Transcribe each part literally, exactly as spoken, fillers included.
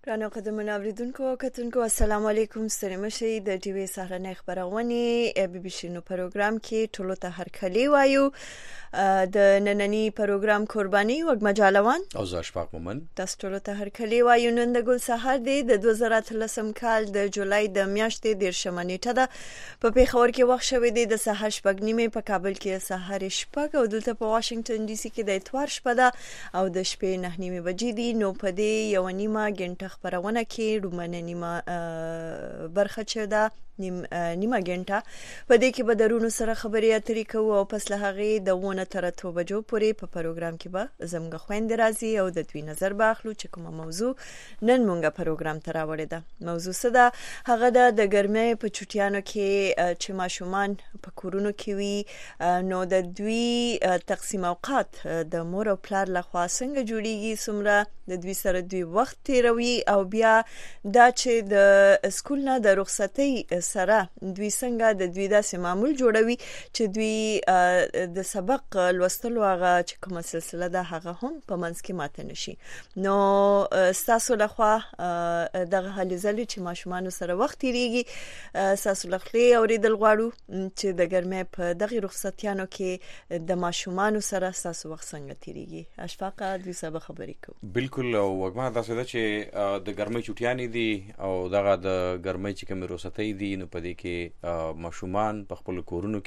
رانو قدمونه اوریدونکو او کتونکو السلام علیکم. ستړي مشئ. د ټي وي سهارنۍ خبرونه بي بي سي نو پروګرام کې ټولو ته هرکلی وایو. د نننی پروګرام قرباني وګ مجالوان او زه اشفاق مومن تاسو ټولو ته هرکلی وایو. نن د ګل سهار دی د دوه زره اتلسم کال د جولای د میاشتې د دیرشمه نیټه ده. په پیښور کې وخت شوی دی د سهار شپږ نیمه، په کابل کې سهار شپږ او دلته په واشنگټن ډي سي کې د اتوار شپه ده او د شپې نه نیمه بجې دي. نو په دې یو نیمه غنټه خبرونه کې رومانه نیمه برخه چه ده نیم نیمه غنټه په دې کې به درونو سره خبرې اترې کوو او پس له هغه د ونه تر اتو بجو پورې په پروګرام کې به زموږ خويند راځي او د دوی نظر باخلو چې کومه موضوع نن مونږه پروګرام ته راوړې ده. موضوع څه ده؟ هغه د ګرمۍ په چټیانو کې چې ماشومان په کورونو کې وي نو د دوی تقسیم اوقات د مور او پلار لخوا څنګه جوړیږي، څومره د دوی سره دوی وخت تیروي او بیا دا چې د سکول نه د رخصتۍ سره دوی څنګه د دوی داسې معمول جوړوي چې دوی د سبق لوستلو هغه چې کومه سلسله ده هغه هم په منځ کې ماته نشي. نو تاسو لخوا دغه حالې زلي چې ماشومان سره وخت تیریږي تاسو لخوا اوریدل غواړو چې د ګرمۍ په دغه رخصتیانو کې د ماشومان سره تاسو وخت څنګه تیریږي. اشفاق دوی سبا خبرې کوي. بالکل او وګما تاسو دا چې د ګرمۍ چټیانې دي او دغه د ګرمۍ چې کوم رخصتۍ دي نو په دې کې ماشومان په خپل کورونو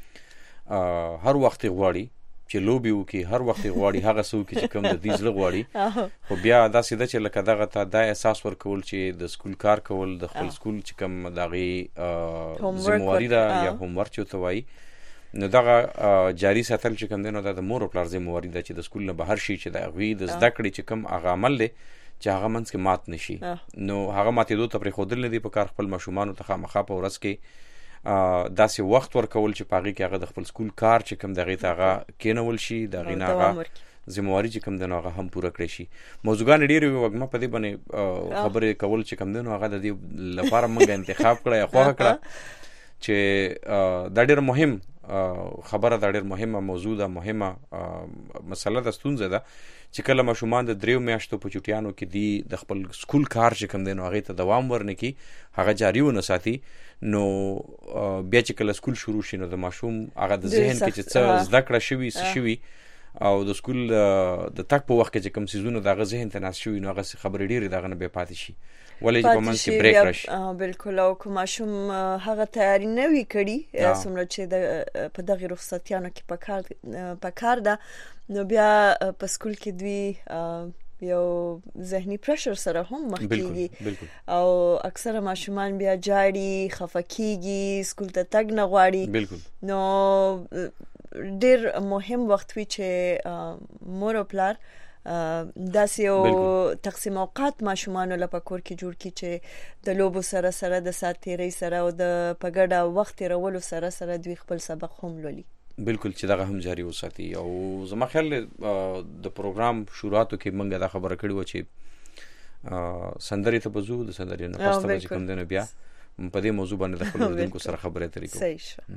کې هر وخت غواړي چې لوبي وکي، هر وخت غواړي هغه څه وکي چې کوم د دې زړه غواړي. خو بیا دا سیده چې لکه دغه ته دا احساس ورکول چې د سکول کار کول د خپل سکول چې کوم دغه ذمہواری ده یا هوم ورک چوته وایي نو دغه جاری ساتل چې کوم دینو د مور او پلار ذمہواری ده چې د سکول نه بهر شي چې د غوي د زده کړې چې کوم هغه عمل دی چې هغه منځ کې مات نشي. نو هغه ماتې دوه تفریح خودل نه دی په کار خپل ماشومان ته خامخا په ورځ کې داسې وخت ورکول چې پاغي کې هغه د خپل سکول کار چې کوم دغه ته هغه کینول شي دغه نه هغه ذمہواری چې کوم دنو هغه هم پوره کړی شي. موضوعګان ډېر وګما په دې باندې خبرې کول چې کوم دنو هغه د دې لپاره موږ انتخاب کړی خو کړه چې دا ډېر مهم خبره دا ډېر مهمه موضوع ده، مهمه مسله ده، ستونزه ده چې کله ماشومان د دریو میاشتو په چټیانو کې دی د خپل سکول کار چې کوم دی نو هغه ته دوام ورنکي، هغه جاری ونه ساتي. نو بیا چې کله سکول شروع شي نو د ماشوم هغه د ذهن کې چې څه زده کړه شوي څه شوي او د سکول د تک په وخت کې چې کوم سيزونه دغه ذهن ته ناس شوي نو هغه خبرې ډېرې دغه نه به پاتې شي ولې چې په منځ کې بریک راشي. بالکل او کوم ماشوم هغه تیاری نه وی کړی څومره چې د په دغه رخصتیانو کې په کار په کار ده نو بیا په سکول کې دوی یو ذهني پریشر سره هم مخ کیږي او اکثره ماشومان بیا جاړي خفکیږي سکول ته تګ نه غواړي. نو ډیر مهم وخت وی چې مور او پلار داسې یو تقسیم اوقات ماشومان له پکور کې جوړ کی چې د لوبو سره سره د سات تیري سره او د پګړه وخت تیرولو سره سره دوی خپل سبق هم لولي. بالکل چې دغه هم جاری وساتي او زما خیال د پروګرام شروعاتو کې منګه دا خبره کړې و چې سندري ته بزو د سندري نه پسته چې کوم دنه بیا په دې موضوع باندې د خپل دونکو سره خبرې اترې کوو. صحیح شو.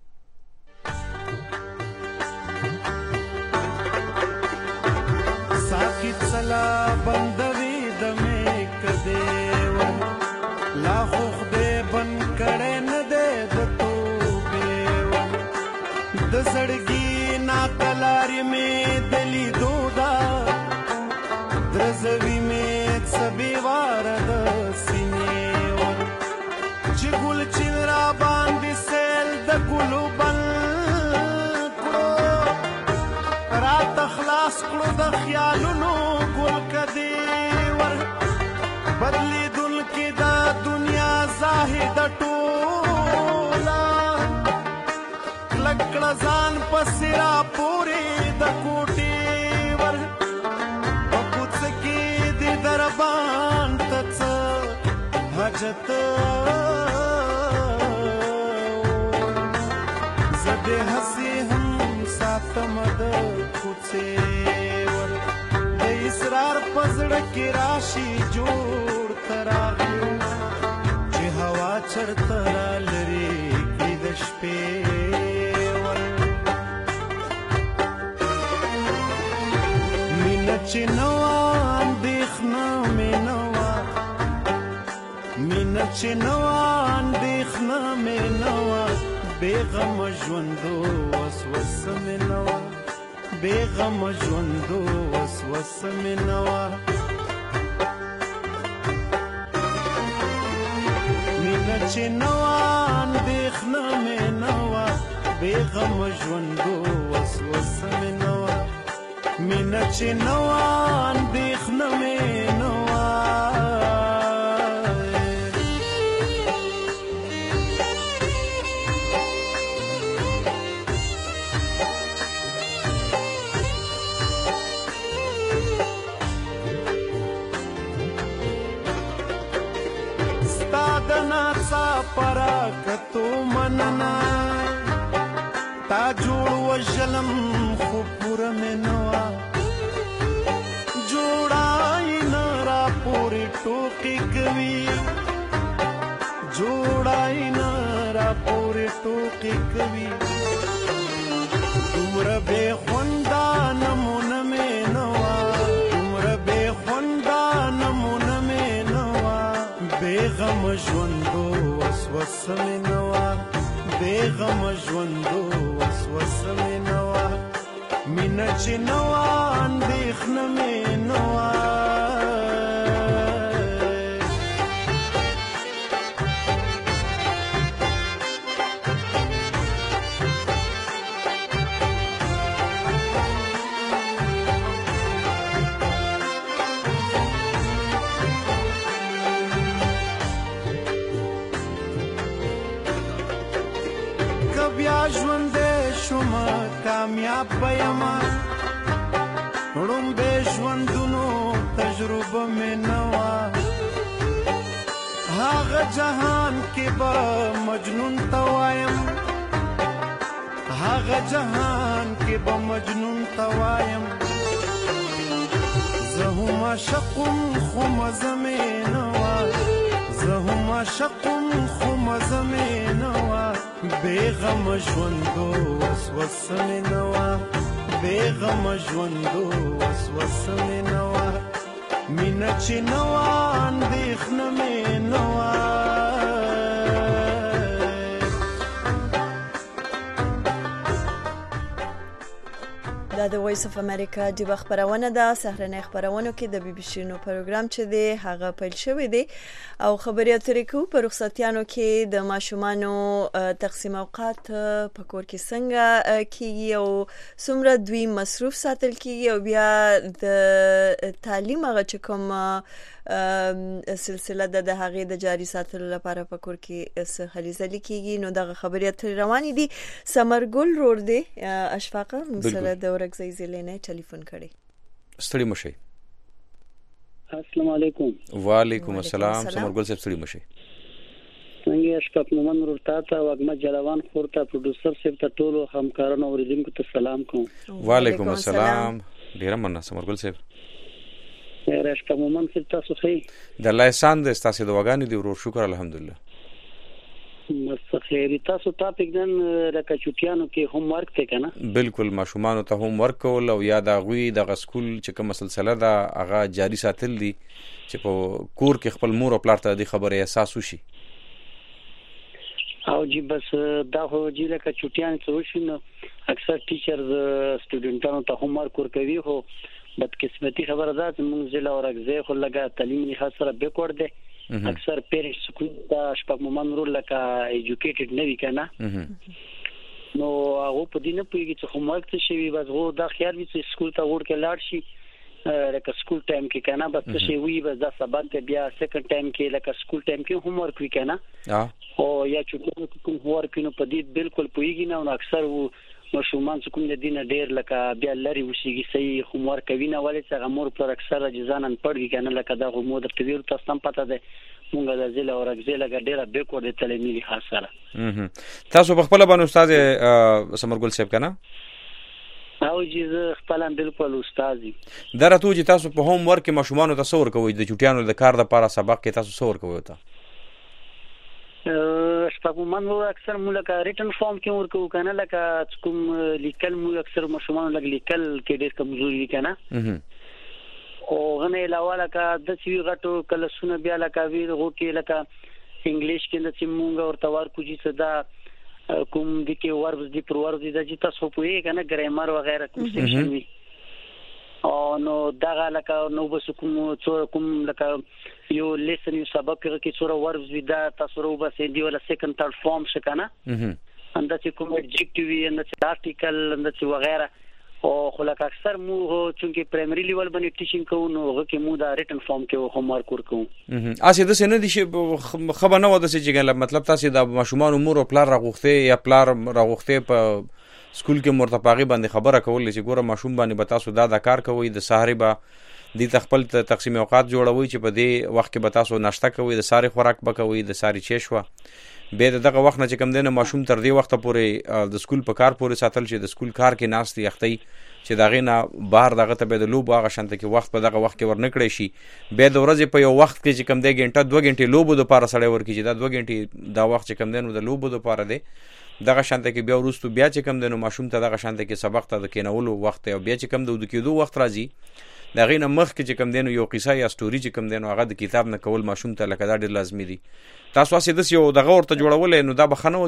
ساکت سلا بندوی دمه کده و لا خوخ دې بن کړه نه دې د توبه و د زړګي نا کلاري مې دلی دودا درزوی مې سبي وار د سینې و چې ګل چې را باندې سیل د ګلو بل رات خلاص کړو د خیالونو ګل کدی ور بدلی دل کې دا دنیا زاهد ټولا لکړه ځان پسرا پوری د کوټي ور په پوڅ کې د دربان تڅ حاجت زده هسي هم ساتم د ور د اسرار پزړه کې راشي جوړ تراغلو چې هوا چرته را لري کې د شپې ور مینه چې نو اندېښنه مې نو مینه چې نوا اندېښنه مې نوا بېغمه ژوندو وسوسه مې نوا بېغمه ژوندو وسوسه مې نوا مینه چې نوا اندېښنه مې نوا بېغمه ژوندو وسوسه مې نوا مینه چې نوا اندېښنه مې نوا پراکتو مننا تا جوړ وژلم خو پوره مې نوا جوړای نه را پورې ټوکې کوي جوړای نه را پورې ټوکې کوي دومره بې خونده نمونه مې نوا دومره بې خونده نمونه مې نوا بېغمه ژوندو وسوسه مې نوا بېغمه ژوندو وسوسه مې نوا مینه چې نوا اندېښنه مې نوا کامیاب بېما ړومبې ژوندونو تجربه مې نوا هغه جهان کې به مجنون ته وایم هغه جهان کې به مجنون ته وایم زه هم عاشقم خو مزه مې نوا زه هم عاشقم خو مزه مې نوا بېغمه ژوندو وسوسه مې نوا بېغمه ژوندو وسوسه مې نوا مینه چې نوا اندېښنه مې نوا دا د وایس اف امریکا د خبرونه ده سهرنۍ خبرونو کې د بي بي سي نو پروګرام چې دی هغه پیل شوی دی او خبري اترې کو په رخصتیانو کې د ماشومانو تقسیم اوقات په کور کې څنګه کیږي او څومره دوی مصروف ساتل کیږي او بیا د تعلیم هغه چې کوم سلسله د هغه د جاري ساتلو لپاره په کور کې څه هلي ځلې کیږي نو دغه خبري اترې روانې دي سمرګل رور دی اشفاقه مسله د ورګزۍ ضلع نه ټلیفون کړي ستړي مشي السلام علیکم وعلیکم السلام سمرګل صاحب ستړي مشي څنګه اشفاق مومن ورته تا وګما جلوان خورته پروډوسر صاحب ته ټولو همکارانو اوریدونکو ته سلام کوم وعلیکم السلام ډیر مننه سمرګل صاحب اشفاق مومن صاحب تاسو ښه د الله احسان د تاسو د وګانې دی ورو شکر الحمدلله مستخیری تاسو ټاپک نن راکا چټیانو کې هوم ورک ته کنه بالکل ماشومان ته هوم ورک کول او یا د غوي د غسکول چې کوم سلسله ده هغه جاری ساتل دي چې په کور کې خپل مور او پلار ته د خبره احساس وشي او جی بس دا هو جی راکا چټیان څه وشي نو اکثر ټیچرز سټوډنټانو ته هوم ورک کوي هو بدقسمتي خبره ده چې موږ ضلع اورګزې خو لګا تعلیم نه خاصه به کور ده اکثر پیرنټس کو دا شپږ مومن رول لکه ایجوکیټډ نه وی کنه نو هغه په دې نه پوهیږي چې هوم ورک څه شي بس هو دا خیال وي چې سکول ته ور کې لاړ شي لکه سکول ټایم کې کنه بس څه شي وي بس دا سبا ته بیا سیکنډ ټایم کې لکه سکول ټایم کې هوم ورک وی کنه او یا چې کوم هوم ورک نو په دې بالکل پوهیږي نه او اکثر وو مشومان چې کوم د دین ډیر لکه بیا لري وشيږي صحیح هوم ورک کوي نه ولې چې غمور پر اکثر جزانن پړږي کنه لکه دا غو مو د تدیر تاسو هم پته ده مونږ د ضلع اورګزې لګ ډیره بیکورډ تعلیمي خاصره تاسو په خپل باندې استاد سمرګل صاحب کنه او چې خپل بالکل استاد درته چې تاسو په هوم ورک مشومان ته څور کوي د چټیانو د کار لپاره سبق کې تاسو څور کوي ته شپږ من مو اکثر مو لکه ریټن فارم کې ورکو کنه لکه کوم لیکل مو اکثر مشومان لګ لیکل کې ډېر کمزوري کنه او غنه علاوه لکه د سی غټو کلسونه بیا لکه ویغو کې لکه انګلیش کې د سیمونګ او تور کوجی صدا کوم د کې ورز دي پر ورز دي د چې تاسو په یې کنه ګرامر وغیرہ کوم سیکشن وی او نو دغه لکه نو بس کوم څو کوم لکه یو لیسن یو سبق کې څو ورز وی دا تاسو رو بس دی ولا سیکنډ تھرد فارم شکنه اند چې کوم ایڈجیکټیو وی اند چې آرټیکل اند چې وغیرہ او خلک اکثر مو چونکه پرایمری لیول باندې ټیچینګ کوو نو هغه کې مو دا ریټن فارم کې هوم ورک ورکوم اسې د سینې دي خبر نه وته چې مطلب تاسو د ماشومان امور او پلار راغوخته یا پلار راغوخته په سکول کې مرتپاغي باندې خبره کول چې ګوره ماشوم باندې به تاسو دا د کار کوي د سحر به د خپل تقسیم اوقات جوړوي چې په دې وخت کې به تاسو ناشته کوي د ساري خوراک به کوي د ساري چشوه به دغه وخت نه چې کم دینه ماشوم تر دې وخت پورې د سکول په کار پورې ساتل چې د سکول کار کې ناس دی اختی چې دغه نه بهر دغه ته به د لوب هغه شانته کې وخت په دغه وخت کې ورنکړې شي به د ورځې په یو وخت کې چې کم دی غنټه دوه غنټې لوب د پاره سړی ورکی چې دا دوه غنټې دا وخت چې کم دینو د لوب د پاره دی دغه شانته کې بیا ورستو بیا چې کم دینو ماشوم ته دغه شانته کې سبق ته د کینولو وخت او بیا چې کم د کېدو وخت راځي دغه نه مخ کې چې کم دینو یو قصه یا سټوري چې کم دینو هغه د کتاب نه کول ماشوم ته لکه دا ډیر لازمي دي تاسو واسه د یو دغه ورته جوړولې نو دا بخنه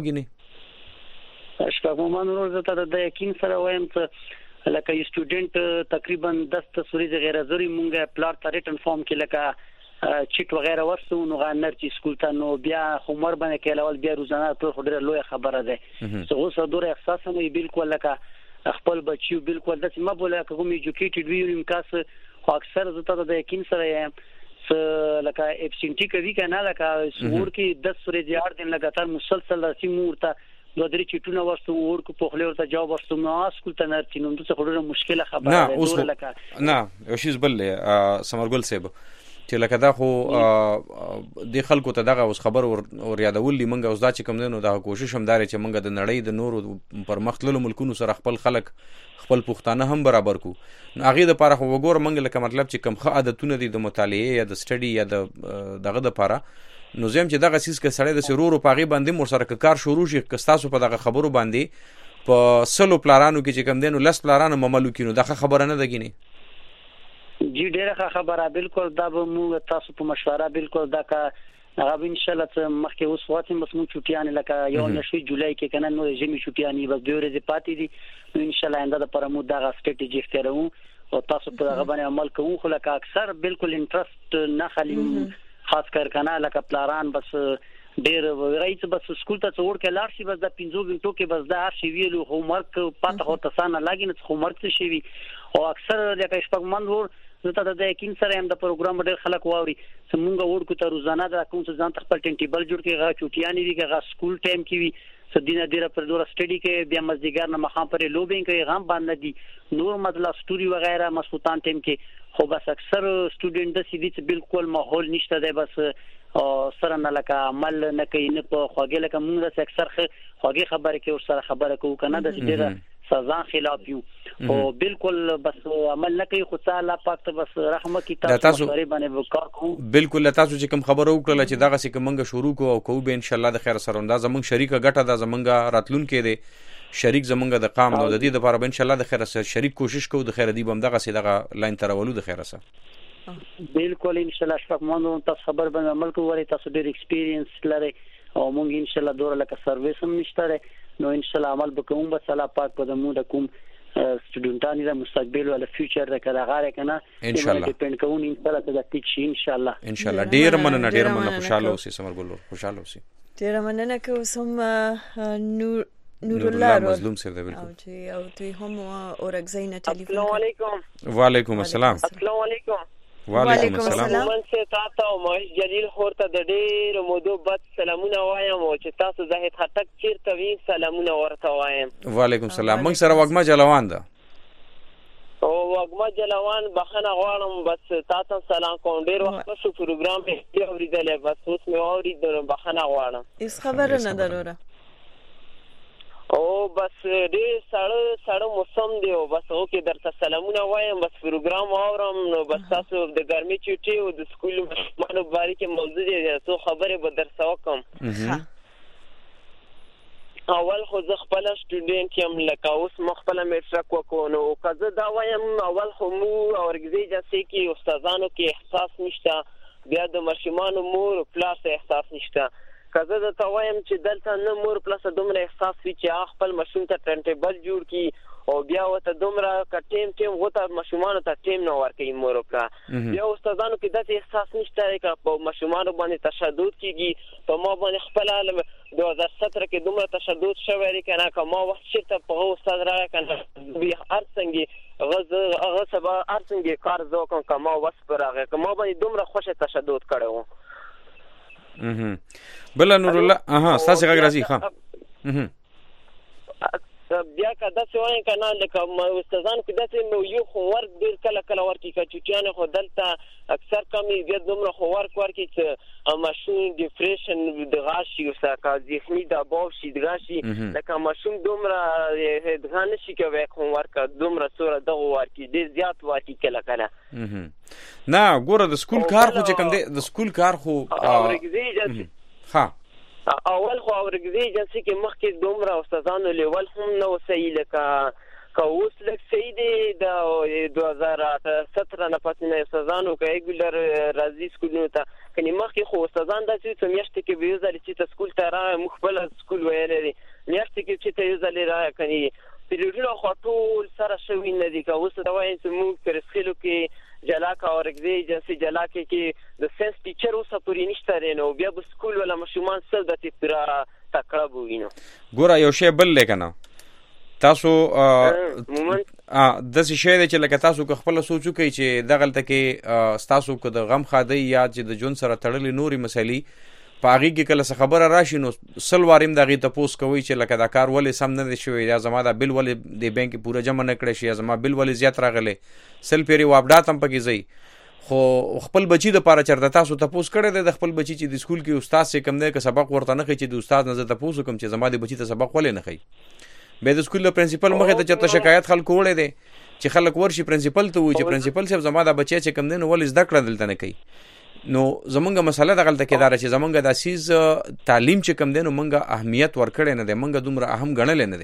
وګینه شپږ مون ورځ ته د یقین سره وایم چې لکه یو سټوډنټ تقریبا دس تصویري غیر ضروري مونږه پلار ته ریټن فارم کې لکه چیټ وغیرہ ورسو نو غنر چې سکول ته نو بیا عمر باندې کې لول بیا روزانه ټول خډره لوی خبره ده څه اوس دوره احساس نه بالکل لکه خپل بچیو بالکل د ما بوله کوم ایجوکیټډ وی امکاس خو اکثر زته د یقین سره یم س لکه ابسنټی کوي کنه لکه سور کې دس ورځې اړ دین لګاتار مسلسل راسي مورته دوه درې چټونه ورته ور کو په خله ورته جواب ورته نو اسکول ته نرتی نو څه خوري مشکله خبره ده دوره لکه نه یو شی بل سمرګل صاحب چې لکه دا خو د خلکو ته دغه اوس خبر ور یادول منګه اوس دا چې کوم دینو دا کوشش هم داري چې منګه د نړۍ د نورو پر مختلفو ملکونو سره خپل خلک خپل پښتانه هم برابر کو نو هغه د پاره خو وګور منګه لکه مطلب چې کم ښه عادتونه دي د مطالعه یا د سټډي یا د دغه د پاره نو زم چې دغه سیس کې سړی د سرورو پاغي باندې مور سره کار شروع شي کستاسو په دغه خبرو باندې په سلو پلارانو کې چې کم دینو لس پلارانو مملو کینو دغه خبره نه دګینی جی ډیره خبره بالکل دا به موږ تاسو په مشوره بالکل دا کا هغه ان شاء الله مخکې اوس واتم بس مو چټیان لکه یو نشي جولای کې کنه نو جمی چټیان بس دوه ورځې پاتې دي نو ان شاء الله انده پر مو دا سټریټجی اختیارو او تاسو په هغه باندې عمل کوو خو لکه اکثر بالکل انټرست نه خالي خاص کر کنه لکه پلاران بس ډیر رئیس بس سکول ته څور کې لاړ شي بس د پنځو غنټو کې بس دا هر شی ویلو هوم ورک پاته هوته سانه لاګي نه هوم ورک شي وي او اکثر لکه شپږ من ور زه د یقین سره هم د پروګرام ډېر خلک واوري سمونګه وړ کو ته روزانه د کوم څه ځان خپل ټیم ټیبل جوړ کې غا چوټیانی دي غا سکول ټایم کې وي سدینه ډیره پر دوره سټډي کې بیا مزدګار نه مخام پر لوبینګ کې غام باندې دي نور مطلب سټوري وغیرہ مسعودان ټیم کې خو بس اکثر سټوډنټ د سیدی ته بالکل ماحول نشته دی بس سره نه لکه عمل نه کوي نه په خوګه لکه موږ د اکثر خوګه خبره کې ور سره خبره کوو کنه د ډیره سزا خلاف یو او بالکل بس عمل نه کوي خو تعالی پاک ته بس رحمت کی تاسو سره باندې وکړ کو بالکل تاسو چې کوم خبرو وکړه چې دغه څه کومه شروع کو او کو به ان شاء الله د خیر سره انداز زمونږ شریک ګټه د زمونږ راتلون کې دي شریک زمونږ د قام نو د دې لپاره به ان شاء الله د خیر سره شریک کوشش کوو د خیر دی بم دغه سي دغه لاین ترولو د خیر سره بالکل ان شاء الله شپږ مونږ تاسو خبر باندې عمل کوو ورته تاسو ډیر ایکسپیرینس لري او مونږ ان شاء الله دوره لکه سرویس هم نشته نو ان شاء الله عمل وکوم بس الله پاک په دمو د کوم سټوډنټانو د مستقبل او فیوچر د کله غاره کنه ان شاء الله ډیپند کوون ان شاء الله د تیچ ان شاء الله ان شاء الله ډیر مننه ډیر مننه خوشاله اوسئ سمرګل خوشاله اوسئ ډیر مننه کوم سم نور نور الله مظلوم سره ده بالکل او چې او دوی هم اورګزینه ټلیفون السلام علیکم وعلیکم السلام السلام علیکم وعلیکم السلام من سه تاسو او مهیش جلیل خورته د ډېر مودو بعد سلامونه وایم او چې تاسو زاهد خټک چیرته وی سلامونه ورته وایم وعلیکم السلام موږ سره وګما جلوان ده او وګما جلوان بخنه غواړم بس تاسو سلام کوم ډېر وخت شو پروګرام به اوریدل بس اوس مې اوریدل بخنه غواړم اس خبره نه ضروره او بس ډېر سړی سړی موسم دی او بس اوکې درته سلامونه وایم بس پروګرام اورم نو بس تاسو د ګرمي چټي او د سکول مانو باري کې موضوع دی څو خبره به درته وکم اول خو زه خپل سټوډنټ یم لکه اوس مخبل میټرک وکړو نو که زه دا وایم اول خو مو اورګزي جنسي کې استادانو کې احساس نشته بیا د ماشومانو مور پلار ته احساس نشته که زه درته وایم چې دلته نه مور پلس دومره احساس وي چې خپل ماشوم ته ټایم ټیبل جوړ کړي او بیا ورته دومره که ټیم ټیم ورته ماشومانو ته ټیم نه ورکوي مور پلار بیا استادانو کې داسې احساس نشته که په ماشومانو باندې تشدد کېږي په ما باندې خپله دو هزار ستره کې دومره تشدد شوی دی که نه که ما وخت چېرته په هغه استاد راغی که نه هر څنګه هغه هغه سبا هر څنګه کار زه وکړم که ما وس په راغی که ما باندې دومره خوښه تشدد کړی و بله نورالله اها ستاسې غږ راځي ښه بیا که داسې وایم که نه لکه استادانو کې داسې یو خو ورک ډېر کله کله ورکړي که چوټیانې خو دلته اکثر کمې بیا دومره خو ورک ورکړي چې ماشوم ډپریشن دغه شي که ذهني دباو شي دغه شي لکه ماشوم دومره دغه نه شي کوی هومورک دومره څومره دغه ورکړي ډېر زیات ورکړي کله کله نه ګوره د سکول کار خو چې کوم دی د سکول کار خو ښه اول خو اورګزي جنسي کې مخکې دومره استادانو لیول هم نه و صحیح لکه که اوس لږ صحیح دی د دو هزار ستره نه پس نه استادانو که ریګولر راځي سکولونو ته کنې مخکې خو استادان داسې چې میاشتې کې به یو ځلې چې ته سکول ته راغی موږ خپله سکول ویلی دی میاشتې کې چې ته یو ځلې راغی کنې پیریډونه خو ټول سره شوي نه دي که اوس ته وایم چې موږ په رسخیلو کې جلاک او اورګزي جنسي جلاک کې د ساينس ټیچر اوسه پورې نشته دی نو بیا به سکول ولا ماشومان څه داسې پوره تکړه به وي نو ګوره یو شی بل دی که نه تاسو داسې شی دی چې لکه تاسو که خپله سوچ وکئ چې دغلته کې ستاسو که د غم ښادۍ یا چې د ژوند سره تړلې نورې مسلې په هغې کې کله څه خبره راشي نو سل وارې هم د هغې تپوس کوئ چې لکه دا کار ولې سم نه دی شوی یا زما دا بل ولې د بینک کې پوره جمع نه کړی شي یا زما بل ولې زیات راغلی سل پیرې واپډات هم پکې ځئ خو خپل بچي دپاره چېرته تاسو تپوس کړی دی د خپل بچي چې د سکول کې استاد چې کوم دی که سبق ورته نه ښایي چې د استاد نه زه تپوس وکړم چې زما د بچي ته سبق ولې نه ښایي بیا د سکول د پرنسپل مخې ته چېرته شکایت خلکو وړی دی چې خلک ورشي پرنسپل ته وایي چې پرنسپل صاحب زما دا بچی چې کوم دی نو ولې زده کړه دلته نه کوي نو زمونږ مسله دغلته کې داره چې زمونږ د سیز تعلیم چې کوم دی نو مونږ اهمیت ورکړی نه دی مونږ دومره اهم ګڼلی نه دی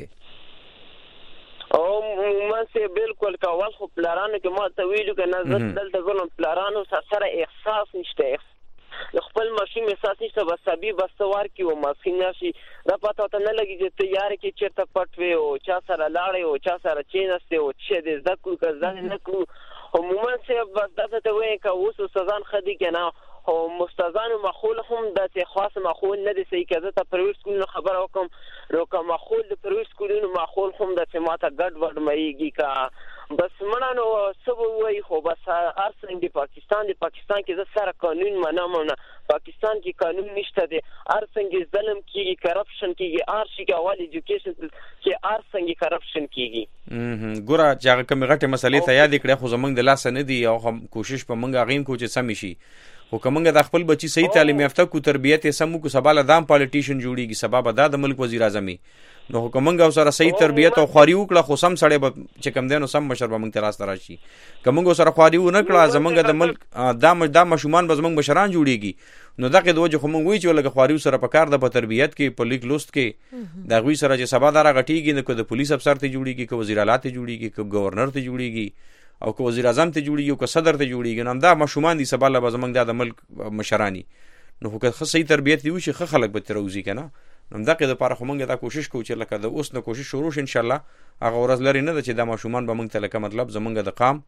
او ماسې بالکل که اول خو پلارانو کې ما ته ویلو که نه زه دلته ګورم پلارانو سره احساس نشته د خپل ماشوم احساس نشته بس سبي بس څه ورکړي او ماسکین راشي دا پته ورته نه لګي چې ته یارې کې چېرته پټ وې او چا سره لاړې او چا سره کېناستې او څه دې زده کړو که زده نه کړو عموما صاحب بس داسې ته وایي که اوس استادان ښه دي که نه خو مستادانو ماحول هم داسې خاص ماحول نه دی صحیح که زه ته پرایویټ سکولونو خبره وکړم نو که ماحول د پرایویټ سکولونو ماحول هم داسې ما ته ګډ وډ میږي که بس مړه نو څه به ووایي خو بس هر څنګه د پاکستان د پاکستان کې زه سره قانون منم نه پاکستان کې قانون نشته دی هر څنګه ظلم کېږي کرپشن کېږي هر شي کې اول ایجوکیشن کې هر څنګه کرپشن کېږي ګوره چې هغه کومې غټې مسلې ته یادې کړې خو زموږ د لاسه نه دي او کوشش به موږ هغې کوو چې سمې شي خو که موږ د خپل بچي صحیح تعلیم یافته کو تربیت یې سم وکړو سبا له دا هم پالیټیشن جوړېږي سبا به دا د ملک وزیر اعظم نو خو که موږ ورسره صحیح تربیت او خواري وکړه خو سم سړی به چې کوم دی نو سم مشر به موږ ته لاسته راشي که موږ ورسره خواري ونه کړه زموږ د ملک دا دا ماشومان به زموږ مشران جوړېږي نو دغې د وجې خو موږ وایو چې لکه خواري سره په کار ده په تربیت کې په لیک لوست کې د هغوی سره چې سبا دا راغټېږي نو که د پولیس افسر ته جوړېږي که وزیر اعلی ته جوړېږي که ګورنر ته جوړېږي او که وزیر اعظم ته جوړېږي او که صدر ته جوړېږي نو همدا ماشومان دي سبا له به زموږ دا د ملک مشران نو خو که ښه صحیح تربیت دې وشي ښه خلک به ترې راوځي که نه نو همدغې دپاره خو موږ دا کوشش کوو چې لکه د اوس نه کوشش شروع شي انشاءالله هغه ورځ لرې نه ده چې دا ماشومان به موږ ته لکه مطلب زموږ د قام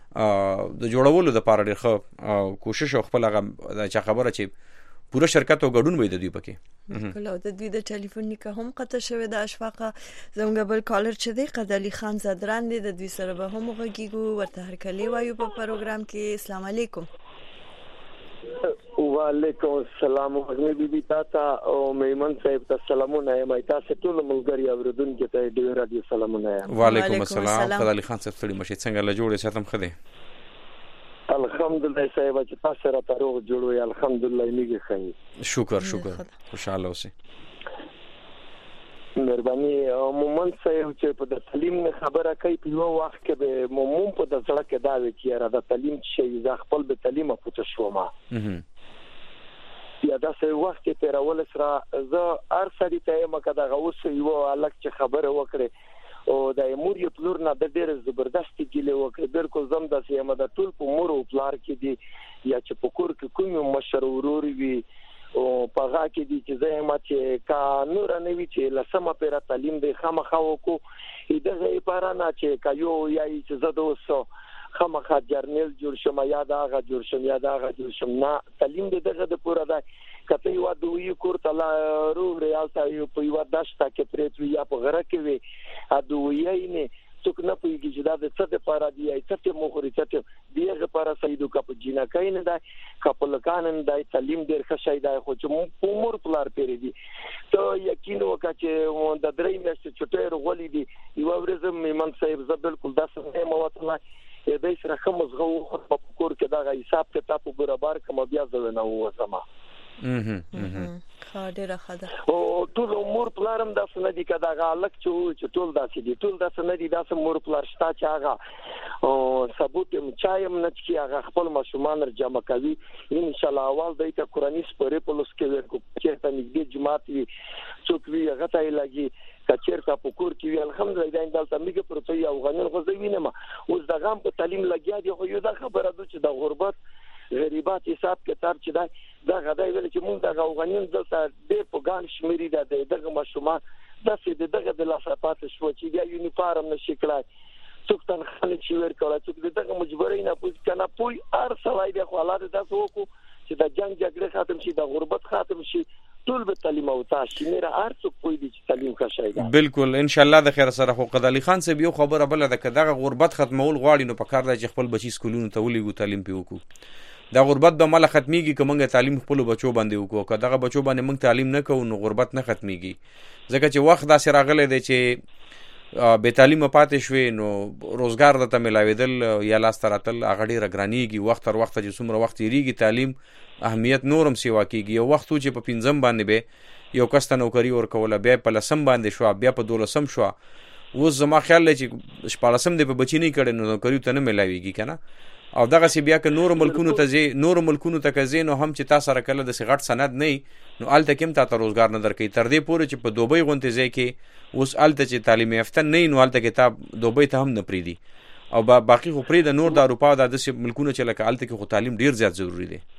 د جوړولو دپاره ډېر ښه کوشش او خپل هغه چا خبره چې پوره شرکت او ګډون وي د دوی پکې بالکل او د دوی د ټلیفون نیکه هم قطع شوی د اشفاقه زموږ بل کالر چې دی قدالي خان زدران دی د دوی سره به هم وغږیږو ورته هرکلی وایو په پروګرام کې السلام علیکم وعلیکم السلام وګړي بيبي تاته او میمن صاحب ته سلامونه یم تاسو ټول ملګری اوریدونکو ته ډیر رادیو سلامونه یم وعلیکم السلام قدالي خان صاحب ستړي مشه څنګه له جوړې ساتم خدای الحمدلله صاحب چې تاسو را تروغ جوړوي الحمدلله میږي خیر شکر شکر خوشاله اوسئ مهرباني مومن صاحب چې په د تعلیم خبره کوي په یو وخت کې به مومن په د ځړه کې دا وی چې را د تعلیم شي ځ خپل به تعلیم پوت شوما یا داسې وخت کې تیرول سره زه هر سړي ته یم که دغه اوس یو هلک چې خبره وکړې او د مور یې پلور نه د ډېرې زبردستې ګیلې وکړې بالکل زه هم داسې یم د ټول په مور او پلار کې دي یا چې په کور کې کوم یو مشر ورور وي او په هغه کې دي چې زه یم چې که نوره نه وي چې لسمه پیره تعلیم دی خامخا وکړو دغه لپاره نه چې که یو یایي چې زه د اوس خامخا جرنیل جوړ شم یا د هغه جوړ شم یا د هغه جوړ شم نه تعلیم د دغه د پوره دی که ته یوه دویي کور ته لارو هلته په یوه دشته کې پرېت وي یا په غره کې وي دویی نه څوک نه پوهېږي چې دا د څه دپاره دي یا څه ته مخوري څه ته د هغې لپاره صحیح که په جینکۍ نه دی که په لکان نه دی تعلیم ډېر ښه شی دی خو چې په مور پلار پرې دي ته یقین وکړه چې د درې میاشتې چټۍ رغولې دي یوه ورځ میمن صاحب زه بالکل داسې نه یم وتلی دی سره ښه مزغه وخور په کور کې دغه حساب کتاب په برابر کړم بیا زه نه ووځم ښه ډېره ښه ده او ټول مور پلار هم داسې نه دي که دغه هلک چې ووایي چې ټول داسې دي ټول داسې نه دي داسې مور پلار شته چې هغه ثبوت هم چای هم نه څښي هغه خپل ماشومان جمع کوي انشاءالله اول دوی ته قرآني سپارې په لوست کې ورکړو چېرته نږدې جومات وي څوک وي هغه ته یې لګي که چېرته په کور کې وي الحمدلله دا دلته میږه پروته وي افغانان خو زه وینم اوس دغه هم په تعلیم لګیا دي خو یو دا خبره ده چې د غربت غریبات حساب کتاب چې دی دغه دی ویل چې مونږ دغه افغانان دلته ډېر په ګڼ شمېري ده د دغه ماشومان داسې د دغه د لاسه پاتې شوه چې بیا یونیفارم نشي کړی څوک تنخوا نشي ورکولی څوک د دغه مجبورۍ نه پوه که نه پوه هر سړی دی خو الله دې داسې وکړو چې د جنګ جګړې ختم شي د غربت ختم شي ټول به تعلیم او تاسو میرا هر څوک پوي دي چې تعلیم ښه شي ده بالکل ان شاء الله د خیر سره خو قد علي خان صاحب یو خبره بل ده که دغه غربت ختمول غواړي نو په کار دی چې خپل بچي سکولونو ته ولېږو تعلیم پې وکړو دا غربت به مله ختمیږي که موږ تعلیم خپلو بچو باندې وکړو که دغه بچو باندې موږ تعلیم نه کوو نو غربت نه ختمیږي ځکه چې وخت داسې راغلی دی چې بې تعلیمه پاتې شوې نو روزګار درته میلاوېدل یا لاسته راتل هغه ډېره ګرانېږي وخت تر وخته چې څومره وخت تېرېږي تعلیم اهمیت نورم سیوا کېږي یو وخت و چې په پنځم باندې به یو کس ته نوکري ورکوله بیا په لسم باندې شوه بیا په دولسم شوه اوس زما خیال دی چې شپاړسم دی په بچي نه کړی نو نوکري ته نه میلاوېږي که نه او دغسې بیا که نورو ملکونو ته ځې نورو ملکونو ته که ځې نو هم چې تا سره کله داسې غټ سند نه وي نو هلته کې هم تا ته روزګار نه درکوي تر دې پورې چې په دوبۍ غوندې ځای کې اوس هلته چې تعلیم یافته نه وي نو هلته کې تا دوبۍ ته هم نه پرېږدي او باقي خو پرېږده نور د اروپا دا داسې ملکونه چې لکه هلته کې خو تعلیم ډېر زیات ضروري دی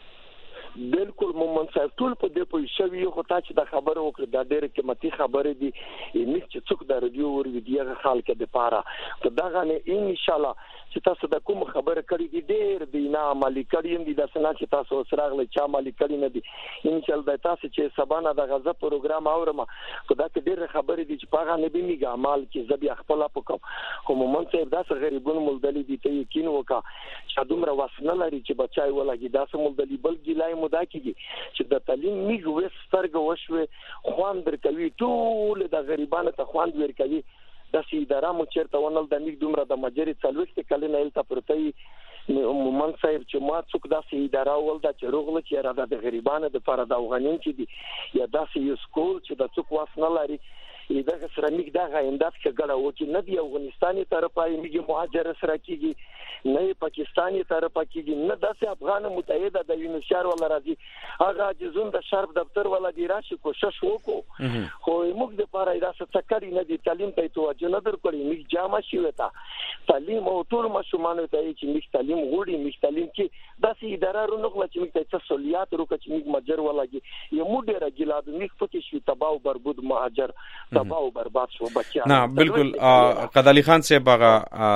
بالکل مومن صاحب ټول په دې پوه شوي یو خو تا چې دا خبره وکړې دا ډېرې قیمتي خبرې دي موږ چې څوک د راډیو واوري د هغه خال کې دپاره که دغه نه انشاءالله چې تاسو د کوم خبره کړې دي ډېر دي نه عملي کړي هم دي داسې نه چې تاسو اوس راغلی چې عملي کړي نه دي انشاءالله د تاسو چې سبا نه د غزه پروګرام اورم خو دا کې ډېرې خبرې دي چې په هغه نه به میږه عمل کې زه بیا خپله وکړم خو مومن صاحب داسې غریبون ملدلي دي ته یقین وکړه چې دومره وس نه لري چې بچای ولګي داسې ملدلي بل ګیلای دا کېږي چې د تعلیم میږ وس سترګه وشوې خوند درکوي ټول د غریبانو ته خوند ورکوي داسې اداره مو چېرته ونل د میږ دومره د مجرې څلوېښتې کلونه هلته پرته وي مومن صاحب چې ما څوک داسې اداره ول دا چې روغله چې یاره دا د غریبانو دپاره د افغانین چې دي یا داسې یو سکول چې د څوک واس نه لري دغه سره میږ دغه امداد کې ګډه و چې نه د افغانستاني طرفه یې میږ مهاجره سره کېږي نه یې پاکستاني طرفه کېږي نه داسې افغان متحده د یونیسیار والا راځي هغه عاجزون د شرف دفتر والا دی راشي کوشش وکړو خو موږ دپاره یې داسې څه کړي نه دي تعلیم ته یې توجه نه درکړې میږ جامع شوې ته تعلیم او ټولو ماشومانو ته یې چې میږ تعلیم غواړي میږ تعلیم کې داسې اداره رونغله چې موږ ته څه سهولیات وکړه چې موږ مجر ولګي یو موږ ډېره ګیله د موږ پکې شوي تباه او بربود مهاجر تباه او برباد شو بچیان نه بالکل قد علي خان صاحب هغه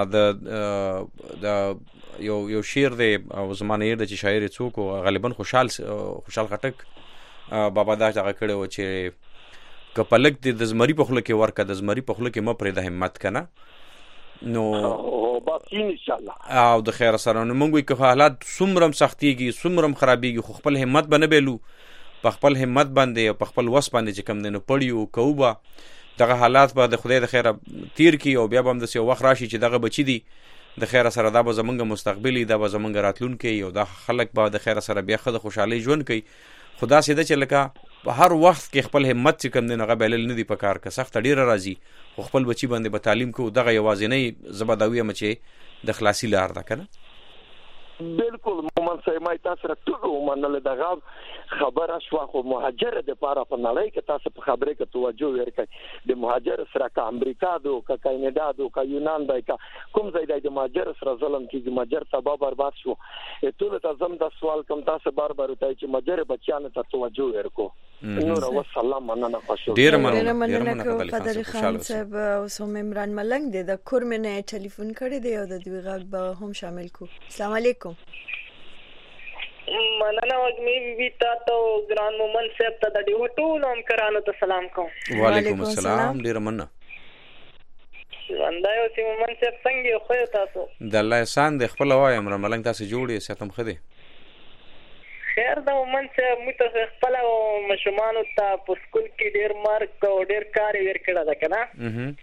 د د یو یو شعر دی او زمانه یې د چې شاعر څوک غالبا خوشحال خوشحال خټک بابا دا هغه کړی و چې که پلک دې د زمري په خوله کې ورکه د زمري په خوله کې مه پرېږده همت که نه نو او د خیر سره نو موږ وایو که حالات څومره هم سختېږي څومره هم خرابېږي خو خپل همت به نه بیلو په خپل همت باندې او په خپل وس باندې چې کوم دی نو پړي و کوو به دغه حالات به د خدای د خیره تیر کړي او بیا به هم داسې یو وخت راشي چې دغه بچي دي د خیره سره دا به زمونږ مستقبلي دا به زمونږ راتلونکی او دا خلک به د خیره سره بیا ښه د خوشحالۍ ژوند کوي خو داسې ده چې لکه په هر وخت کې خپل همت چې کوم دی نو هغه بایلل نه دي په کار که سخته ډېره راځي خو خپل بچي باندې به تعلیم کوو دغه یوازینۍ زه به دا ویم چې د خلاصي لار ده که نه بالکل مومن صاحب ما تاسو را ټول ومنل دغه خبره شو خو مهاجر د پاره په نړۍ کې تاسو په خبره کې توجه ورکړئ د مهاجر سره کا امریکا دو کا کینیډا دو کا یونان دای کا کوم ځای د مهاجر سره ظلم کې مهاجر تباہ برباد شو ټول ته زم د سوال کوم تاسو بار بار وتای چې مهاجر بچیانو ته توجه ورکړو نور او سلام مننه خوشو ډیر مننه مننه قدر خان صاحب او سوم عمران ملنګ د کورمنه ټلیفون کړی دی او د دوی غږ به هم شامل کو. السلام علیکم. مننه وګمی وی تاسو ګران مومن صاحب ته د ډیو ټول هم کرانو ته سلام کوم. وعلیکم السلام ډیر مننه. اندایو چې مومن صاحب څنګه خو تاسو د الله احسان د خپل وایم را ملنګ تاسو جوړې ساتم خدي خیر د مومن صاحب مت خپل مشمانو ته په سکول کې ډیر مارک او ډیر کار ورکړه ده کنه.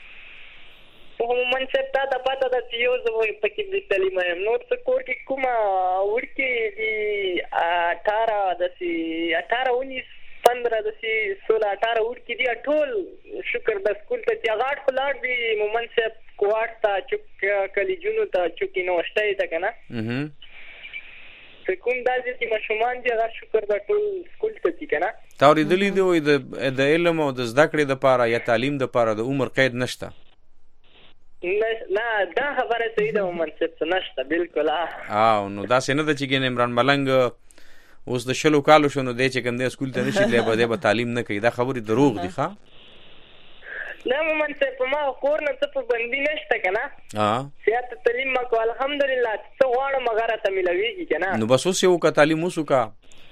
مومن صاحب ته د پاته د یو زوی پکې د تعلیم نو څه کور کې کومه ورکی دی اٹھارہ د سی اٹھارہ انیس پندرہ د سی سولہ اٹھارہ ورکی دی ټول شکر د سکول ته چاغاټ خلاړ دی مومن صاحب کوټ ته چک کلیجونو ته چکی نو شته تا کنه اه کوم داسې چې مشومان دی هغه شکر د ټول سکول ته دي کنه. تاوري دلی دی د علم او د زده کړې د پاره یا تعلیم د پاره د عمر قید نشته. نه دا خبره صحیح ده مومن صاحب نشته بالکل. اه نو دا څنګه د چې عمران ملنګ اوس د شلو کالو شنو دی چې کوم د سکول ته نشي دی به د تعلیم نه کوي دا خبره دروغ دي ښا. نه مومن صاحب ما کور نه څه بندي نشته کنه. اه سیاست تعلیم ما کو الحمدلله څه غواړم مګر ته ملويږي کنه. نو بس اوس یو کا تعلیم وسو کا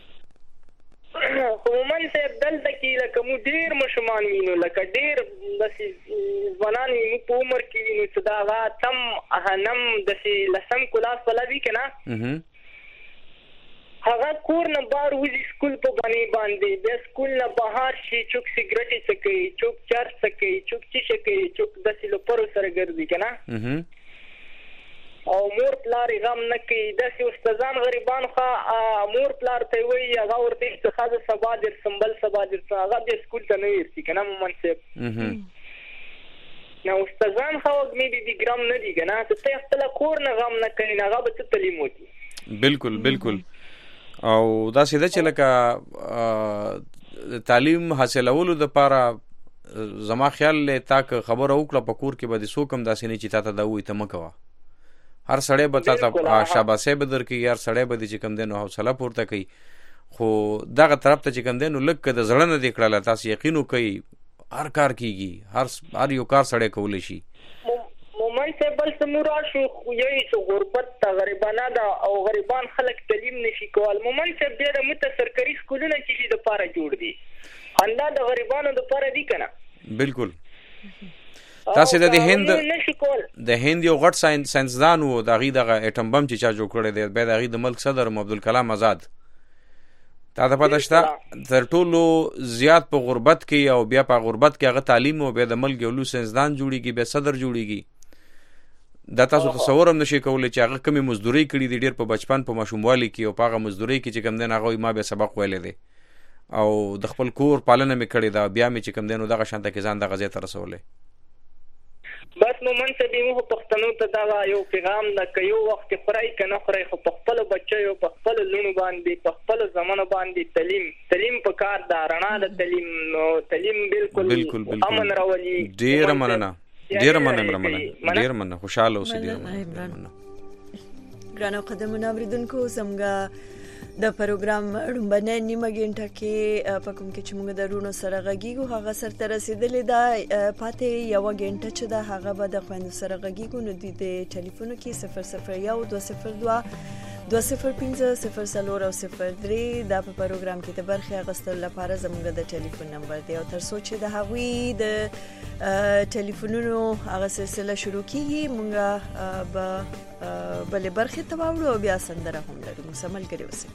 مومن صاحب دلته کې لکه مو ډیر مشمان وینو لکه ډیر داسې ځوانان وینو په عمر کې وینو چې دا هغه تم اهنم داسې لسم کلاس ولا وي که نه هغه کور نه بار وځي سکول په باندې باندې بیا سکول نه بهر شي چوک سګرټې څکوي چوک چرس څکوي چوک چیشه کوي چوک داسې لپرو سره ګرځي که نه او مور پلار غم نه کوي داسې استادان غریبان خو مور پلار ته وایي هغه ورته چې ښځه سبا درسم بل سبا درسم هغه بیا سکول ته نه ورځي که نه مومن صاحب نو استادان خو مې د ګرام نه دي که نه که ته خپله کور نه غم نه کوي نو هغه به څه تعلیم وکړي. بالکل بالکل او داسې ده چې لکه تعلیم حاصلولو دپاره زما خیال دی تا که خبره وکړه په کور کې به دې څوک هم داسې نه چې تا ته دا ووایي ته مه کوه. هر سړی به تا ته شاباسۍ به درکوي هر سړی به دې چې کوم دی نو حوصله پورته کوي خو دغه طرف ته چې کوم دی نو لږ که د زړه نه دې کړله تاسو یقین وکوئ هر کار کېږي هر هر یو کار سړی کولی شي. مومن صاحب بل څه مو راشو یوی څه غربت ته غریبانه ده او غریبان خلک تعلیم نشي کول. مومن صاحب بیا د مته سرکاري سکولونه چې دي دپاره جوړ دي همدا د غریبانو دپاره دي که نه. بالکل تاسو د هند د هند یو غټ ساينسدان وو د هغې دغه اټم بم چې چا جوړ کړی دی بیا د هغې د ملک صدر عبدالکلام آزاد تا ته پته شته تر ټولو زیات په غربت کې او بیا په غربت کې هغه تعلیم او بیا د ملک یو لوی ساينسدان جوړیږي بیا صدر جوړیږي. دا تاسو تصور هم نشئ کولی چې هغه کمې مزدورۍ کړي دي ډېر په بچپن په ماشوموالي کې او په هغه مزدورۍ کې چې کوم دی نو هغه ما بیا سبق ویلی دی او د خپل کور پالنه مې کړې ده بیا مې چې کوم دی نو دغه شانته کې ځان دغه ځای ته رسولی. بس مومن صاحب موږ پښتنو ته دا یو پیغام ده که یو وخت خورئ که نه خورئ خو په خپلو بچیو په خپلو لوڼو باندې په خپلو زامنو باندې تعلیم تعلیم په کار ده رڼا د تعلیم نو تعلیم بالکل امن راولي. ډېره مننه ډېره مننه مننه ډېره مننه خوشحاله اوسئ ډېره مننه. ګرانو قدرمنو اورېدونکو زموږ د پروګرام لومبنۍ نیمه ګنټه کې په کوم کې چې موږ د رونو سره غږیږو هغه سرته رسېدلې ده پاتې یوه ګنټه چې ده هغه به د خویندو سره غږیږو نو دوی د ټلیفونو کې صفر صفر یو دوه صفر دوه دوه صفر پنځه صفر څلور او صفر درې دا په پروګرام کې د برخې اخیستلو لپاره زموږ د ټلیفون نمبر دی او تر څو چې د هغوی د ټلیفونونو هغه سلسله شروع کېږي موږ به بلې برخې ته واوړو او بیا سندره هم لرو. موږ سره ملګري اوسئ.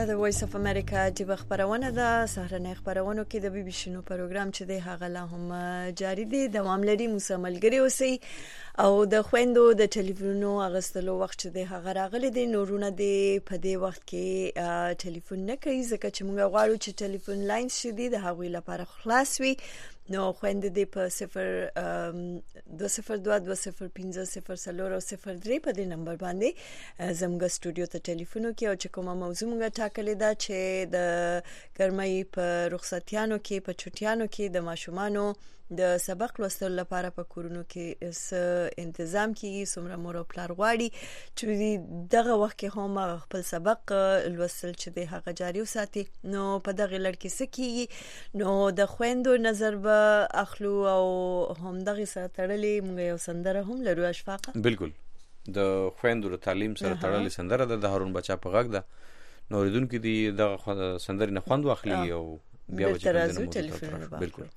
دا د وایس اف امریکا د خبرونه ده سهرنه خبرونه کې د بي بي سي نو پروګرام چې د هغه لا هم جاری دی دوام لري مسملګری اوسئ او د خويندو د ټلیفونونو اغستلو وخت چې د هغه راغلي دي نورونه د په دې وخت کې ټلیفون نه کوي ځکه چې موږ غواړو چې ټلیفون لاین شې د هغوی لپاره خلاص وي نو خويند دې په صفر دو صفر دو دو صفر پنځه صفر صفر او صفر درې په دې نمبر باندې زموږ سټوډیو ته ټلیفون وکړي او چې کومه موضوع موږ ټاکلې ده چې د ګرمۍ په رخصتیانو کې په چټیانو کې د ماشومانو د سبق لوستلو لپاره په کورونو کې س تنظیم کیږي څومره مور او پلار غواړي چې دغه وخت کې هم خپل سبق لوستل چې د هغه جاری وساتي نو په دغه لړ کې سکیږي نو د خويندو نظر به اخلو او هم دغه سره تړلې موږ یو سندره هم لرو اشفاقه بالکل د خويندو د تعلیم سره تړلې سندره ده د هارون بچا په غږ ده نو ردون کې دی د سندرې نه خوند واخلي او بیا وځي ټلیفون بالکل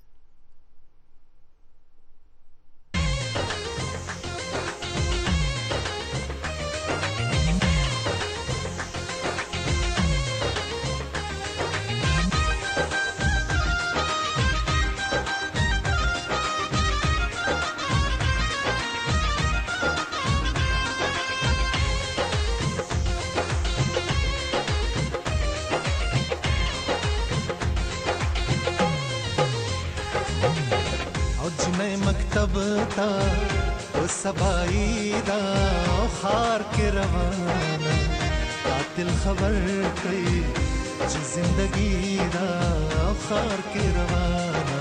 مکتب تا او سبایی دا خار کې روانه قاتل خبر کوي چې زندگی دا خار کې روانه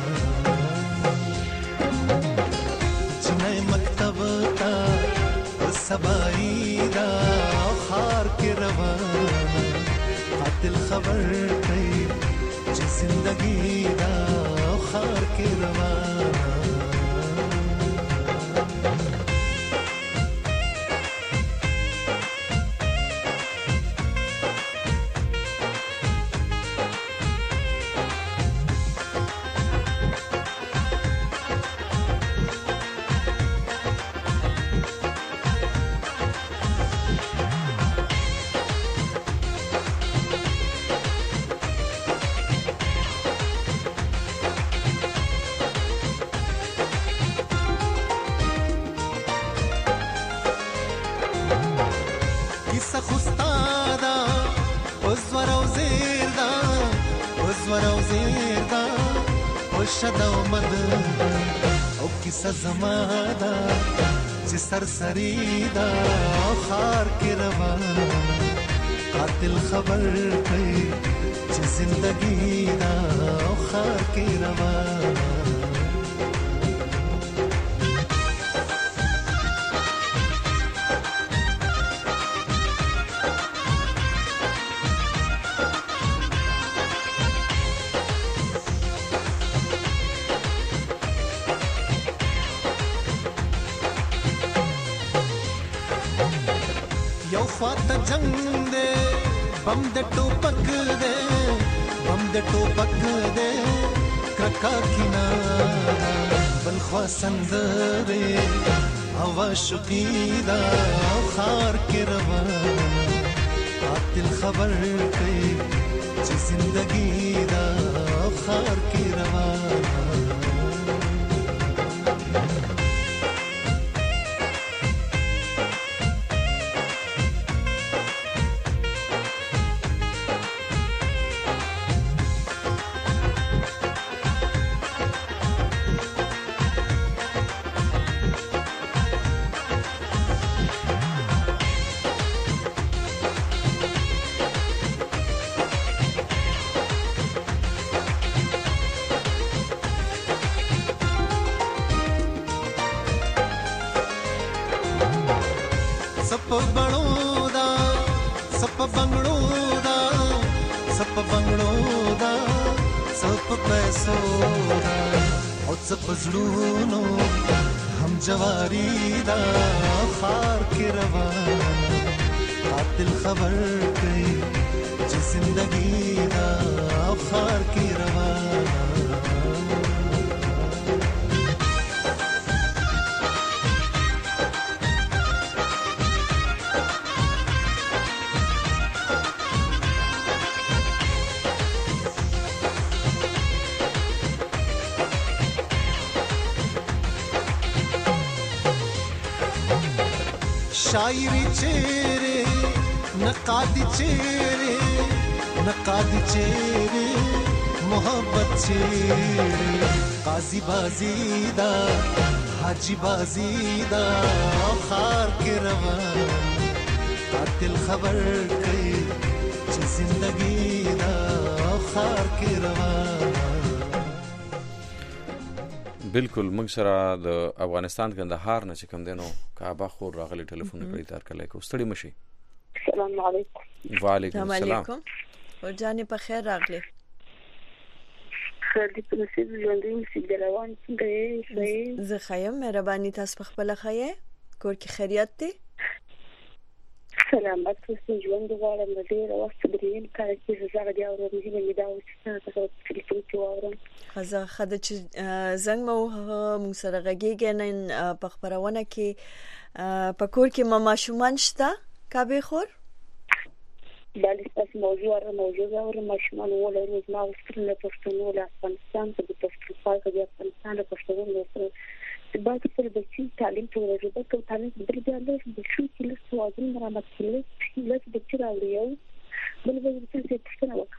چې مکتب تا او سبایی دا خار کې روانه قاتل خبر کوي چې زندگی دا خار کې روانه زمادا چې سرسری دا خار کې روانه قاتل خبر کوي چې زندگی دا خار کې روانه خواته جنگ دے بم د ټوپک دے بم د ټوپک دے کرکا کینا بل خوا سندره او شقیدا خار کې روان قاتل خبر کوي چې زندگی دا خار کې روان پزړونو هم جواری دا خار کې روان قاتل خبر کوي چې زندگی دا خار کې روان شاعری چهره نقادی چهره نقادی چهره محبت چهره قاضی بازی دا حاجی بازی دا خار کے روان قاتل خبر کئی چه زندگی دا خار کے روان. بالکل موږ سره د افغانستان کندهار نه چې کوم دینو کعبه خور راغلی ټلیفون کړی تار کله کو ستړي مشي. السلام علیکم. وعلیکم السلام. ورجانې په خیر راغلی. خیر دې په نصیب ژوندې مې روان څنګه یې؟ زه ښه یم، مهرباني تاسو په خپله ښه یې؟ کور کې خیریت دی؟ سلامت اوسئ، ژوند غواړم. د ډېره وخته درېیم کال چې زه غږ دې اورم، هیله مې دا وه چې تاسو په ټلیفون کې واورم. ښه ښه ده چې زنګ مو ووهه، موږ سره غږېږئ. نن په خپرونه کې په کور کې مو ماشومان شته کعبې خور؟ بله، ستاسو موضوع هغه موضوع اورم. ماشومان ولرو زما غوښتنه له پښتنو له افغانستان څخه د پښتونخوا څخه د افغانستان له پښتنو سره چې باید خپل بچي تعلیم ته ورسوي. که تعلیم بل بیا له بچو کې له سوالونو رامت کېږي له بچي راوړي یو بل بل څه پوښتنه وکړه.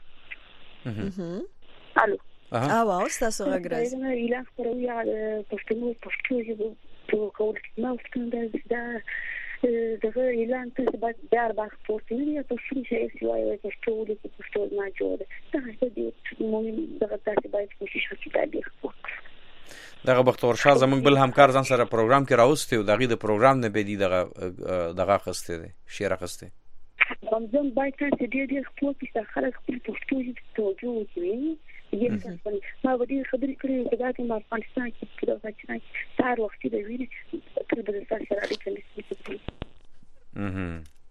الو او او ستاسو غږ راځي. نه اعلان خپروي پښتنو پښتو ژبه په کول کې ما وختونه دا دغه اعلان ته باید بار بار پورته نه یا په څه شي چې وایي پښتو ولې پښتو ما جوړه دا دې مهم دغه تاسو باید کوشش وکړئ دا دې دغه بختور شاه زمونږ بل همکار ځان سره پروګرام کې راوستي او دغه د پروګرام نه بدی دغه دغه خسته دي شعر خسته زم باید تاسو دې دې خپل چې خلک خپل پښتو ژبه توجه وکړي. ما ودي خبرې کړې چې دا د افغانستان کې په دغه ځای تار وخت دی ویني تر بل څه سره اړیکه نشي. اها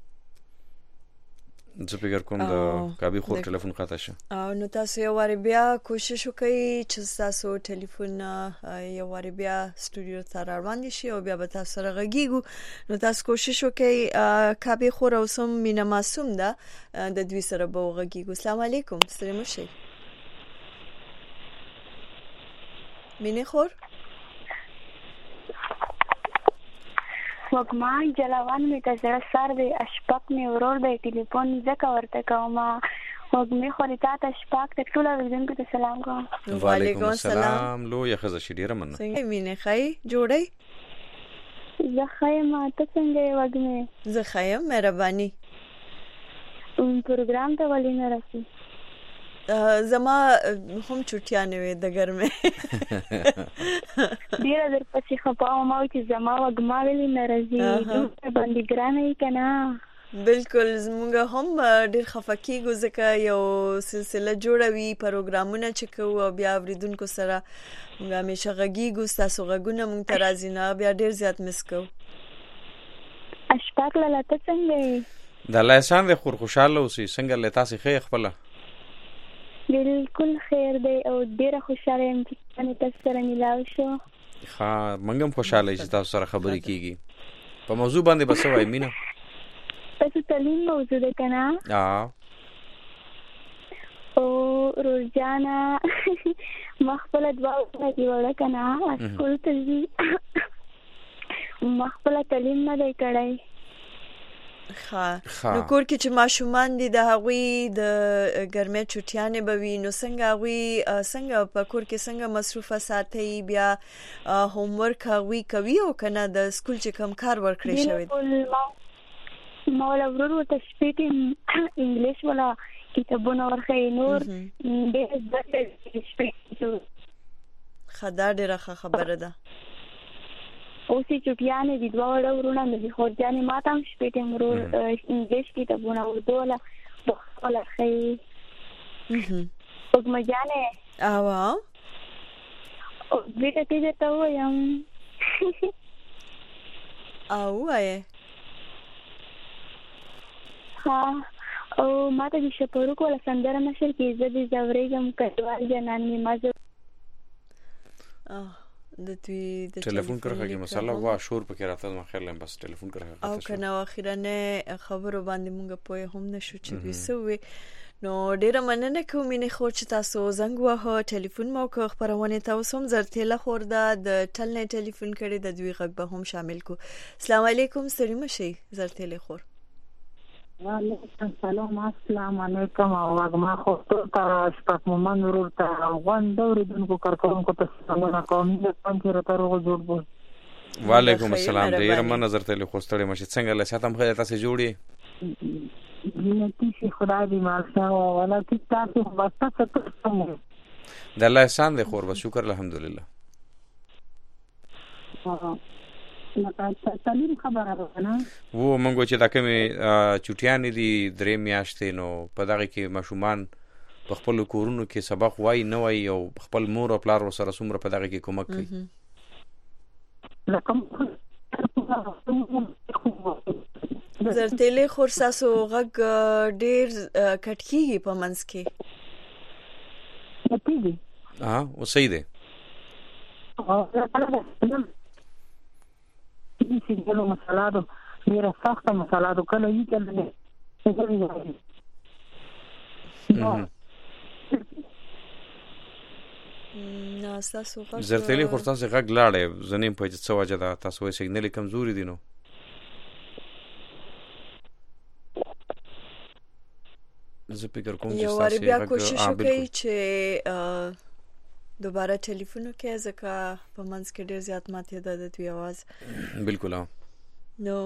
زه فکر کوم د کابي خور ټلیفون قطع شو. او نو تاسو یو واری بیا کوشش وکړئ چې تاسو ټلیفون یو واری بیا استودیو ته روان شي او بیا به تاسو سره غږیږو. نو تاسو کوشش وکړئ کابي خور او سم مینا معصوم ده د دوی سره به غږیږو. السلام علیکم. ستړي مشئ مینه خور. وګمان جلاوان می ته زړه سر دی اشپاک می ورور دی ټلیفون زکه ورته کوم وګمه خوري تا ته اشپاک ته ټول ورځم ته سلام کوم. وعلیکم السلام. لو یا خزه شډیره مننه. څنګه مینه خای جوړی؟ زه خایم ته څنګه وګمه؟ زه خایم مهرباني. پروګرام ته ولې نه راسي؟ زما هم چټیانه وي د ګرمه ډیره در پسې خپاو ما چې زما وګما ویلې ناراضي باندې ګرانه یې کنه. بالکل زموږ هم ډیر خفقېږو ځکه یو سلسله جوړوي پروګرامونه چې کوو او بیا اوریدونکو سره موږ همیشه غږیږو. ستاسو غږونه موږ ته راځي نه بیا ډیر زیات مس کوو. اشپاک لاله ته څنګه یې؟ د الله احسان دې خور خوشاله اوسې. څنګه له تاسو ښه خپله؟ بالکل خیر دی او ډیره خوشاله یم چې تاسو سره ملاو شو. ها منګم خوشاله چې تاسو سره خبرې کیږي. په موضوع باندې بس وای مینا تاسو تعلیم موضوع ده کنه؟ ها او روزانا مخبل دوا دی وړه کنه اسکول ته ځي مخبل تعلیم نه دی کړای. ښه نو کور کې چې ماشومان دي د هغوی د ګرمۍ چټیانې به وي نو څنګه هغوی څنګه په کور کې څنګه مصروفه ساتي بیا هوم ورک هغوی کوي او کنه د سکول چې کم کار ورکړی شوی ما ولا ورور ورته شپې انګلیش ولا کتابونه ورخې نور ډېر زده شپې ښه دا ډېره ښه خبره ده. اوسې چټیانې دي دوه وړه ورونه مې خور جانې ما ته هم شپې ټیم ورور انګلیش کتابونه اردو ولا ولا خې وګما جانې او او بیٹه دې ته وایم او وای ها او ما ته د شپورو کوله سندره نشر کې زه دې زورېږم کډوال جنان می مازه اه د دوی د ټلیفون کرخه کې مسله وا شور پکې راته ما خیر لم بس ټلیفون کرخه او کنه اخیرانه خبرو باندې مونږ په هم نشو چې دوی سوې نو ډیره مننه کوم مینه خور چې تاسو زنګ وهه ټلیفون مو کو خبرونه تاسو هم زرتله خور د ټلنه ټلیفون کړي د دوی غږ به هم شامل کو. السلام علیکم ستړي مشي زرتله خور. وعلیکم السلام السلام علیکم او ما خو ته شپږ مومن ورور ته وان دورې دونکو کارکونکو ته څنګه کوم د پنځه راترغه جوړ بو. وعلیکم السلام ډیر مننه زرتله خور ستړي مشي څنګه له ساتم خیر تاسو جوړي نتی شي خدای دې مالشه ولا چې تاسو واسطه څه د الله احسان دې خور به شکر الحمدلله. ها نو تعلیم خبره ده نه وو مونږ چې دا کومه چټیان دي درې میاشتې نو په دغه کې ماشومان په خپل کورونو کې سبق وای نه وای او خپل مور او پلار سره څومره په دغه کې کومک کوي. لکه زرتله خور ساسو غږ ډیر کټکیږي په منځ کې. کټکیږي ها او صحیح ده. چې ګلو مساله ده ډیره سخته مساله ده کله یې کله نه تاسو غږ زرتله خور تاسو غږ لاړې زنیم په څه وجه ده تاسو یې سیګنل کمزوري دي نو زه فکر کوم چې تاسو بیا کوشش وکړئ چې دوباره ټلیفون وکړئ ځکه په منځ کې ډیر زیات ماته ده د دوی आवाज. بالکل نو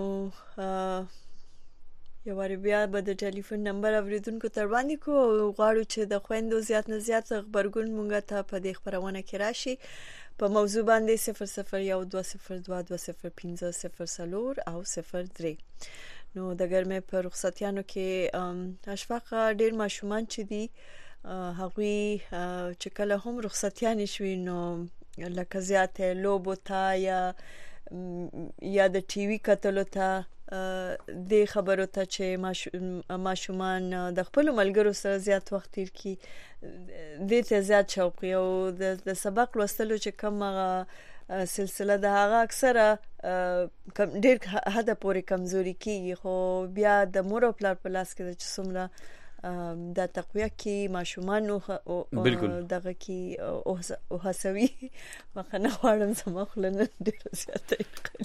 یو واری بیا به د ټلیفون نمبر اوریدونکو تر باندې کو غواړو چې د خويندو زیات نه زیات خبرګون مونږ ته په دې خبرونه کې راشي په موضوع باندې صفر صفر یو دوه صفر دوه دوه صفر پنځه صفر صفر او صفر درې. نو د ګرمه په رخصتیانو کې اشفاق ډیر ماشومان چې دي هغوی چې کله هم رخصتیان شوي نو لکه زیاته لوبو ته یا یا د ټي وي کتلو ته د خبرو ته چې ماشومان د خپل ملګرو سره زیات وخت تیر کی د ته زیات شوق او د سبق لوستلو چې کومه سلسله د هغه اکثره ډیر حد پورې کمزوري کیږي خو بیا د مور او پلار په لاس کې چې څومره د تقویه کې ماشومان دغه کې او هڅوي مخنه غواړم زما خلنه ډیر زیاته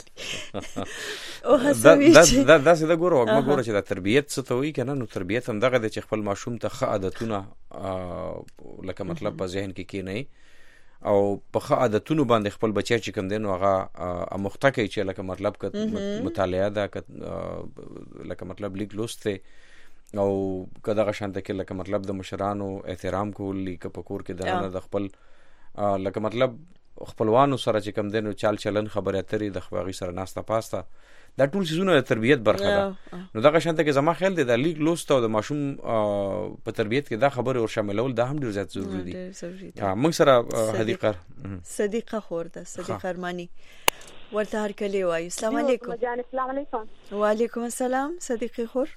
او هڅوي دا دا څه د ګورو ما ګورو چې د تربيت څه ته وی کنه نو تربيت هم دغه د خپل ماشوم ته ښه عادتونه لکه مطلب په ذهن کې کې نه او په ښه عادتونو باندې خپل بچی چې کوم دین هغه امختہ کوي چې لکه مطلب ک مطالعه دا لکه مطلب لیک لوسته او کدا غشانته کې لکه مطلب د مشرانو احترام کول لیک په کور کې درنه د خپل لکه مطلب خپلوانو سره چې کم دینو چال چلن خبره اترې د خواغي سره ناستا پاستا دا ټول شیزونه د تربيت برخه ده. نو دا غشانته کې زما خیال دی د لیک لوست او د ماشوم په تربيت کې دا خبره ور شاملول دا هم ډیر زیات ضروری دي. ها موږ سره حدیقه صدیقه خور ده صدیقه ارمانی ورته هر کلی وای. السلام علیکم. السلام علیکم. وعلیکم السلام صدیقه خور.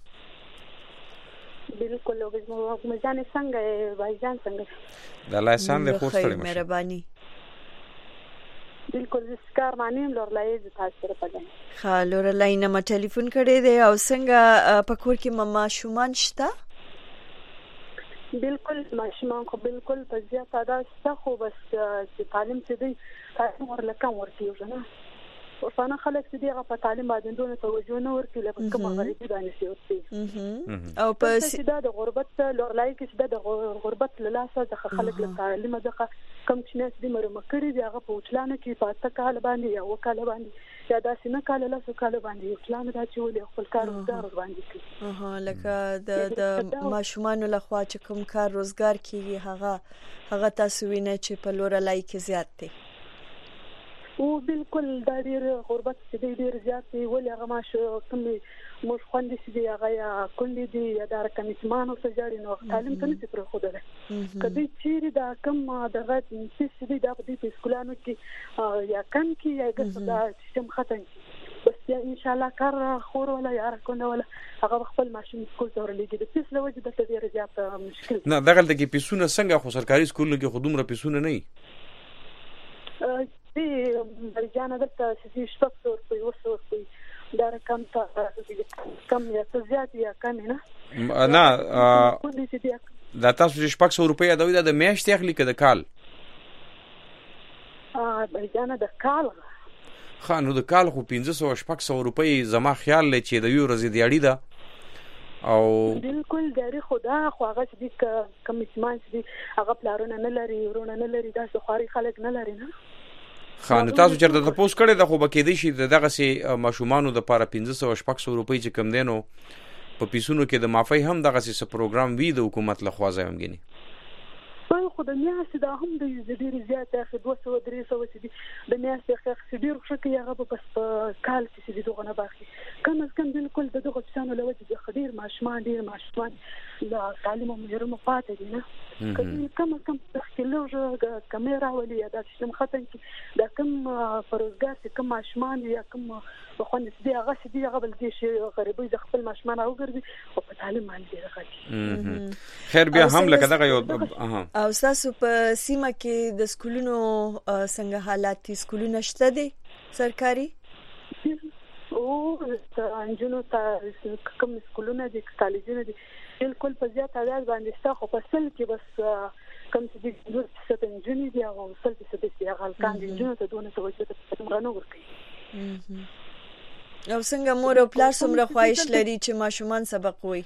بالکل لوګز مو ځان څنګه وایجان څنګه د الله احسان دې خور سره مهرباني بالکل اسکار مانیم لورلای ز تاسو سره پدې ها لورلای نه ما ټلیفون کړی دی او څنګه په کور کې مما شومان شته بالکل ماشومان خو بالکل په زیاته دا شته خو بس چې تعلیم څه دی تاسو ورلکه ورکیږي نه ورفانه خلک چې دیغه په تعلیم باندې دونه توجه نه ورکړي لکه کومه غریبي باندې شي ورته او په سیده د غربت لورلای کې سیده د غربت لاسه د خلک له تعلیم دغه کم چې ناس دې مرمه کړی دی هغه په وچلانه کې پاته کال باندې یا وکاله باندې یا داسې نه کال له سکاله باندې وچلانه دا چې ولې خپل کار روزګار باندې کوي اها لکه د د ماشومان له خوا چې کوم کار روزګار کیږي هغه هغه تاسو وینئ چې په لورلای کې زیات دی او بالکل دا ډیر غربت چې ډیر زیات دی ولې هغه ماشه کوم مش خوندې چې هغه یا کندې دی یا دا کمیسمان او سجاري نو تعلیم ته نه پر خو ده کدی چیرې دا کم دغه چې دی دا په سکولانو کې یا کم کې یا ګټه دا سیستم ختم بس ان شاء الله کار خور ولا یار کنه ولا هغه خپل ماشين سکول ته ورلېږي د پیسې لوجه د ډیر زیات مشکل نه دغه د کې پیسونه څنګه خو سرکاري سکول کې خودمره پیسونه نه ا دې برجانه دلته چې شپږ سو روپۍ وسو دا رقم ته کم یا څه زیات یا کم نه نه دا تاسو چې شپږ سوه روپۍ یادوي دا د میاشتې اخلي که د کال؟ بهجانه د کال. ښه نو د کال خو پنځه سوه شپږ سوه روپۍ زما خیال دی چې د یو ورځې دیاړي ده او بالکل دیاړي خو دا خو هغه چې دي کم اسمان چې دي هغه پلارونه نه لري ورونه نه لري داسې خواري خلک نه لري نه. ښه نو تاسو چېرته تپوس کړی ده خو به کېدای شي د دغسې ماشومانو دپاره پنځه سوه شپږ سوه روپۍ چې کوم دی نو په پیسونو کې د معافۍ هم دغسې څه پروګرام وي د حکومت لخوا زه هم ګینې خو د میاشتې دا هم د ډېرې زیاتې اخلي دوه سوه درې سوه چې دي د میاشتې اخلي ډېر ښه کوي هغه به بس په کال کې چې دي دغه نه به اخلي کم از کم بالکل د دغو څیزانو له وجې څخه ډېر ماشومان ډېر ماشومان له تعلیم او محرومه پاتې دي نه که کم از کم تخکې لږ کمې راولي یا دا سیستم ختم کړي دا کم په روزګار چې کم ماشومان دي یا کم خوندې چې دي هغه چې دي هغه به له دې شي غریبۍ د خپل ماشومان راوګرځي او په تعلیم باندې ډېر غږي. خیر بیا هم لکه دغه یو او ستاسو په سیمه کې د سکولونو څنګه حالات دي؟ سکولونه شته دي سرکاري؟ او انجونو ته کوم سکولونه دي کالجونه دي بالکل په زیات تعداد باندې شته خو په سل کې بس کوم چې دي دوه فیصد انجونې دي او سل فیصد دي هغه هلکان دي انجونو ته دونه توجه څنګه نه ورکوي. او څنګه مور او پلار څومره خواهش لري چې ماشومان سبق وایي؟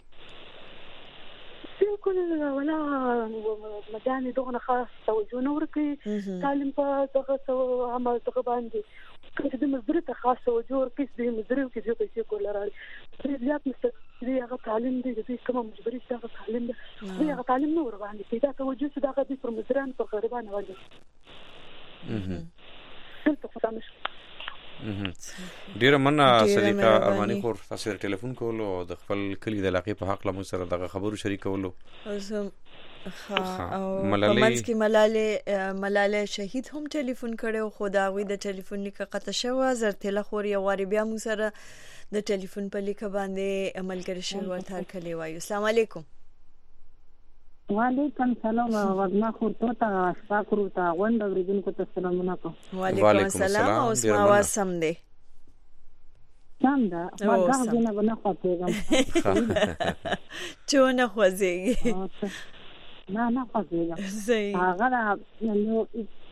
بالکل ولا مجاني دغه خاص توجه نه ورکوي تعلیم په دغه عمل دغه باندې که د مزدوري ته خاص توجه ورکوي د مزدوري کې چې پیسې کول راړي زیات مستقلی هغه تعلیم دی د دې کوم مجبوري چې هغه تعلیم دی دی هغه تعلیم نه ور باندې پیدا توجه چې دغه د پر مزدوران پر غریبانو باندې اها څه څه تاسو ډیره مننه صدیقه ارمانی خور تاسو د ټلیفون کولو او د خپل کلی د علاقې په حق له موږ سره دغه خبرو شریکولو. او پمنځ کې ملاله ملاله شهید هم ټلیفون کړو خو دا غوي د ټلیفون لیکه قطع شوه زرتله خور یو واری بیا موږ سره د ټلیفون په لیکه باندې عمل کړی شو ورته کلی وایو. السلام علیکم. وعلیکم سلام وغما خورته تا شکر تا غوند اوریدونکو ته سلامونه کوم. وعلیکم السلام او اسما واسم دی سم ده ما دا غوښنه نه خوځېږم چونه خوځېږي نه نه خوځېږم هغه نو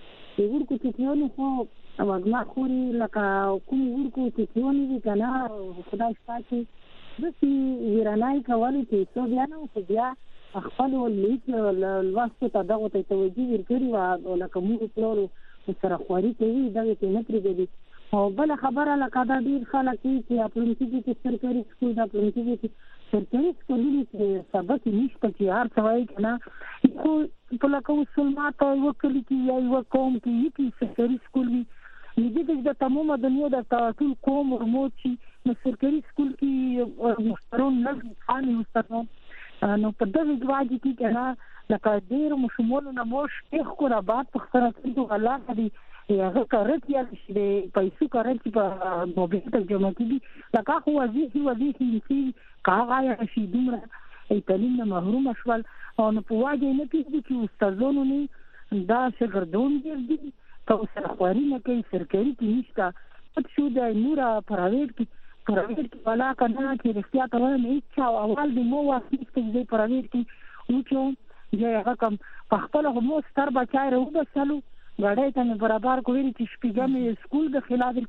ورکو چې نو خو وغما خوري لکه کوم ورکو چې نو دي کنه خدای پاکي د سي ورانای کولای چې څو بیا نو څو بیا خپل لیک الواسطه ته دغه ته توجه ورکړي او لکه موږ ټول سره خوري کوي دغه ته نه پریږدي او بل خبره لکه دا ډیر خلک چې خپل کې سرکاري سکول د خپل کې سرکاري سکولونو کې سبق نشته چې هر څه وایي کنه خو په لکه مسلمانته یو کلی کې یا یو قوم کې یې سرکاري سکول وي دې د تمامه دنیا د ټول قوم ورموت شي نو سرکاري سکول کې محترم نه خاني مستقیم نو په دغه ځواجی کې کنه لکه ډیر مشمول نه موش تخ کو را بات په خبره کوي الله دې هغه کارت یا چې پیسې کارت په موبایل ته جمع کړي لکه خو وظیفه وظیفه چې کاغه یا شي دومره ای تعلیم نه محروم شول او نو په واجه نه پیږي چې استادونو نه دا شګردون دي تاسو سره خوري نه کوي سرکاري کې نشته پد شو د نورا پرایویټ کې پرایویټ کې ولا کنه چې رښتیا ته نه اچھا اول د مو واسطه کې پرایویټ کې او چې یا هغه کوم په خپل هم ستر بچای راو بسلو غړې ته برابر کوي چې شپږم سکول د خلاف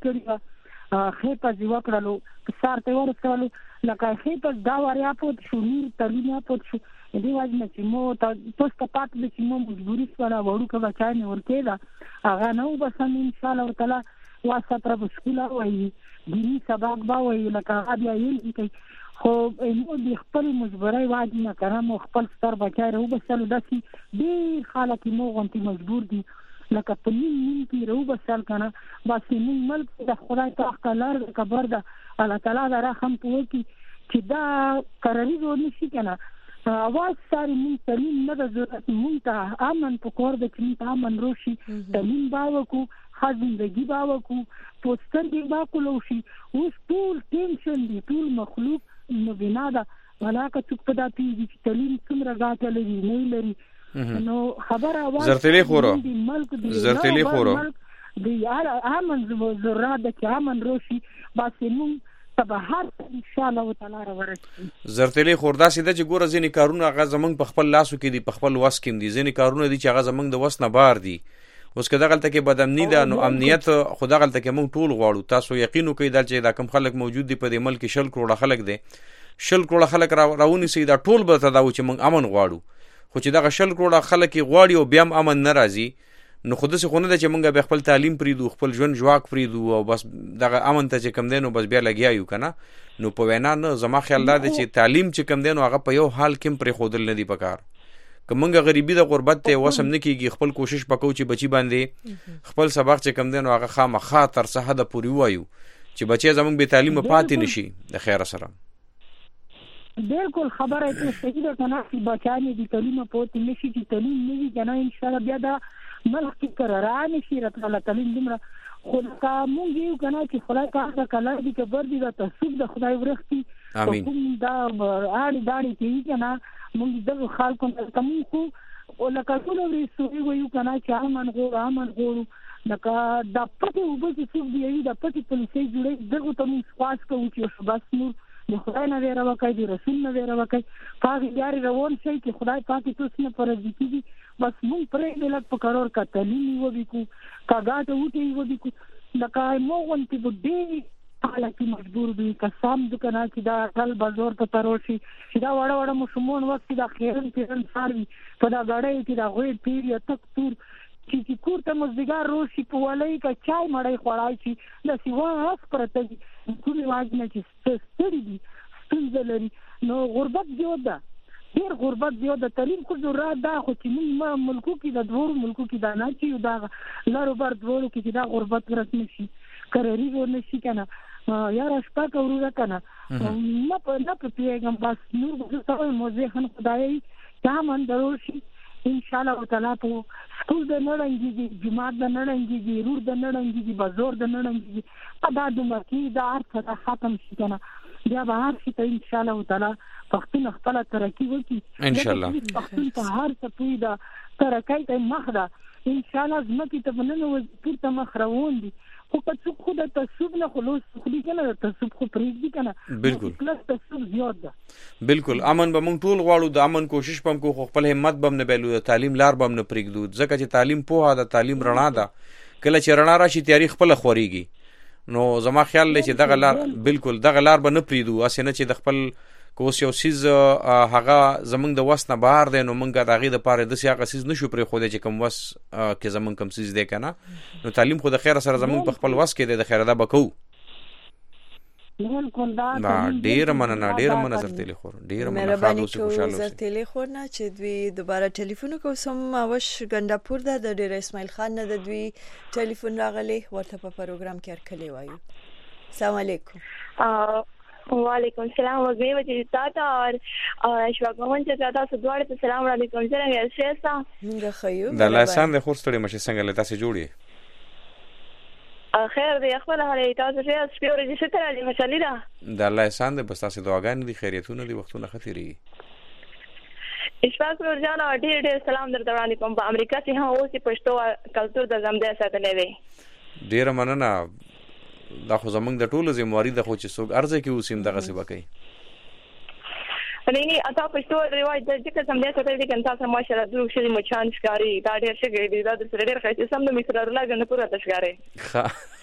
کړی خې په ځوا کړلو سار ته ورسولو لکه خې په دا وریا په شونیر تعلیم په شو دې واجب چې مو تاسو پات د چې مو مجبوري سره وړو کا بچای نه ورکېدا هغه نو بس ان شاء الله تعالی واسطه پر سکول وایي دینی سبق با وایي لکه بیا یې کوي خو نو د خپل مجبورای واجب نه کړم خپل ستر بچای راو بسلو داسي ډیر خلک نو غونتی مجبور دي لکه په نیم نیم کې راو بسل کنه باسي نیم ملک د خدای تعالی لار کبر ده الله تعالی دا رحم کوي چې دا قراري ونه شي کنه اواز ساري من تعلیم نه د ضرورت مونته امن په کور د چې امن روشي تعلیم باوکو خزندګي باوکو پوسټر دی باکلو شي اوس ټول ټینشن دی ټول مخلوق نو بنا دا ولاکه څوک په داتې چې تعلیم څومره غاټه لري نه لري نو خبر اواز زرتلی خورو زرتلی خورو دی امن ضرورت د چې امن روشي باسي مون سبهار ان شاء الله تعالی راورسي. زرتلی خوردا سیده چې ګوره ځینې کارونه هغه زمونږ په خپل لاسو کې دي، په خپل وس کې دي، ځینې کارونه دي چې هغه زمونږ د وس نه بار دي. اوس که دغلته کې بد امني ده نو امنیت خو دغلته کې موږ ټول غواړو. تاسو یقین وکړئ دا چې دا کم خلک موجود دي په دې ملک کې شل کروڑه خلک دي، شل کروڑه خلک راونیسي دا ټول به ته دا و چې موږ امن غواړو. خو چې دغه شل کروڑه خلک غواړي او بیا هم امن نه راځي نو خو داسې خو نه ده چې موږ به خپل تعلیم پرېږدو، خپل ژوند ژواک پرېږدو او بس دغه امن ته چې کم دی نو بس بیا لګیا یو که نه. نو په وینا نه زما خیال دا دی چې تعلیم چې کم دی نو هغه په یو حال کې هم پرېښودل نه دي پکار. که موږ غریبي د غربت ته وسم نه کېږي، خپل کوشش پکو چې بچي باندې خپل سبق چې کم دی نو هغه خامخا تر څه حده پورې ووایو چې بچی زموږ بې تعلیمه پاتې نه شي د خیره سره. بالکل خبره ته صحیح ده کنه چې بچانې د تعلیم پاتې نه شي، چې تعلیم نه وي کنه ان شاء الله بیا دا ملک کې قرارانه شي راتله تعلیم دومره. خو که مونږ یو کنه چې خدای کار دا کله دې کبر دي دا تصوب د خدای ورختي امين دا اړ داړي کې کنه مونږ دغه خلکو ته مونږ خو لکه ټول ورې سوي وایو کنه چې امن غوړ امن غوړ لکه دا پټي وبو چې څوک دی دا پټي پولیسي جوړي دغه ته مونږ خواص کوو چې بس نور د خدای نه ویره وکړي، د رسول نه ویره وکړي، پاک یاري روان شي چې خدای پاک تاسو نه پرځي کیږي. بس مونږ پرې د لک په قرار کا تعلیم وبکو کاګاټ وټي وبکو لکه مو وانت بډې حالت مجبور دي قسم د کنه چې دا ټل بازار ته تروشي چې دا وړه وړه مشمون وخت دا خیرن پیرن ساروي په دا غړې کې دا غوې پیر یا تک تور چې کور ته مزدګار روشي په ولای کا چای مړی خوړای شي د سیوا اس پرته ټول واجنه چې ستړي دي ستونزه لري. نو غربت دیو ده ډیر غربت دیو د تعلیم خو ضرورت ده، خو چې موږ ملکو کې د دوه ملکو کې دا نه چې دا لارو بر دوه کې چې دا غربت ورسنه شي کرری ونه شي کنه یار شپه کوروره کنه نه په نه په پیغام بس نور څه موزه خن خدای تا من دروشي ان شاء الله تعالی په سکول د نړنګي جماعت د نړنګي رور د نړنګي بازار د نړنګي ادا د مکی دا ارث ختم شي کنه بیا به هر شي ته ان شاء الله تعالی پښتون خپل ترقی وکړي ان شاء الله. پښتون په هر څه پوي دا ترقی ته مخ ده ان شاء الله زمکه ته بننه وزیر ته مخ روان دي. خو که څوک خو د تصوب نه خلاص خو دې کنه تصوب خو پریږدي کنه بالکل پلس تصوب زیات ده. بالکل امن به موږ ټول غواړو، د امن کوشش پم کو خپل همت بم نه بیلو، د تعلیم لار بم نه پریږدو ځکه چې تعلیم پوها د تعلیم رڼا ده. کله چې رڼا راشي تیاری خپل خوريږي. نو زما خیال دی چې دغه لار بالکل دغه لار به نه پریږدو، اسې نه چې د خپل کوس یو سیز هغه زمونږ د وس نه بهر دی نو مونږ د هغې دپاره داسې هغه سیز نه شو پرېښودی چې کوم وس کې زمونږ کوم سیز دی که نه. نو تعلیم خو د خیره سره زمونږ په خپل وس کې دی، د خیره دا به کوو. ډېره مننه ډېره مننه زرتیلې خور ډېره مننه مهرباني کوو زرتیلې خور نه چې دوی دوباره ټلیفون کوو سم اوش ګنداپور ده د ډېر اسماعیل خان نه د دوی ټلیفون راغلی ورته په پروګرام کې هرکلی وایو. السلام علیکم. وعلیکم السلام وګړي وجې تاسو اور اشواګمن چې تاسو دوړ ته سلام علیکم څنګه یاست؟ موږ خیو د الله سان د خور ستړي مشه څنګه لته سي جوړي خیر دی خپل حالې تاسو شه سپیورې چې ستاره دې مشالې ده د الله سان د بس تاسو دعاګانې دي خیریتونه دي وختونه خطرې اشفاق نور جان ډېر ډېر سلام درته وړاندې کوم. په امریکا کې هم اوس پښتو کلچر د زمده ساتلې وي. ډېر مننه. دا خو زمونږ د ټولو ذمہواری ده خو چې څوک ارزه کې اوسیم دغه څه وکړي. نه نه اته پښتو روایت د ذکر سم دې سره دې کنه تاسو ماشاءالله دوه شې مچان ښکاری دا ډېر ښه دی دا د سره ډېر ښه سم د مصر الله غن پورا تشګاره ښه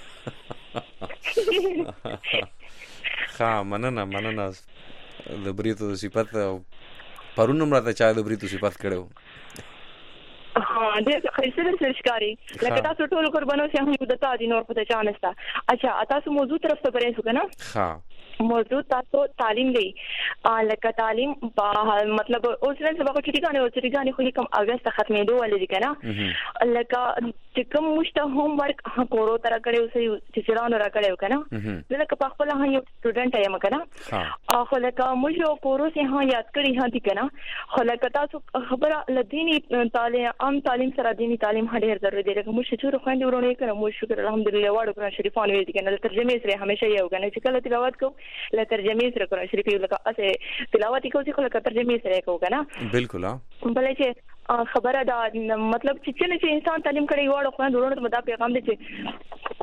ښه مننه مننه د بریتو صفات پرونم راته چا د بریتو صفات کړو. ها دې خیسه د سرشکاری لکه تاسو ټول قربانو سه هم د تا دي نور پته چانستا. اچھا تاسو موضوع طرف ته پرې شو کنه؟ ها موضوع تاسو تعلیم دی لکه تعلیم مطلب اوس نن سبا چې ټیګانې او چې ټیګانې خو کوم اگست ختمې دوه ولې کنه لکه چې کوم مشته هوم ورک کورو تر کړو چې چرانو را کړو کنه لکه په خپل هغه یو سټوډنټ یم کنه خو لکه موږ کورو سه ها یاد کړی هدي کنه خو لکه تاسو خبره لدینی تعلیم عام تعلیم سره دینی تعلیم ډېر ضروري دی لکه موږ چې خويندې ورونه کړو موږ شکر الحمدلله واړو قرآن شریفونه ویل کنه ترجمه سره همیشه یو کنه چې کله تلاوت کو له ترجمه سره قرآن شریف یو لکه اسه تلاوت کو چې کله ترجمه سره کو کنه بالکل ها بلې چې خبره دا مطلب چې چې انسان تعلیم کوي واړو خويندې ورونه ته دا پیغام دی چې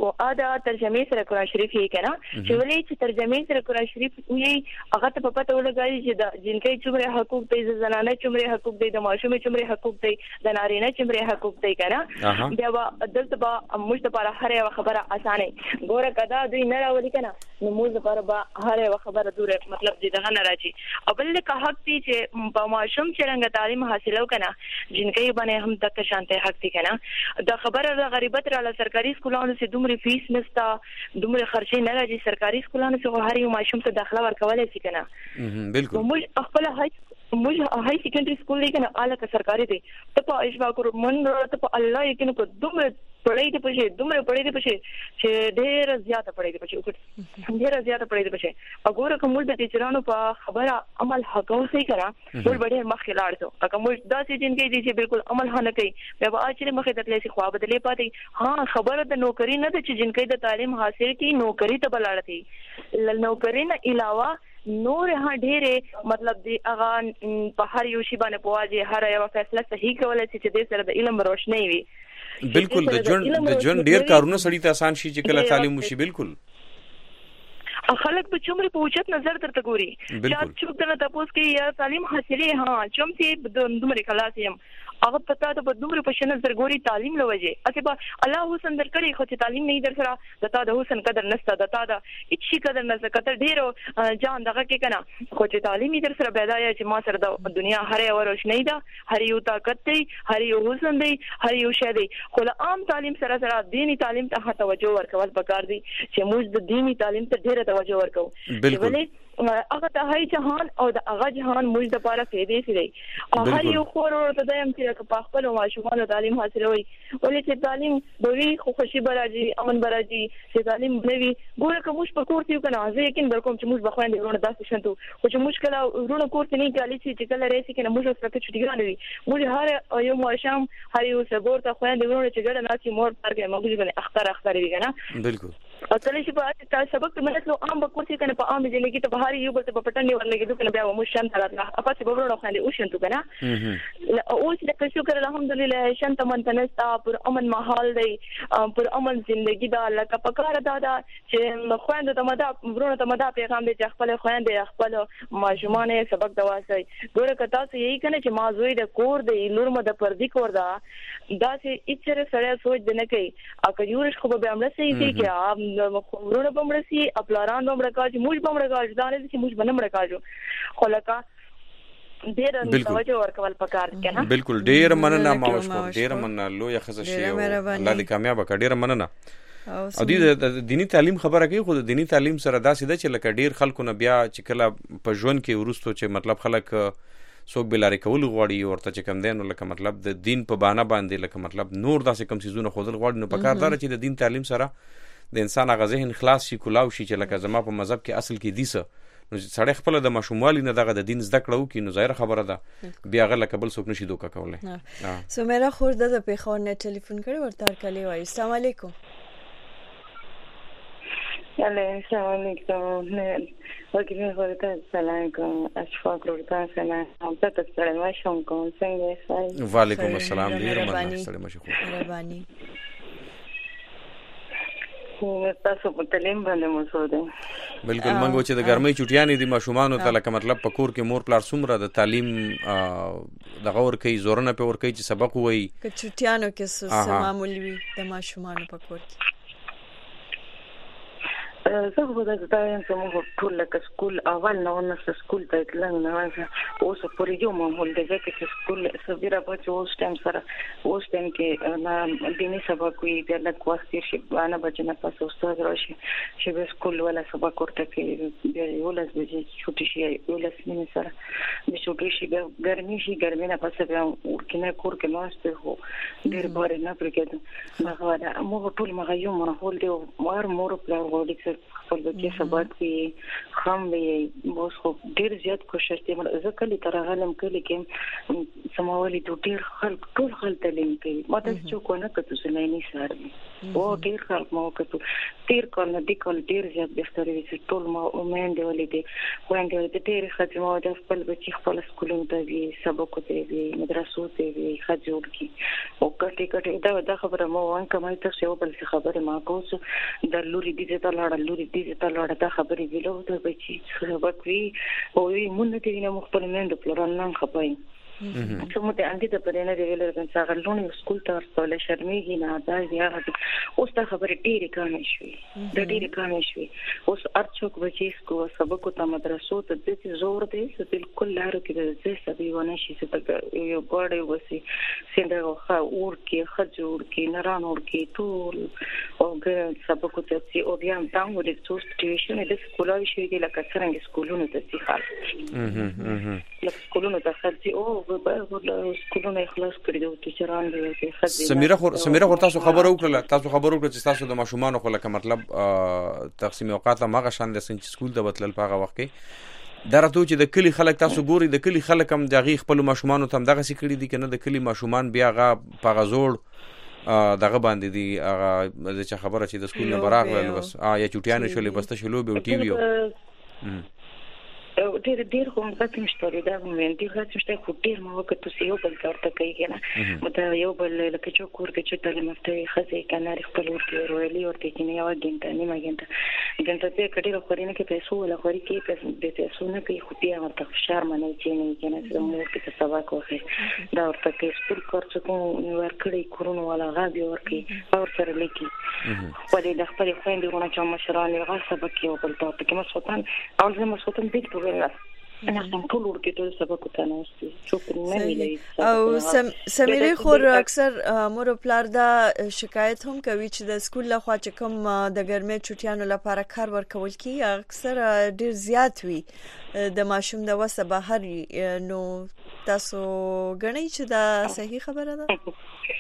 او ادا ترجمه سره قرآن شریف یې کنه چې ولې چې ترجمه سره قرآن شریف یې هغه ته په پته ولګایي چې د جنکې څومره حقوق دي، د زنانه څومره حقوق دي، د ماشومې څومره حقوق دي، د نارینه څومره حقوق دي کنه بیا دلته به موږ لپاره هر یو خبره اسانه ګوره کدا دوی نه راولي کنه نو موږ لپاره به هر یو خبره دوره مطلب دې دغه نه راځي او بل که حق دي چې په ماشوم چې رنګ تعلیم حاصلو کنه جنکې باندې هم د شانته حق دي کنه دا خبره د غریبت را له سرکاري سکولونو سي دومره فیس نستا دومره خرچې نه راځي سرکاري سکولونو سره هر یو ماشوم ته داخله ورکولای شي کنه بالکل موږ خپل هاي موږ هاي سیکنډري سکول دی کنه اله که سرکاري دی ته په اشوا کور من ته په الله یې کنه دومره پړې دې پښې دومره پړې دې پښې چې ډېر زیاته پړې دې پښې وکړ ډېر زیاته پړې دې پښې وګوره کوم د ټیچرانو په خبره عمل حقو سي کرا ټول ډېر مخې لاړ شو هغه موږ داسې جنګي دي چې بالکل عمل نه کوي بیا اچره مخې ته تللی سي خو بدلې پاتې ها خبره د نوکری نه د چې جنګي د تعلیم حاصل کی نوکری ته بلاړتي نوکری نه علاوه نور ها ډېر مطلب دی هغه په هر یو شی باندې پواجي هر یو فیصله صحیح کولای شي چې د سره د علم روشنی وي بالکل د جون د جون ډیر کارونه سړی ته آسان شي چې کله تعلیم وشي بالکل خلک به چمري په اوچت نظر درته ګوري چې څوک درته تاسو کې یا تعلیم حاصلې ها چم چې د دومره کلاس یم هغه پتا ته په دومره په شنه زرګوري تعلیم لوجه اته په الله حسن درکړي خو چې تعلیم نه در سره دتا د حسن قدر نسته دتا د هیڅ شي قدر نه کتر ډیرو جان دغه کې کنه خو چې تعلیم در سره پیدا یا چې ما سره د دنیا هر یو روشنی ده هر یو طاقت دی هر یو حسن دی هر یو شی دی خو له عام تعلیم سره سره دینی تعلیم ته توجه ورکول پکار دی چې موږ د دینی تعلیم ته ډیره توجه ورکو بالکل هغه ته هاي جهان او د هغه جهان موږ د لپاره فائدې سي او هر یو خور ورته دایم چې په خپل ماشومان تعلیم حاصلوي ولې چې تعلیم دوی خو خوشي براجي امن براجي چې تعلیم بنوي ګوره کوم په کور کې کنه زه یقین درکوم چې موږ بخوان ورونه داسې شنتو خو چې مشکل ورونه کور کې نه کالي چې کله راسي کنه موږ سره کې چټي غانوي موږ هر یو ماشام هر یو سبور ته خوان ورونه چې ګړه ناسي مور پر کې موږ باندې اختر اختر وی کنه بالکل او کله چې په سبق ته منځلو عام به کور کې کنه په عام ژوند کې ته بهاري یو بل ته په پټنې ورلګې کنه بیا مو شان تر الله اپا چې بورو خو نه وشنتو کنه او چې شکر الحمدلله شانت منتنستا پر امن ماحول دی پر امن ژوندۍ دا لکه پکاره دا چې خويند ته مدا ورونه ته مدا پیغام دی چې خپل خويند خپل ماجمان سبق دواسي ګوره کتا سه یہی کنه چې مازوی د کور دی لور مده پردي کور دا دا چې اچره سره سوچ دنه کوي اګه یورش خو به امر سي دي چې ورونه بمړسي خپلاران بمړکا چې موږ بمړکا ځان دې چې موږ بنمړکا جو خلکا ډېر توجه ورکول پکار کنه بالکل ډېر مننه ماوشکور ډېر مننه لوی خزه شي الله دې کامیاب کړي ډېر مننه او دې دینی تعلیم خبره کوي خو د دینی تعلیم سره داسې ده چې لکه ډېر خلکو نه بیا چې کله په ژوند کې ورستو چې مطلب خلک څوک بلاري کول غواړي ورته چې کم دین لکه مطلب د دین په بانه باندې لکه مطلب نور داسې کم سيزونه خودل غواړي نو پکار دار چې د دین تعلیم سره د انسان هغه ذهن خلاص شي کولاو شي چې لکه زما په مذهب کې اصل کې دیسه نو سړی خپل د مشوموالي نه دغه د دین زده کړو کې نو ظاهر خبره ده بیا غل قبل څوک نشي دوکا کولای سمیرا خورده د پیښور نه ټلیفون کړي ورته کلی وای السلام علیکم السلام علیکم وګورئ ورته سلام کوم اشفاق ورته سلام تاسو سره ما شوم کوم څنګه یې وعلیکم السلام ډیر مننه سره مشه خو مهرباني تاسو په تعلیم باندې موضوع ده بالکل منګو چې د ګرمۍ چټیانې دي ماشومان ته لکه مطلب په کور کې مور پلار سومره د تعلیم دغه ور کوي زورنه په ور کوي چې سبق وایي که چټیانو کې څه معمول وي د ماشومان په کور کې زه خو دا ځایم چې موږ ټول لکه سکول اول نو نه سکول ته تلل نه وایي اوس پورې یو معمول دی چې سکول سویرا په اوس ټایم سره اوس ټایم کې نه دیني سبق وي د لږ وخت شي باندې بچنه پس استاد راشي چې به سکول ولا سبق ورته کې بیا یو لاس به چوټي شي یو لاس مینه سره به چوټي شي ګرمي شي ګرمي نه پس بیا ورکنه کور کې ناشته هو ډېر بار نه پرګد نه غواړم موږ ټول مغیوم ماحول دی مار مور په وړي خپل بچي سبق کې خام وي اوس خو ډیر زیات کوشش کوي زه کلی تر غلم کلی کې سماولي ډیر خلک ټول خلک تعلیم کوي ماته چې کو نه کته سنې نه سره او ډیر خلک مو کته تیر کول نه دی کول ډیر زیات بهتري وي ټول ما امید ولې خو انده ډیر خدمت مو د خپل بچي خپل سکولونو ته وي سبق ته وي مدرسو ته وي خجور کی او کټي کټي دا د خبره مو وان کمای ته څه بل څه خبره ما کوڅ د لوري دي ته لاړه لوري دي ته لاړه دا خبره ویلو ته بچي سبق وي او وي مونږ ته نه خپل مند پلان نه خپای څه مو ته اندې ته پرې نه دی ویل چې هغه لونی سکول ته ورسول شرمېږي نه دا بیا اوس دا خبره ډېرې کمې شوې د ډېرې کمې شوې اوس هر څوک بچي سکو سبق ته مدرسو ته د دې زور دی چې بالکل لارو کې د دې سبي ونه شي چې یو ګاډي وسی څنګه خو اور کې خجور کې نران اور کې ټول او ګر سبق ته چې او بیا هم د څو سټیشن د سکولای شي لکه څنګه سکولونو ته چې خاص لکه سکولونو ته خاص او سکولونه خلاص کړی د ټیچران دی سمیره خو سمیره خو تاسو خبر وکړه تاسو خبر وکړه چې تاسو د ماشومان خو لکه مطلب تقسیم اوقات ماغه شان د سنچ سکول د وتل پاغه وخت کې درته چې د کلی خلک تاسو ګوري د کلی خلک هم دغه خپل ماشومان ته هم دغه سکړي دي کنه د کلی ماشومان بیا غا پاغه زوړ دغه باندې دي هغه چې خبره چې د سکول نه براغله بس یا چټیانه شولې بس ته شلو به ټي وي ډېر ډېر کوم څه مشتري دا مومنت دي چې څه خو ډېر مو وکړ ته یو بل تورته کوي کنه مته یو بل لکه چې کور کې چې تعلیم ته خزه کنه خپل ورته رويلي ورته چې نه یو ګنټه نیمه ګنټه ګنټه ته کډیره خورینه کې پیسو ولا خوري کې پیسې د پیسو نه کوي خو بیا ورته فشار منې چې نه کنه چې مو کې څه کوي دا ورته کې سپور کورس کوم ورکړي کورونو ولا غابي ورکي او سره لیکي په دې د خپل خويندې ونه چې مشران یې غاصب کې او بل تاسو کې مسوتان او زه مسوتان دې انا څنګه ټول ورته ټول سبق ته نه واستي شکر نه ویلې او سمیره خور اکثر مور پلار دا شکایت هم کوي چې د سکول له خوا چې کوم د ګرمۍ چټیانو لپاره کار ورکول کی اکثر ډیر زیات وي د ماشوم د وسه بهر نو تاسو غنئ چې دا صحیح خبره ده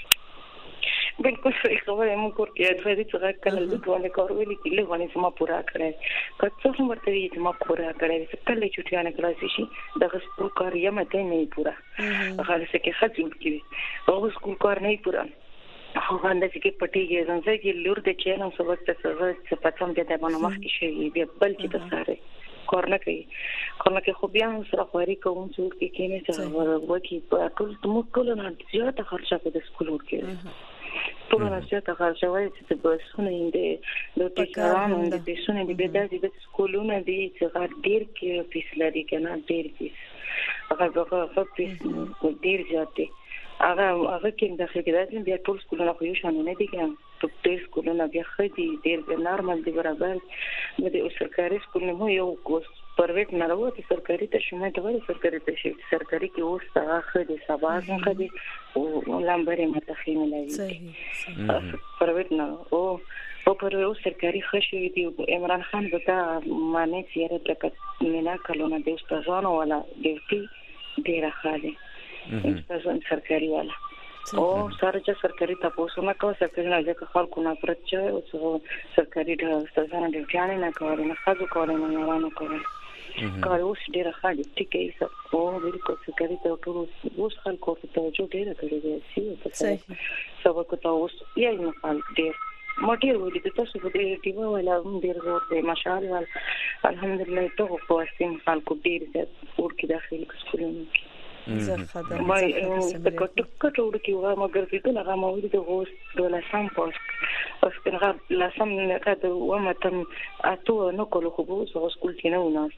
بالکل صحیح خبره مو کور کې د دې څنګه کله د ټول کار ویلي چې له باندې سم پورا کړی کڅ څه مرته چې ما پورا کړی چې کله چټیانه کلاس شي د سکول کار یې مته نه پورا هغه څه کې خځو کې او سکول کار نه پورا هغه باندې چې پټیږي ځنځي کې لور د چینو سبق ته څه پاتم دې ته باندې مخ کې شي بیا بل چې تاسو کار نه کوي کله کې خو بیا سره خوري کوم څوک کې کینې څه وکی په ټول مو ټول نه زیاته خرچه په سکول کې ټول نه زیاته خرچه وایي چې بسونه دې د ټیچرانو د پیسونه دې د د سکولونو دې چې ډیر کې پیس لري کنه ډیر پیس هغه هغه پیس ډیر زیاته هغه هغه کې د خېګرازم بیا ټول سکولونه خو یو شان نه دي کنه ټول سکولونه بیا خدي ډیر نارمل دي برابر د سرکاري سکولونو مو یو کوس پرایویټ نه راوته سرکاري ته شمه ته وایي سرکاري ته شي سرکاري کې اوس هغه خدي سبا څنګه دي او لامبري متخینه لري صحیح پرایویټ نه او او پر یو سرکاري خشي دی عمران خان بتا معنی سیاره تک مینا کلونه د استادانو ولا ډیوټي ډیره خاله استادان سرکاري والا او سره چې سرکاري تاسو نه کوي سرکاري نه ځکه خلکو نه پرچا او سرکاري د استادانو ډیوټي نه کوي نه خاصو کوي نه رانه کوي کار اوس ډیره خاله ټیکې څه او بالکل سرکاري ته ټول اوس خلکو ته توجه ډیره کوي چې څه سبق ته اوس یې نه خلک ډیر موټر ودی تاسو په دې ټیوا ولا ډیر زور دی ماشاءالله الحمدلله ته په واسطه خلکو ډیر زیات ور کې داخلي سکولونو کې زه خدای ما د کټ کټ ور کې و ما ګرځېدل هغه ما ودی د اوس د لاسام پوسټ اوس څنګه لاسام نه کده و ما تم اته نو کولو خو اوس سکول کې نه وناس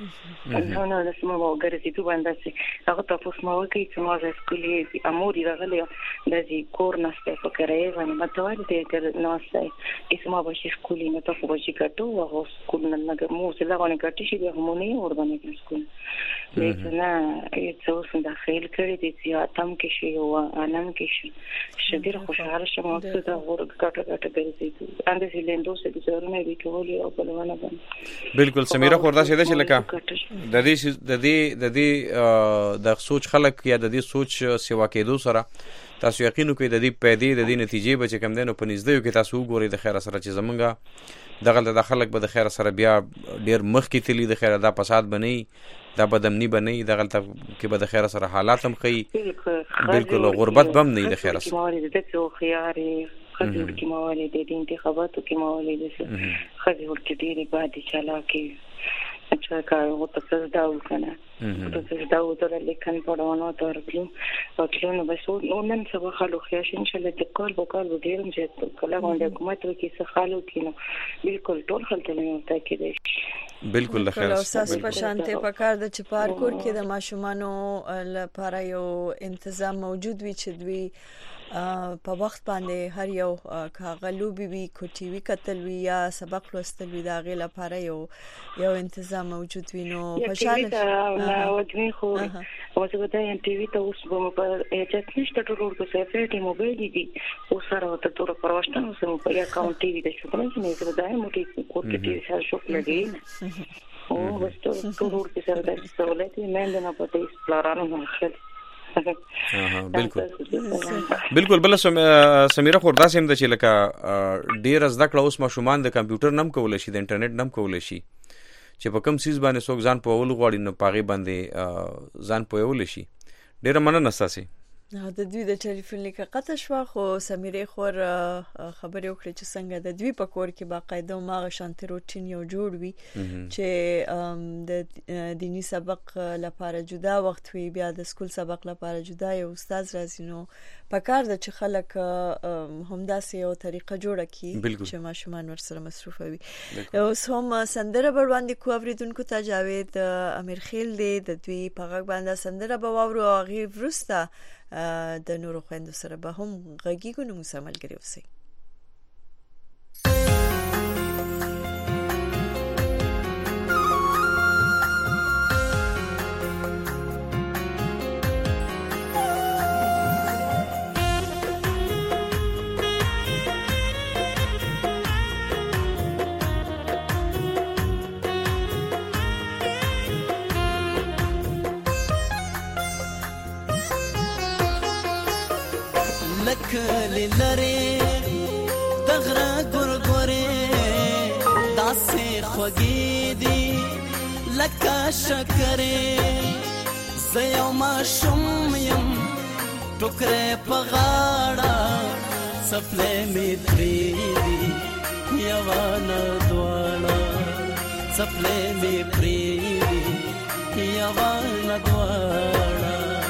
نو نو د سمو ګرځېدو باندې هغه تاسو ما وکي چې ما د سکولې اموري راغلی د دې کور نسته فکرې باندې متوالي دې نو سه اسمه به سکولې نه تاسو به شي کټو او سکول نه مو څه لا باندې کټی شي به مونږ نه ور باندې سکول لیکنه ایت اوس داخل کړی دي چې اتم کې شي او انم کې شي شډیر خوشاله شم او څه دا ور کټه کټه ګرځي اندې سیلندو څه د زرونه دی کولې او بلونه باندې بالکل سمیره خوردا شه ده چې لکه د دې د دې د دې د سوچ خلک یا د دې سوچ سیوا کېدو سره تاسو یقین کوئ د دې پیدې د دې نتیجې به چې کم دینو په نږدې کې تاسو وګورئ د خیر سره چې زمونږه دغه د خلک به د خیر سره بیا ډیر مخ کې تلی د خیر دا فساد بنئ دا بدمنی بنئ دغه کې به د خیر سره حالات هم کوي بالکل غربت بم نه د خیر سره موري د څو خياري خځو کې موري د انتخاباتو کې موري د خځو کې ډیره باندې چالاکي اچھا کار او تاسو دا وکنه تاسو دا وته لیکن پړونو ترپلو پټلو بس نو نن څه خالو خیاش ان شاء الله د کال وکال ډیرم چې کله باندې حکومت کې څه خالو کینو بالکل ټول خلک نه وتا کېدی بالکل د خیر اساس په شانته په کار د چپارکور کې د ماشومانو لپاره یو تنظیم موجود وي چې دوی په وخت باندې هر یو کاغلو بي بي کوټي وی کتل وی یا سبق لوستل وی دا غي لپاره یو یو تنظیم موجود وي نو خوشاله نه ودني خو اوسه دا ان ټي وي ته اوس په په اچت نشته ټول په سیفټي موبایل دي او سره ته تور پرواشتنو سم په اکاونټ ټي وي د شو کنه چې نه زه دا مو ټي کوټ ټي وي سره شو لګي او وستو ټول په سره د سہولت مې نه پته ایکسپلورانو مخه بالکل بالکل بل سمیره خوردا سیم د چې لکه ډیر زده کړه اوس ماشومان د کمپیوټر نم کول شي د انټرنیټ نم کول شي چې په کوم سیس باندې څوک ځان په اول غواړي نو پاغي باندې ځان په اول شي ډیر مننه تاسو نو د دوی د ټلیفون لیکه قطع شو خو سمیره خور خبرې وکړي چې څنګه د دوی په کور کې باقاعده ماغه شانتي روټین یو جوړ وي چې د دینی سبق لپاره جدا وخت وي بیا د سکول سبق لپاره جدا یو استاد راځي نو په کار د چې خلک همداسې یو طریقه جوړه کړي چې ماشومان ورسره مصروف وي اوس هم سندره بروان دي کو اوریدونکو ته جاوید امیر خیل دی د دوی په غږ باندې سندره به واورو هغه ورسته د نورو خويندو سره به هم غږیږو نو مسملګری اوسئ لکلی لری دغرا گرگوری داسی خوگی دی لکا شکری زیو ما شم یم ٹکرے پغاڑا سپلے می پریدی یوانا دوانا سپلے می پریدی یوانا دوانا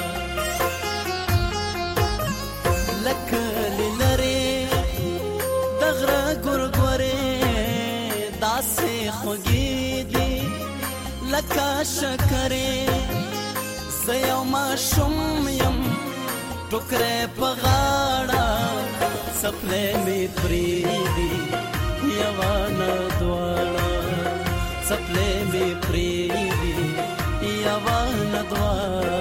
لکلی لری دغرا گرگوری داسی خوگی دی لکا شکری زیو ما شم یم ٹکرے پغاڑا سپلے می پریدی یوانا دوانا سپلے می پریدی یوانا دوانا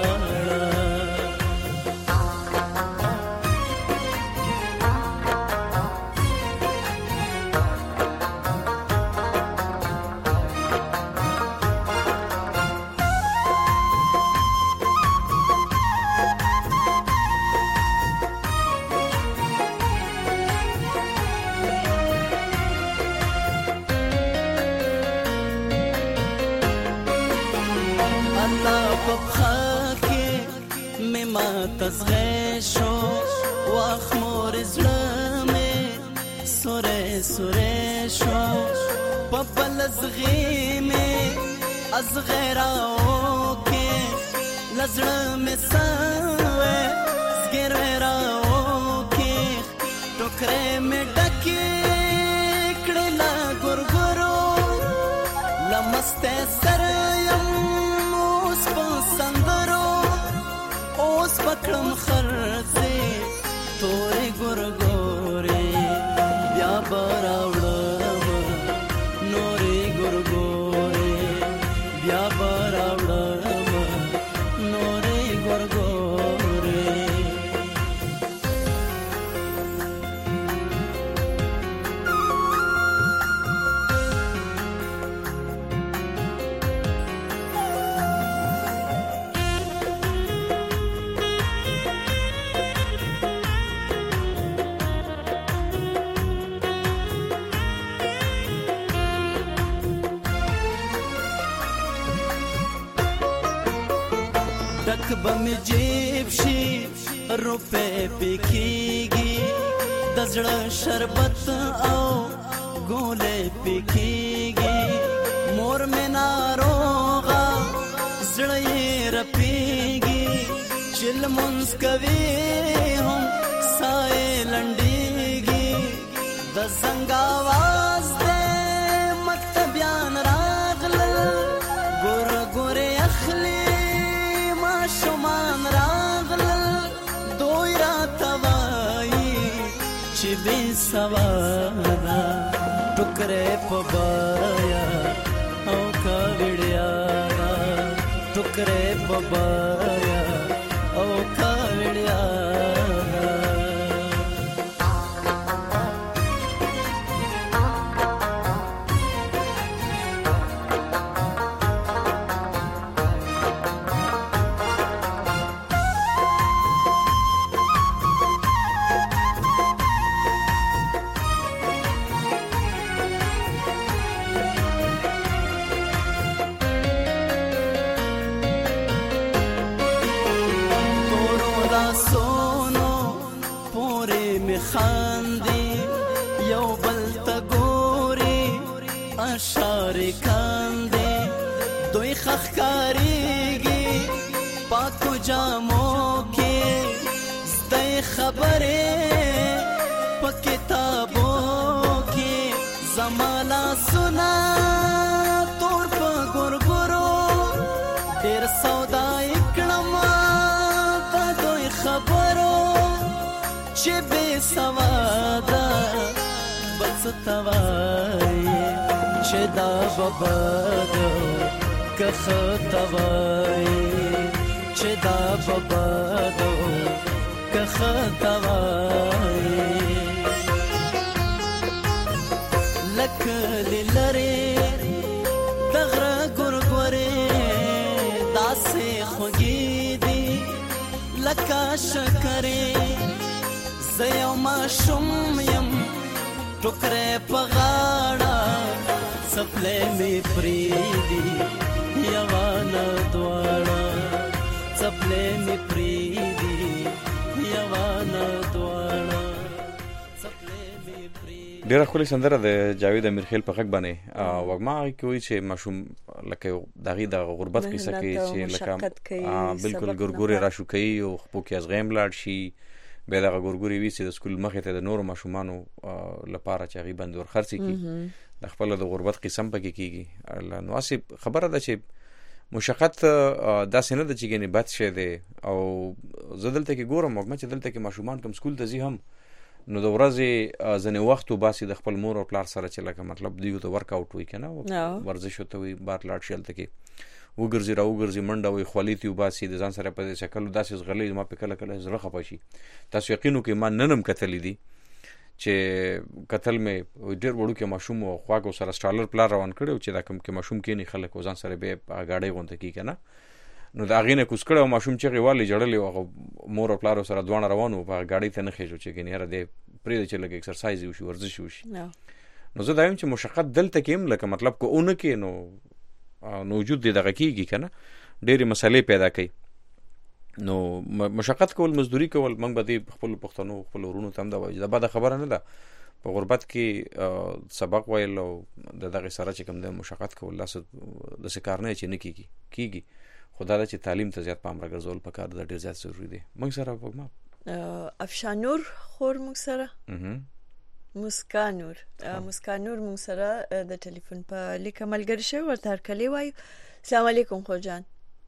تزغیشو واخمور زلمه سوره سوره شو پپل زغیمه از غیراو کې لزړه مې سوې زګراو کې ټوکرې مې ډکې کړه لا ګورګورو لمسته سره یم اوس په سندرو پکړم خرڅه تورې ګورګورې بیا براوړم نورې ګورګورې بیا براوړم ډک به مې جیب شي روپۍ پکېږي د زړه شربت او ګولې پکېږي مور مې ناروغه زړه یې رپېږي چې لمونځ کوي هم ساه یې لنډېږي د زنګ آواز دی مکتبیان راغلل ګوره ګورې اخلي ماشومان راغلل دوی راته وایي چې بې سواده ټوکرې په بایا او کاوړیا ټوکرې په بایا او کاوړیا خاندي یو بل ته ګوري اشارې کاندي دوی خخکاریږي پاکو جامو کې زده خبرې په کتابو کې زمالا سنا تور په ګورګورو ډېر سودا کړم په دوی خبرو چې بې سواده بس توای چې دا ببادو که خطوای چې دا ببادو که خطوای لکه لري دغره ګورګورې داسې خوږې دي لکه شکرې زه یو ماشوم یم ټوکرې په غاړه څپلۍ مې پرېږدي یوانه دواړه څپلۍ مې پرېږدي یوانه دواړه څپلۍ مې پرېږدي. ډېره ښکلې سندره د جاوید امیرخیل په غږ باندې وږما هغې کې وایي چې ماشوم لکه د هغې د غربت قصه کوي چې لکه بلکل ګورګورې راشو کوي او خپو کې ازغیم لاړ شي بیا دغه ګورګورې وي چې د سکول مخې ته د نورو ماشومانو لپاره چې هغې باندې ورخرڅې کړي د خپله د غربت قصه هم پکې کېږي. نو هسې خبره ده چې مشقت داسې نه ده چې ګنې بد شی دی او زه دلته کې ګورم وږمه چې دلته کې ماشومان کوم سکول ته ځي هم نو د ورځې ځینې وخت وباسي د خپل مور او پلار سره چې لکه مطلب دوی ته ورک آوټ وي که نه ورزش ورته وي بار لاړ شي هلته کې وګرځي را وګرځي منډه وي خولې ته وباسي د ځان سره په دې شکل داسې ځغلي زما په کله کله زړه خفه شي. تاسو یقین وکړئ ما نن هم کتلی دي چې کتل مې ډېر وړوکی ماشوم و خواږه سره سټالر پلار روان کړی و چې دا کوم کې ماشوم کېني خلک و ځان سره بیا هغه ګاډۍ غونته کړي که نه نو د هغې نه کوز کړی و ماشوم چغې والې ژړلې و هغه مور او پلارو سره دواړه روان و په هغه ګاډۍ ته نه خېژو چې ګنې یاره دی پرېږده چې لږ اکسرسایز وشي ورزش وشي. نو زه دا یم چې مشقت دلته کې هم لکه مطلب که اونه کې نو نو وجود دې دغه کېږي که نه ډېرې مسلې پیدا کوي. نو مشقت کول مزدوري کول موږ به دې خپلو پښتنو خپلو وروڼو ته هم دا وایو دا بده خبره نه ده په غربت کې سبق ویل او د دغې سره چې کوم دی مشقت کول داسې کار نه چې نه کېږي کېږي خو دا ده چې تعلیم ته زیات پام راګرځول پکار ده ډېر زیات ضروري دی. موږ سره وږمه افشانور خور موږ سره مسکا نور مسکا نور موږ سره د ټلیفون په لیکه ملګری شوی ورته هرکلی وایو. السلام علیکم خور جان.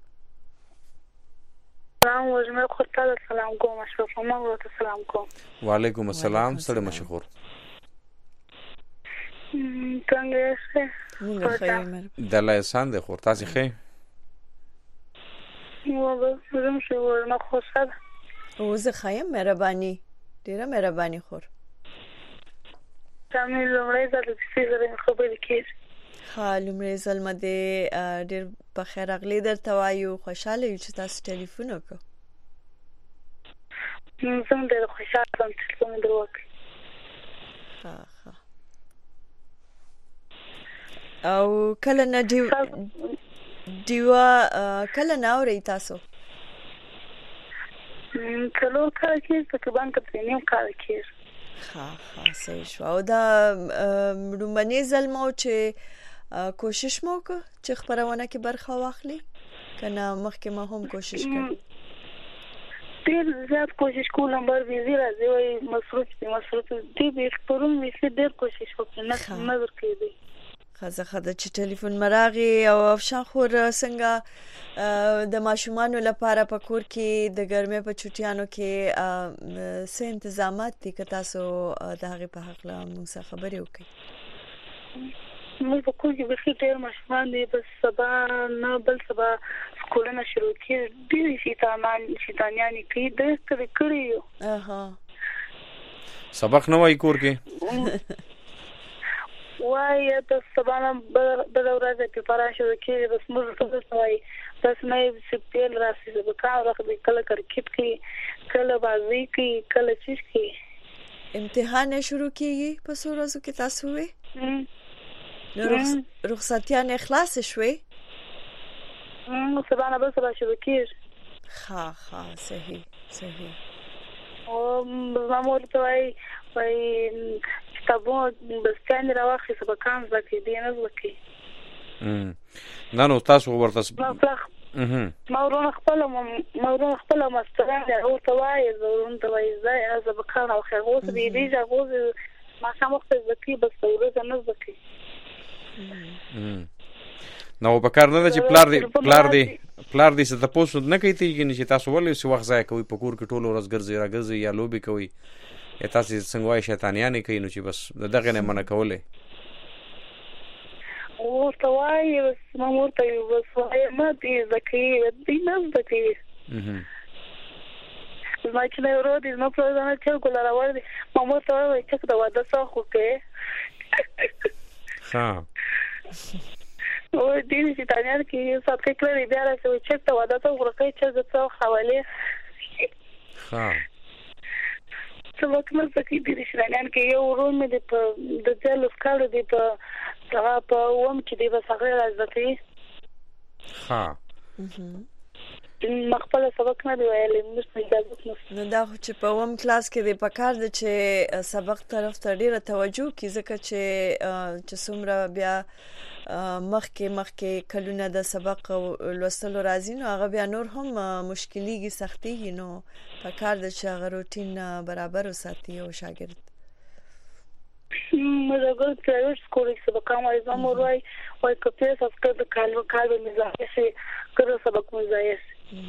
سلام وژمه خور ته سلام کوم اشرف ما ورته سلام کوم. وعلیکم السلام ستړی مشه خور. څنګه یې؟ موږ ښه یو د الله احسان دی خور تاسې ښه یې؟ وګه زم شو ورنه خوشاله او زه ښه یم مهرباني ډېره مهرباني خور. تاسو لومړی ځل د کیسې سره خبرې کړې. ها لومړی ځل مې ډېر په خیر راغلی درته وایو خوشحاله یو چې تاسو ټلیفون وکړو. زه هم ډېره خوشحاله یم چې ټلیفون مې در وکړ. ښه ښه او کله نه ډیوه ډیوه کله نه اورئ تاسو؟ څلور کال کې تقریبا کتنیم کال کې ها ها صحیح شو. او دا رومبني ځل مو چې کوشش مو وکړ چې خبرونه کې برخه واخلي کنه مخکې ما هم کوشش کړ؟ ډیر زیات کوشش کوم بر ویزی راځي وای مصروف دي مصروف دي به پرون مې ډیر کوشش وکړ نه نظر کړی خزه خزه چې ټلیفون مراغي او افشان خور څنګه د ماشومانو لپاره په کور کې د ګرمۍ په چټیانو کې څه تنظیمات دي که تاسو د هغه په حق لا موږ څه خبرې وکړي؟ موږ په کور کې به ډیر ماشومان دي بس سبا نه بل سبا سکولونه شروع کړي ډیر شیطانان شیطانیان کې د څه کړی اها سبق نه وای کور کې وای د سبا نه بل ورځ په پاره شروع کړي بس موږ څه وای بس مې سپیل راسي د کار راخدي کله کرکټ کې کله بازی کې کله چیش کې امتحان شروع کیږي په ورځو کې تاسو وې نو رخصتیان اخلاص شوي نو سبا نه به سبا شروع کیږي ها ها صحیح صحیح او زموږ ته وای وای تاسو بس څنګه راوخی سبا کام زکه دی نه زکه ام نه نو تاسو ورته اها مورون خپل مورون خپل مستران او توای زورون توای زای از بکار او خغوس دی دی جغوز ما سم وخت زکی بس ورته نه زکی نو په کار نه چې پلار دی پلار دی پلار دی څه تاسو نه کوي چې تاسو ولې څه وخت ځای کوي په کور کې ټول ورځ ګرځي راګرځي یا لوبي کوي یا تاسو څنګه وای شیطانیان کوي نو چې بس دغه نه منع کوله او توای بس ما ورته بس وای ما دې زکی دې نه زکی اها ما چې نه ورو دې نو په ځان چې ګل راوړ دي ما ورته وای چې دا واده څه خو کې ها او دې چې تانیان کې سات کې کړی بیا راځي چې ته واده ته ورکه چې څه حواله ها څه وخت مې پکې دې شرانان کې یو ورو مې د د ځل سکاله دې په هغه په ووم کې دې بس هغه راځي ها مخبل سبق نه دی ویلې موږ اجازه نو دا چې په ووم کلاس کې دې پکار د چې سبق طرف ته ډیره توجه کی ځکه چې چې څومره بیا مخکې مخکې کلونه د سبق لوستلو راځي نو هغه بیا نور هم مشکلېږي سختيږي نو پکار د چې هغه روټین برابر وساتي او شاګرد مزه ګل پرایوټ سکول کې سبق کومه زموږ وای وای کپی سبق د کالو کالو مزه سي کړو سبق مزه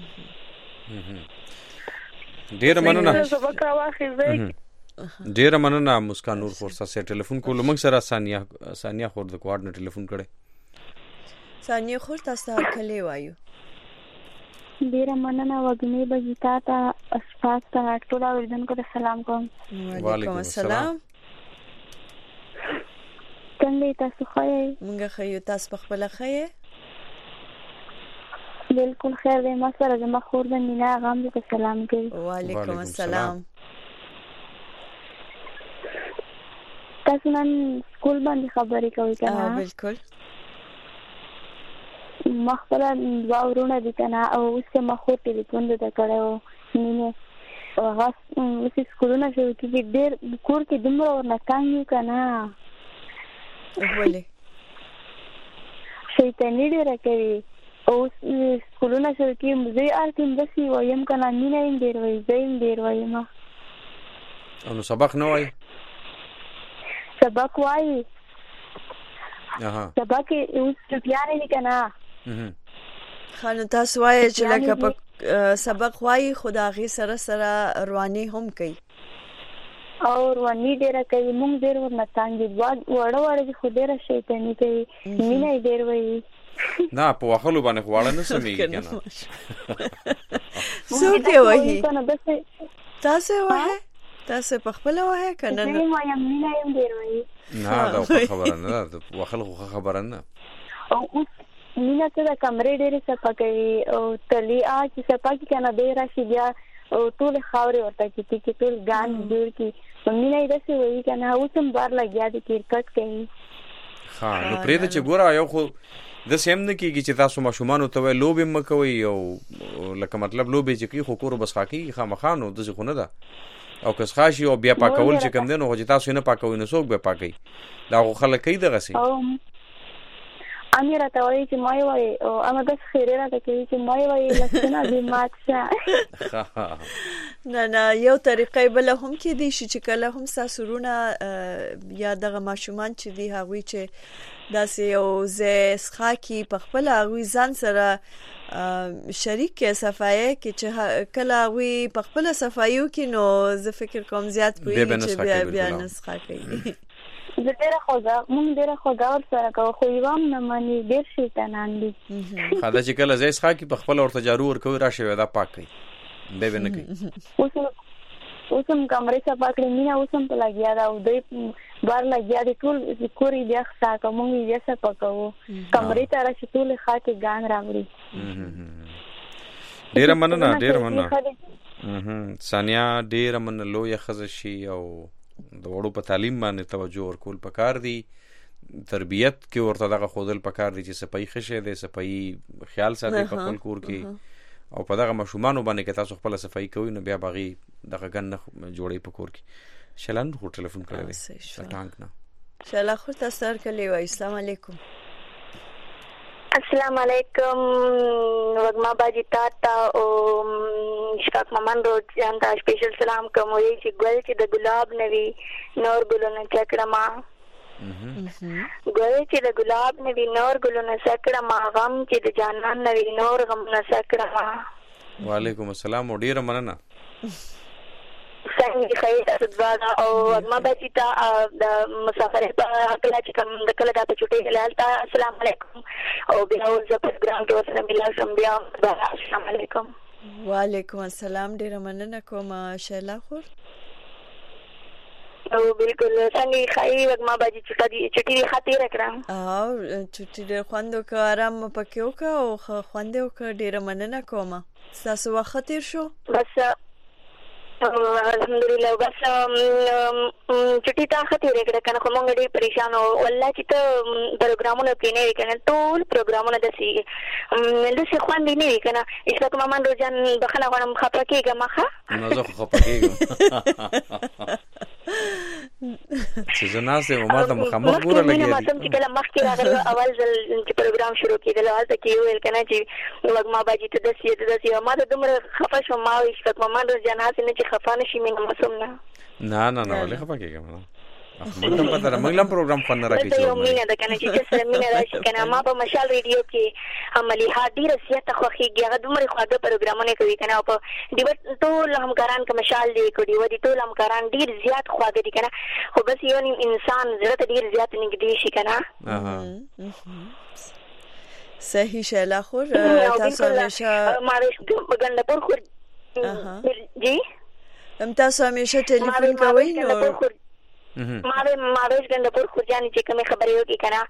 ډیر مننه سبق واخی زای ډیر مننه مسکان نور خور سره ټلیفون کول موږ سره ثانیه ثانیه خور د کوارډ نه ټلیفون کړي ثانیه خور تاسو هر کله وایو ډیر مننه وګمې بجتا ته اسفاس ته ټول اوریدونکو ته سلام کوم وعلیکم السلام څنګه تاسو خیر مونږ خیر تاسو په خپل خیر بالکل خیر دی ما سره د مخور د مینا غام ته سلام کوي وعلیکم السلام تاسو نن سکول باندې خبرې کوي کنه ها بالکل مخبره دوا ورونه دي کنه او اوس ما خو ټلیفون د کړو مینه هغه اوس سکولونه شو چې ډېر کور کې دمر ور نه کانګو کنه ولې شیطانی ډېر کوي او سکولونه شو کې مزه ارتم دسي وایم کنه مینه یې ډېر وای زین ډېر وایم نو سبق نه وای سبق وای اها سبق اوس چټیانه نه کنه خانو تاسو وای چې لکه په سبق وای خدای سره سره رواني هم کوي او رواني ډیره کوي موږ ډیر ورنتان دي وړه وړه خو ډیره شیطانی کوي مینه ډیر وای نه په واخلو باندې خواړه نه سمېږي کنه څو کې وای تاسو وای تاسو په خپل وای کنه نه وایم مینه یم ډیر وای نه دا خبره نه ده واخل خو خبره نه او مینه ته د کمرې ډېرې صفا کوي او تلی آ چې صفا کې کنه ډېر راشي بیا او ټول خاورې ورته کې چې ټول ګان جوړ کی مینه یې داسې وایي کنه اوس هم بار لګیا دي کرکټ کوي ها نو پرې د چې ګوره یو خو د سیم نه کیږي چې تاسو ماشومان ته لوبې مکوي او لکه مطلب لوبې چې کی خو کور بس خاکی خامخانو د ځخونه ده او کس خاشي او بیا پاکول چې کم دین او چې تاسو نه پاکوي نو څوک به پاکي دا خو خلک کوي دغه سي اميره ته وایي چې مای وایي او اما بس خیره را ته کوي چې مای وایي لسنه دې ماکسه نه نه یو طریقې بل هم کې دي چې کله هم ساسورونه یا دغه ماشومان چې دی هغوی چې داسې یو زه سخاکی په خپل هغوی ځان سره شریک صفایه کې چې کله هغوی په خپل صفایو کې نو زه فکر کوم زیات پوي چې بیا بیا نسخه کوي زه ډېر خوږه مونږ ډېر خوږه ور سره کوو خو یوام نه مانی ډېر شیطانان دي خدا چې کله زې سخاکی په خپل ورته جارو ور کوي راشه دا پاک کوي به به نه کوي اوس اوسم کمرې څخه پاکړې مینا اوسم په لګیا دا او دوی بار لګیا دي ټول کوري بیا ښه کوم یې څه پکاو کمرې ته راشه ټول خاکي ګان راوړي ډېر مننه ډېر مننه ثانیا ډېر مننه لوی خزشي او د وړو په تعلیم باندې توجه ورکول پکار دي تربیت کې ورته دغه خودل پکار دي چې صفائی خشه ده صفائی خیال ساتي په خپل کور کې او په دغه مشومان باندې کې تاسو خپل صفائی کوئ نو بیا باغی دغه ګن جوړي په کور کې شلن خو ټلیفون کړی شټانګ نه شلا خو تاسو کلی وای السلام علیکم السلام علیکم وګما باجی تاتا او شکاک مامان روز جان ته سپیشل سلام کوم وی چې ګل چې د ګلاب نوي نور ګلونه چکړه ما ګل چې د ګلاب نوي نور ګلونه چکړه ما غم چې د جانان نوي نور غم نه چکړه ما وعلیکم السلام ډیر مننه څنګه خیر صدوانا او وګما باجی تا د مسافر په کله چې کوم د کله د چټي هلال تا السلام علیکم او بیا اوس په پروګرام کې ورسره ملا شم بیا السلام علیکم وعلیکم السلام ډیر مننه کوم شیلا خور او بالکل څنګه خای وګما باجی چټي چټي خاطر کړم او چټي ډیر خواندو که آرام پکې وکړه او خواندو که ډیر مننه کوم تاسو وخت تیر شو بس الحمدلله بس چټي تا خطر کړه کنه کوم غړي پریشان او والله چې ته پروګرامونه کې نه وکنه ټول پروګرامونه د سی نو څه خوان دی نه کنه اسلام مامان روزان بخنه غوړم خپه کېګه مخه نو زه خپه کېګم چې زناسه ما ته مخامخ ګوره لګي ما ته چې کله مخ کې راغله اول ځل چې پروګرام شروع کېدل اول ته کې ویل کنه چې وګما باجی ته د سی د سی ما ته دومره خپه شوم ما ویل چې مامان روزان هڅه نه خفانه شي مینه مسوم نه نه نه نه ولې خفه کېږم نه موږ هم پته موږ هم پروګرام فن راکې چې مینه د کنه چې څه مینه راشي کنه ما په مشال ریډیو کې عملی هادي رسیت خوخيږي هغه دومره خواږه پروګرامونه کوي کنه او په ډیو ټول همکاران کې مشال دی کوي ودی ټول همکاران ډیر زیات خواږه دي کنه خو بس یو انسان زړه ډیر زیات نږدې شي کنه صحیح شیلا خور تاسو همیشه مارش ګندپور خور جی ام تاسو همیشه ټلیفون کوئ نو ما به ماویش ګندپور خورجانې چې کومه خبرې وکړي کنه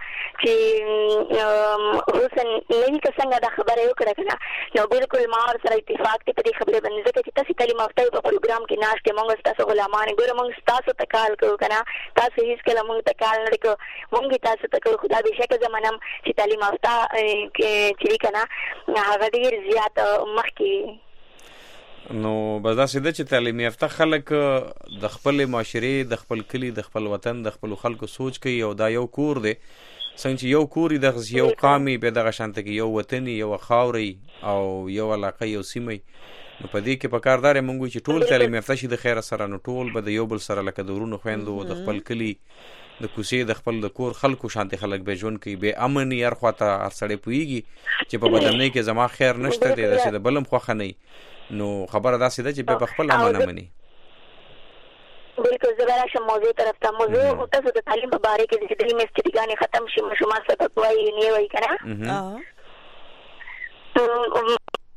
چې حسن نوی څنګه دا خبره وکړه کنه نو بالکل ما سره اتفاق ته دې خبره باندې ځکه چې تاسو تعلیم یافته په پروګرام کې ناشته مونږ تاسو غلامان ګور مونږ تاسو ته کال کوو کنه تاسو هیڅ کله مونږ ته کال نه کوو مونږ تاسو ته کوو خدای دې شکه زمانم چې تعلیم یافته چې کنه هغه ډیر زیات مخکې نو بدا سیده چې تعلیم یافته خلک د خپل معاشري د خپل کلی د خپل وطن د خپل خلکو سوچ کوي او دا یو کور دی څنګه چې یو کور د یو قامي به دغه شانته کې یو وطني یو خاوري او یو علاقه یو سیمه نو په دې کې په کاردار مونږ چې ټول تعلیم یافته شي د خیر سره نو ټول به د یو بل سره لکه دورونو خويندو د خپل کلی د کوسې د خپل د کور خلکو شانتي خلک به ژوند کوي به امن ير خواته هر سړی پويږي چې په بدنۍ کې زما خیر نشته دی د بلم خوخه نه نو خبره دا سیده چې په خپل امانه مني بالکل زبر شم موضوع طرف ته موضوع او تاسو د تعلیم په باره کې د دې مستګانی ختم شي مشومان سبق وایي نه وایي کنه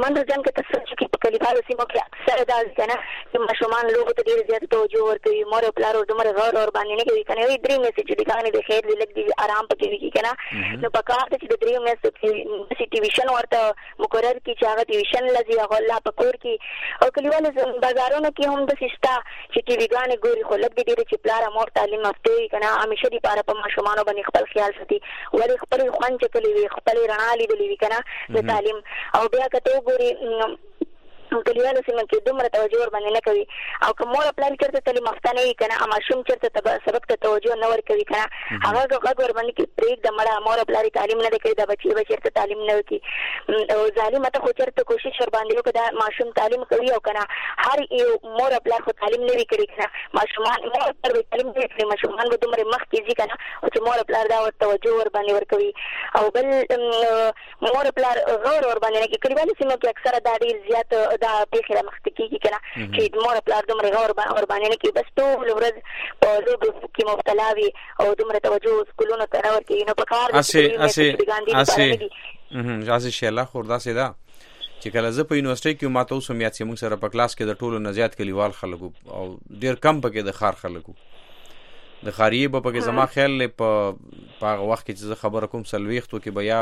ماشومان ځان کې تاسو چې په کلیوالو سیمو کې اکثر دا کنه چې ماشومان لوبو ته ډیر زیات توجه ورکوي، مور او پلار دومره غور اور باندې نه کوي کنه. وی درې میسج دي کنه د خیر د لګ دي آرام پکې وی کنه. نو په کار ته چې د درې میسج کې سی ټي وی شن ورته مقرر کی چې هغه ټي وی شن لذي هغه الله پکور کې او کلیوالو بازارونو کې هم د سستا چې ټي وی ګانې ګوري خو لګ دي چې پلار مور تعلیم افته کنه همیشه دي پاره په ماشومان باندې خپل خیال ساتي ولې خپل خوان چې کلی وی خپل رڼا لیدلې وی کنه د تعلیم او بیا کته ګوري کلیوالو سیمه کې دومره توجه ور باندې نه کوي او کوم مور خپل چرته تعلیم افته نه وي کنه اما شوم چرته سبق ته توجه نه ور کوي کنه هغه هغه ور باندې کې پریک د مړه مور خپل تعلیم نه کوي د بچي بچرته تعلیم نه کوي او ظالم ته خو چرته کوشش ور باندې وکړه ماشوم تعلیم کوي او کنه هر یو مور خپل خو تعلیم نه وی کړی کنه ماشومان مور پر تعلیم نه کوي ماشومان به دومره مخ کیږي کنه او چې مور خپل دا توجه ور باندې ور کوي او بل مور خپل غور ور باندې کې کلیوالو سیمه کې اکثره د ډیر زیات دا پیخره مختکی کنه چې مور خپل دومره غور باندې نه کې بس ټول ورځ په لوب کې مبتلا وي او دومره توجه سکولونو ته راور کې نو په کار اسه اسه اسه اسه شیلا خوردا سیدا چې کله زه په یونیورسيټي کې ماته اوس میات چې موږ سره په کلاس کې د ټولو نزيات کلیوال خلکو او ډیر کم پکې د خار خلکو د خاریه په پکې زما خیال په هغه وخت کې چې خبره کوم سلويختو کې بیا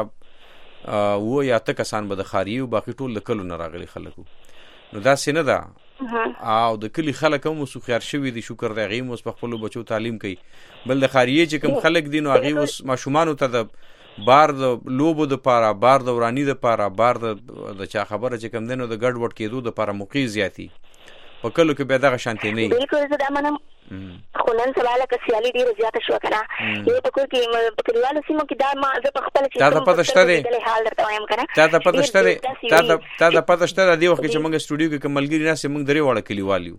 و یا ته کسان به د خاریه او باقي ټول د کلو نه راغلي خلکو نو دا سینه ده او د کلی خلک هم وسو خيار شوی دي شکر دی غیم اوس په خپل بچو تعلیم کوي بل د خاریه چې کوم خلک دي نو هغه اوس ماشومان ته د بار د لوبو د پاره بار د ورانی د پاره بار د چا خبره چې کوم دینو د ګډ وډ کېدو د پاره موقع زیاتی په کلو کې به دغه شانتي نه بالکل زه دا منم خو نن سواله که سیالي ډیره زیاته شو کنه یو په کور کې په کلیوالو سیمو کې دا ما زه په خپل چې تا ته پته شته دی حال درته وایم کنه تا ته پته شته دی تا ته تا ته پته شته دی وخت چې موږ سټوډیو کې کملګری نه سي موږ درې وړه کلیوالو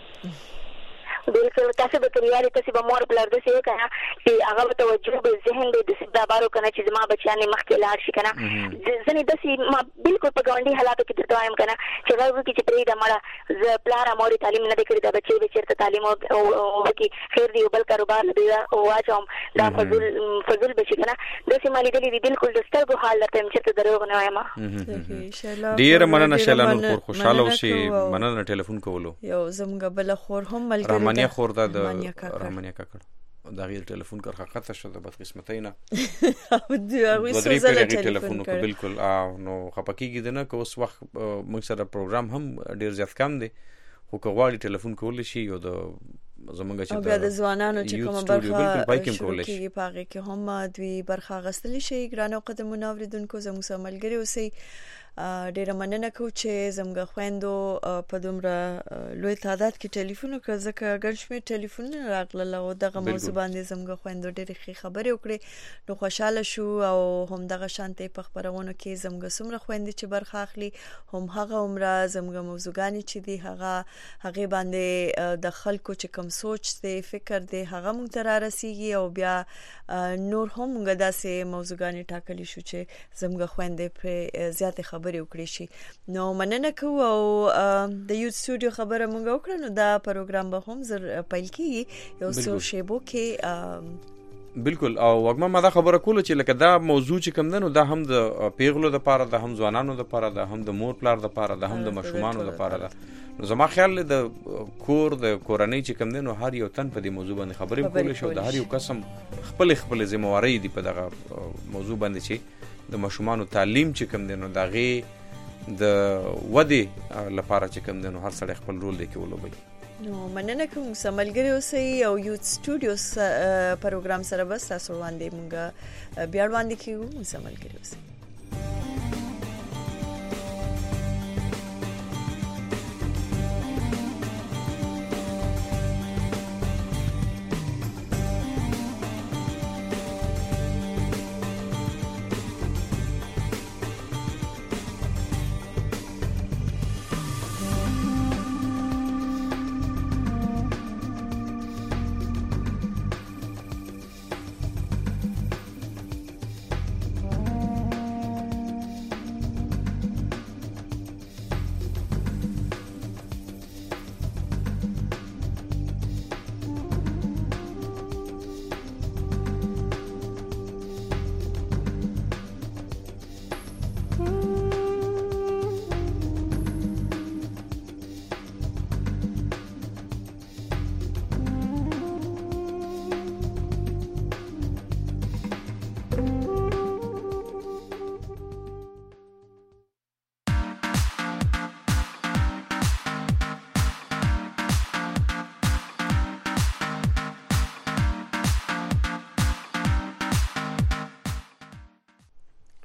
بالکل تاسو به کلیوالو تاسو به مور بلر د څه کنه چې هغه توجه به ذهن د سبا بارو کنه چې زما بچیان مخکې لاړ شي کنه ځنې د سي ما بالکل په ګاونډي حالات کې درته وایم کنه چې هغه کې چې پرې د مړه ز پلار مور تعلیم نه کړی د بچي به چیرته تعلیم او کې خیر دی بل کاروبار دی او واچوم دا فضل فضل بشي کنه د سي مالي دی بالکل د سترګو حال درته چې دروغ نه وایم ډیر مننه شلانو خور خوشاله اوسئ مننه ټلیفون کولو یو زمګه بل خور هم ملګری مانیا خورده د رحمانیا کاکړ دا غیر ټلیفون کار خاطر شو د بد قسمتۍ نه او دا وی سوزله ټلیفون کو بالکل نو خپکیږي نه که اوس وخت موږ سره پروګرام هم ډیر زیات کم دی خو که غواړي ټلیفون کول شي یو د زمونږ چې د ځوانانو چې کومه برخه شي په هغه کې هم دوی برخه غستلی شي ګرانو قدمونه اوریدونکو زموږ سره ملګری اوسئ ډیره مننه کوم چې زموږ خويندو په دومره لوی تعداد کې ټلیفون وکړ ځکه ګرځمه ټلیفون راغله او دغه موضوع باندې زموږ خويندو ډیره ښه خبرې وکړي نو خوشاله شو او هم دغه شانتي په خبرونو کې زموږ سمره خويندې چې برخه اخلي هم هغه عمره زموږ موضوعګانی چې دی هغه هغه باندې د خلکو چې کوم سوچ دی فکر دی هغه مونږ ته راسیږي او بیا نور هم موږ داسې موضوعګانی ټاکلی شو چې زموږ خويندې په زیاته خبرې وکړي شي نو مننه کوم او د یوټ سټوډیو خبره مونږ وکړو نو دا پروګرام به هم زر پیل کیږي یو څو شیبو کې بالکل او وګما ما دا خبره کوله چې لکه دا موضوع چې کوم دنو دا هم د پیغلو د پاره د هم ځوانانو د پاره د هم د مور پلار د پاره د هم د مشومانو د پاره ده نو زما خیال د کور د کورنۍ چې کوم دنو هر یو تن په دې موضوع باندې خبرې کولې شو د هر یو قسم خپل خپل ذمہواری دی په دغه موضوع باندې چې د مشومانو تعلیم چې کوم دنو دغه د ودی لپاره چې کوم دنو هر سړی خپل رول دی کې ولوبي نو مننه کوم سملګری اوسئ او یوټ سټوډیو پروګرام سره بس تاسو باندې مونږ بیا وړاندې کیږو سملګری اوسئ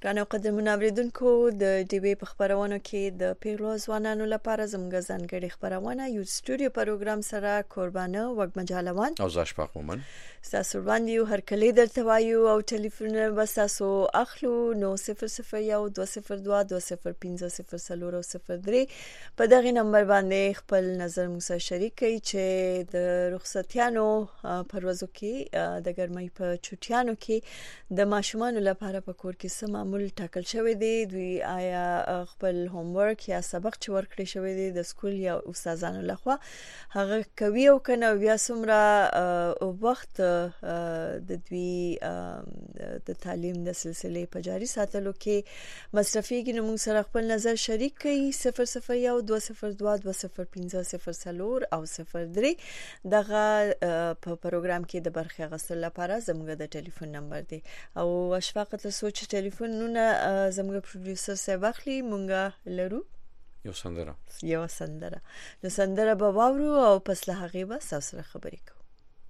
ګرانو قدرمنو اوریدونکو د ډیوی په خبرونو کې د پیغلو ځوانانو لپاره زموږ ځانګړي خبرونه یو سټوډیو پروګرام سره قربانه وګ مجالوان او زاشفاق مومن تاسو باندې هر کله درته وایو او ټلیفون وساسو اخلو نو صفر صفر یو دوه صفر دوه دوه صفر پنځه صفر صفر صفر درې په دغه نمبر باندې خپل نظر مو سره شریک کړئ چې د رخصتیانو پروازو کې د ګرمۍ په چټیانو کې د ماشومان لپاره په کور کې سم معمول ټاکل شوی دی دوی آیا خپل هوم ورک یا سبق چې ورکړی شوی دی د سکول یا استادانو لخوا هغه کوي او کنه بیا څومره وخت د دوی د تعلیم د سلسله په جاري ساتلو کې مصرفيږي نو موږ سره خپل نظر شریک کړئ صفر صفر یو دوه صفر دوه دوه صفر پنځه صفر صفر او صفر درې دغه په پروګرام کې د برخه غوښتل لپاره زموږ د ټلیفون نمبر دی او اشفاق ته سوچ ټلیفون نونه زموږ پروډوسر صاحب اخلي مونږه لرو یو سندره یو سندره نو سندره به واورو او پس له هغه به سره خبرې کوو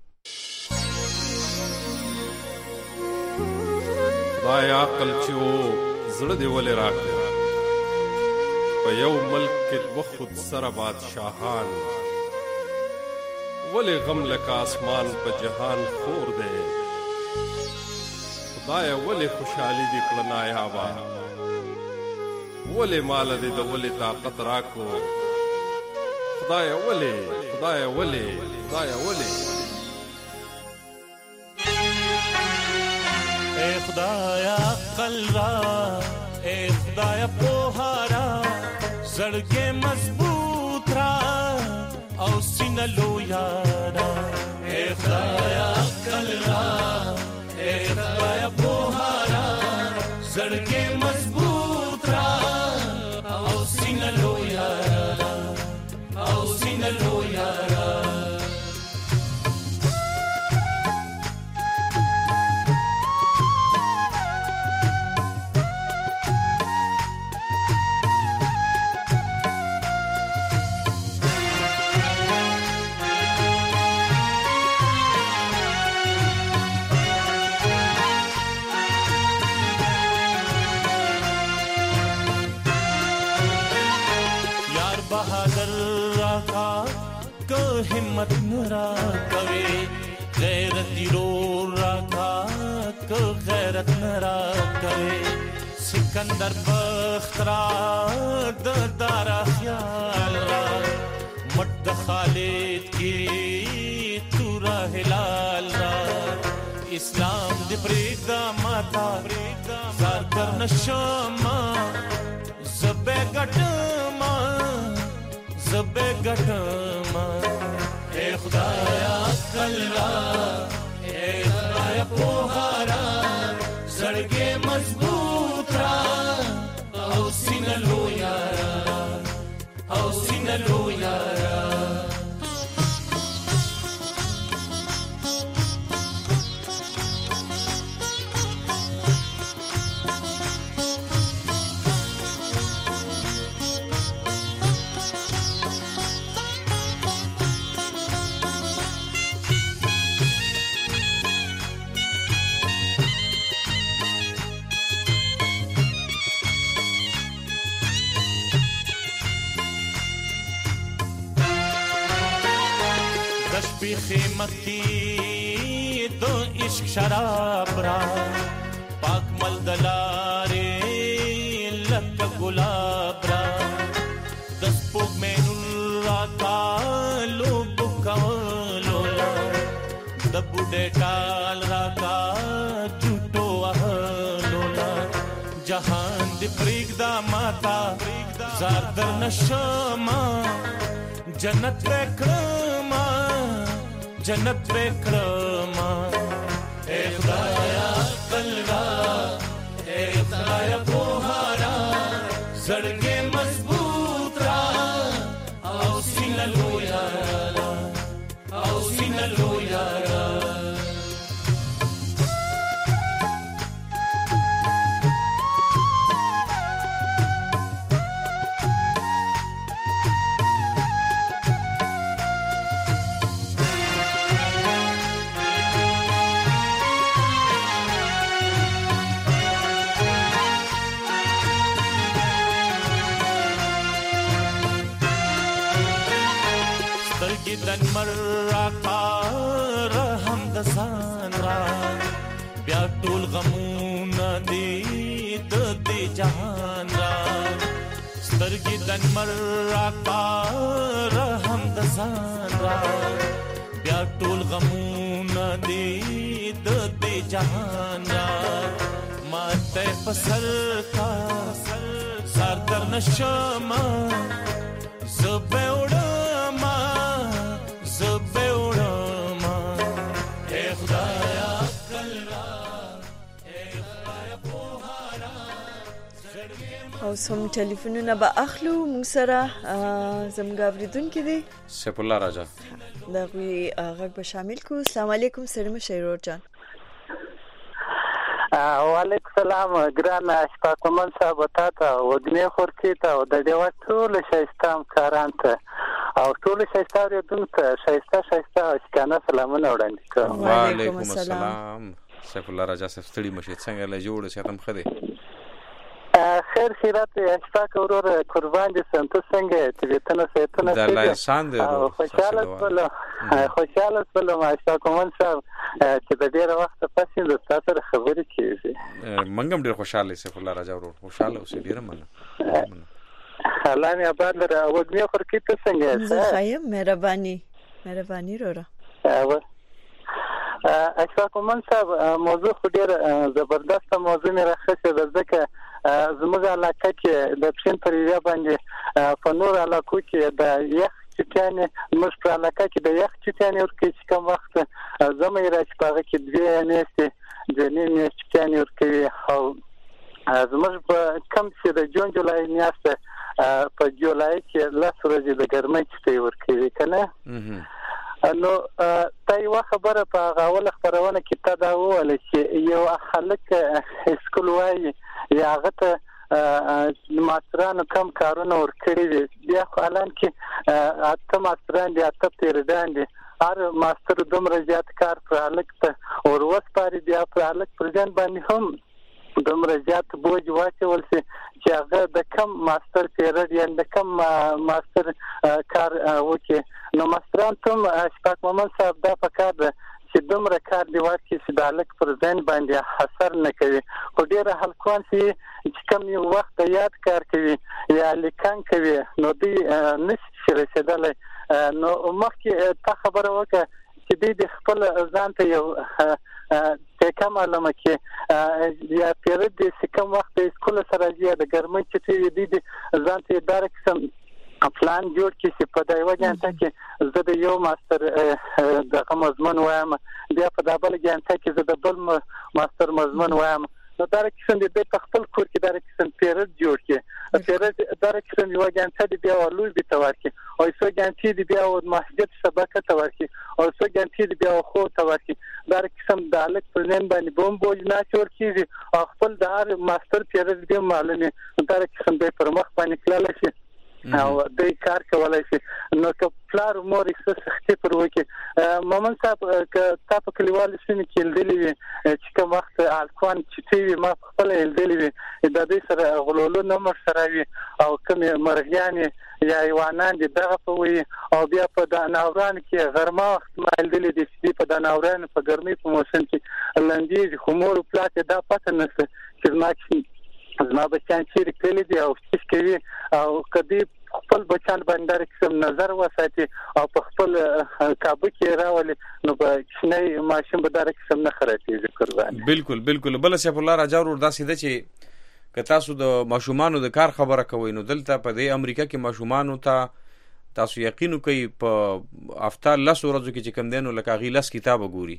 خدای عقل چې و زړه دی ولې راکړه په یو ملک کې دوه خود سره بادشاهان ولې غم لکه اسمان په جهان خور دی خدای ولې خوشحالي دې کړه نایابه ولې مال دې د ولې طاقت راکو خدای ولې خدای ولې خدای ولې اے خدایا عقل را اے خدایا پوهارا زړګې مضبوط را او سینه لویارا اے خدایا عقل را اے خدایا پوهارا زړګې مضبوط را او سینه لویارا او سینه لویارا हिम्मत नरा कवे गैरती रो रखा को गैरत नरा कवे सिकंदर बख्तरा दारा ख्याल रा मट खालिद की तूरा हिलाल रा इस्लाम दे प्रेदा माता जार कर नशमा ज़बे गटमा ज़बे गटमा ए खुदाया अक्ल रा ए खुदाया पोहारा सड़के मजबूत रा औ सीना लो यारा औ सीना लो यारा خیمتی دو عشق شراب را پاک مل دلارے لک گلاب را دس پوگ میں نل را کالو بکا لولا دبوڈے ٹال را کا جھوٹو لولا جہان دی پریگ دا ماتا زار در نشما جنت ویکرما जन्नत पे क्रमा ए खुदाया कलरा ए खुदाया पोहारा जड़के मजबूत रा औ सीना लो यारा औ सीना लो यारा سترګې د لمر راکار هم د ځان را بیا ټول غمونه دي د دې جهان را سترګې د لمر راکار هم د ځان را بیا ټول غمونه دي د دې جهان را ماته پسر کا سر در نشما زبه وړما زبه وړما اے خدایا عقل را اے خدایا بوهارا او سم ټلیفونونه به اخلو موږ سره زموږ اوریدونکي دي سیف الله راجا دا وی غږ به شامل کو. السلام علیکم سلام شیرور جان. وعلیکم السلام ګران اشفاق من صاحب تاسو ودنه خورکی ته د دې وټول شایستام کاران ته او ټول شایستاري دونته شایسته شایسته اشکانه سلامونه وړاندې کوم. وعلیکم السلام سیف الله راجا ستړي مشه څنګه له جوړ ساتم خدي خیر خیرات اشفاق ورور قربان دي سنت څنګه چې تنه سيتنه د الله احسان دې خوشاله سره خوشاله سره اشفاق من صاحب چې د ډیره وخت پسې د تاسو خبرې کیږي منګم ډیر خوشاله سیف الله راجا ورور خوشاله اوسې ډیر مننه الله مې آباد لره وګنی خور کې ته څنګه زه خایم مهرباني مهرباني وروره اشفاق من صاحب موضوع ډیر زبردست موضوع مې راخصه ده ځکه زموږ علاقه کې د پښین پر ایریا باندې په نور علاقو کې د یخ چټانې موږ په علاقه کې د یخ چټانې ورکې چې کوم وخت زمې راځي په هغه کې دوی میاشتې د نیم میاشتې چټانې ورکوي او زموږ په کم چې د جون جولای میاشته په جولای کې لس ورځې د ګرمۍ چټې ورکوي که نه نو تا یو خبره په غاول خبرونه کې تا دا وویل چې یو خلک اسکول وایي یا هغه ته ماسترانو کم کارونه ورکړي دي بیا خو الان کې اته ماستران دي اته پیردان دي هر ماستر دومره زیات کار پر هلک ته وروسپاري بیا پر هلک پر ځان باندې هم دومره زیات بوج واچول شي چې هغه د کم ماستر پیرډ یا د کم ماستر کار وکړي نو ماستران ته اشفاق محمد صاحب دا پکار ده چې دومره کار دی ورکړي چې د هلک پر ځان باندې اثر نه کوي خو ډېره هلکان چې کم یو وخت یاد کار کوي یا لیکن کوي نو دوی نشي رسېدلی نو مخکې تا خبره وکړه چې دوی د خپل ځان ته یو ټیکه معلومه کړي یا پیرډ دی چې کوم وخت د سکول سره راځي یا د ګرمۍ چې دوی د ځان ته اداره قسم پلان جوړ کړي چې په دا یو جانته کې زه د یو ماستر دغه مضمون وایم بیا په دا بل جانته کې زه د بل ماستر مضمون وایم نو دا قسم د په خپل کور کې دا قسم پیرډ جوړ کړي پیرډ دا قسم یو جانته دی بیا ولوي به تور کړي او څو جانته دی بیا او مسجد شبکه تور کړي او څو جانته دی بیا خو تور کړي دا قسم د الک پرنن باندې بوم بوج نه جوړ کیږي او خپل د هر ماستر پیرډ دی معلومه دا قسم به پر مخ باندې کړل شي او د کار کولای شي نو که پلار مور یې سختي پر وکي مومن صاحب ک تاسو کلیوال سیمه کې لدلی چې کوم وخت الکوان چې تی ما خپل لدلی د دې سره غلولو نمبر سره وي او کوم مرغیان یا حیوانات دغه په وي او بیا په د ناوران کې غرمه وخت ما لدلی د دې په د ناوران په ګرمۍ په موسم کې لندې خمور پلاټ دا پته نشته چې ما زما بچان چې کلی دی او چې کوي او کدی خپل بچان باندې کوم نظر وساتي او په خپل کابو کې راولي نو په شنه ماشين به دار کوم نه خرابېږي قربان بالکل بالکل بل سیف الله راجا ور داسې ده چې که تاسو د ماشومانو د کار خبره کوئ نو دلته په دې امریکا کې ماشومانو ته تاسو یقین کوئ په هفته لس ورځو کې چې کم دینو لکه غیلس کتاب وګوري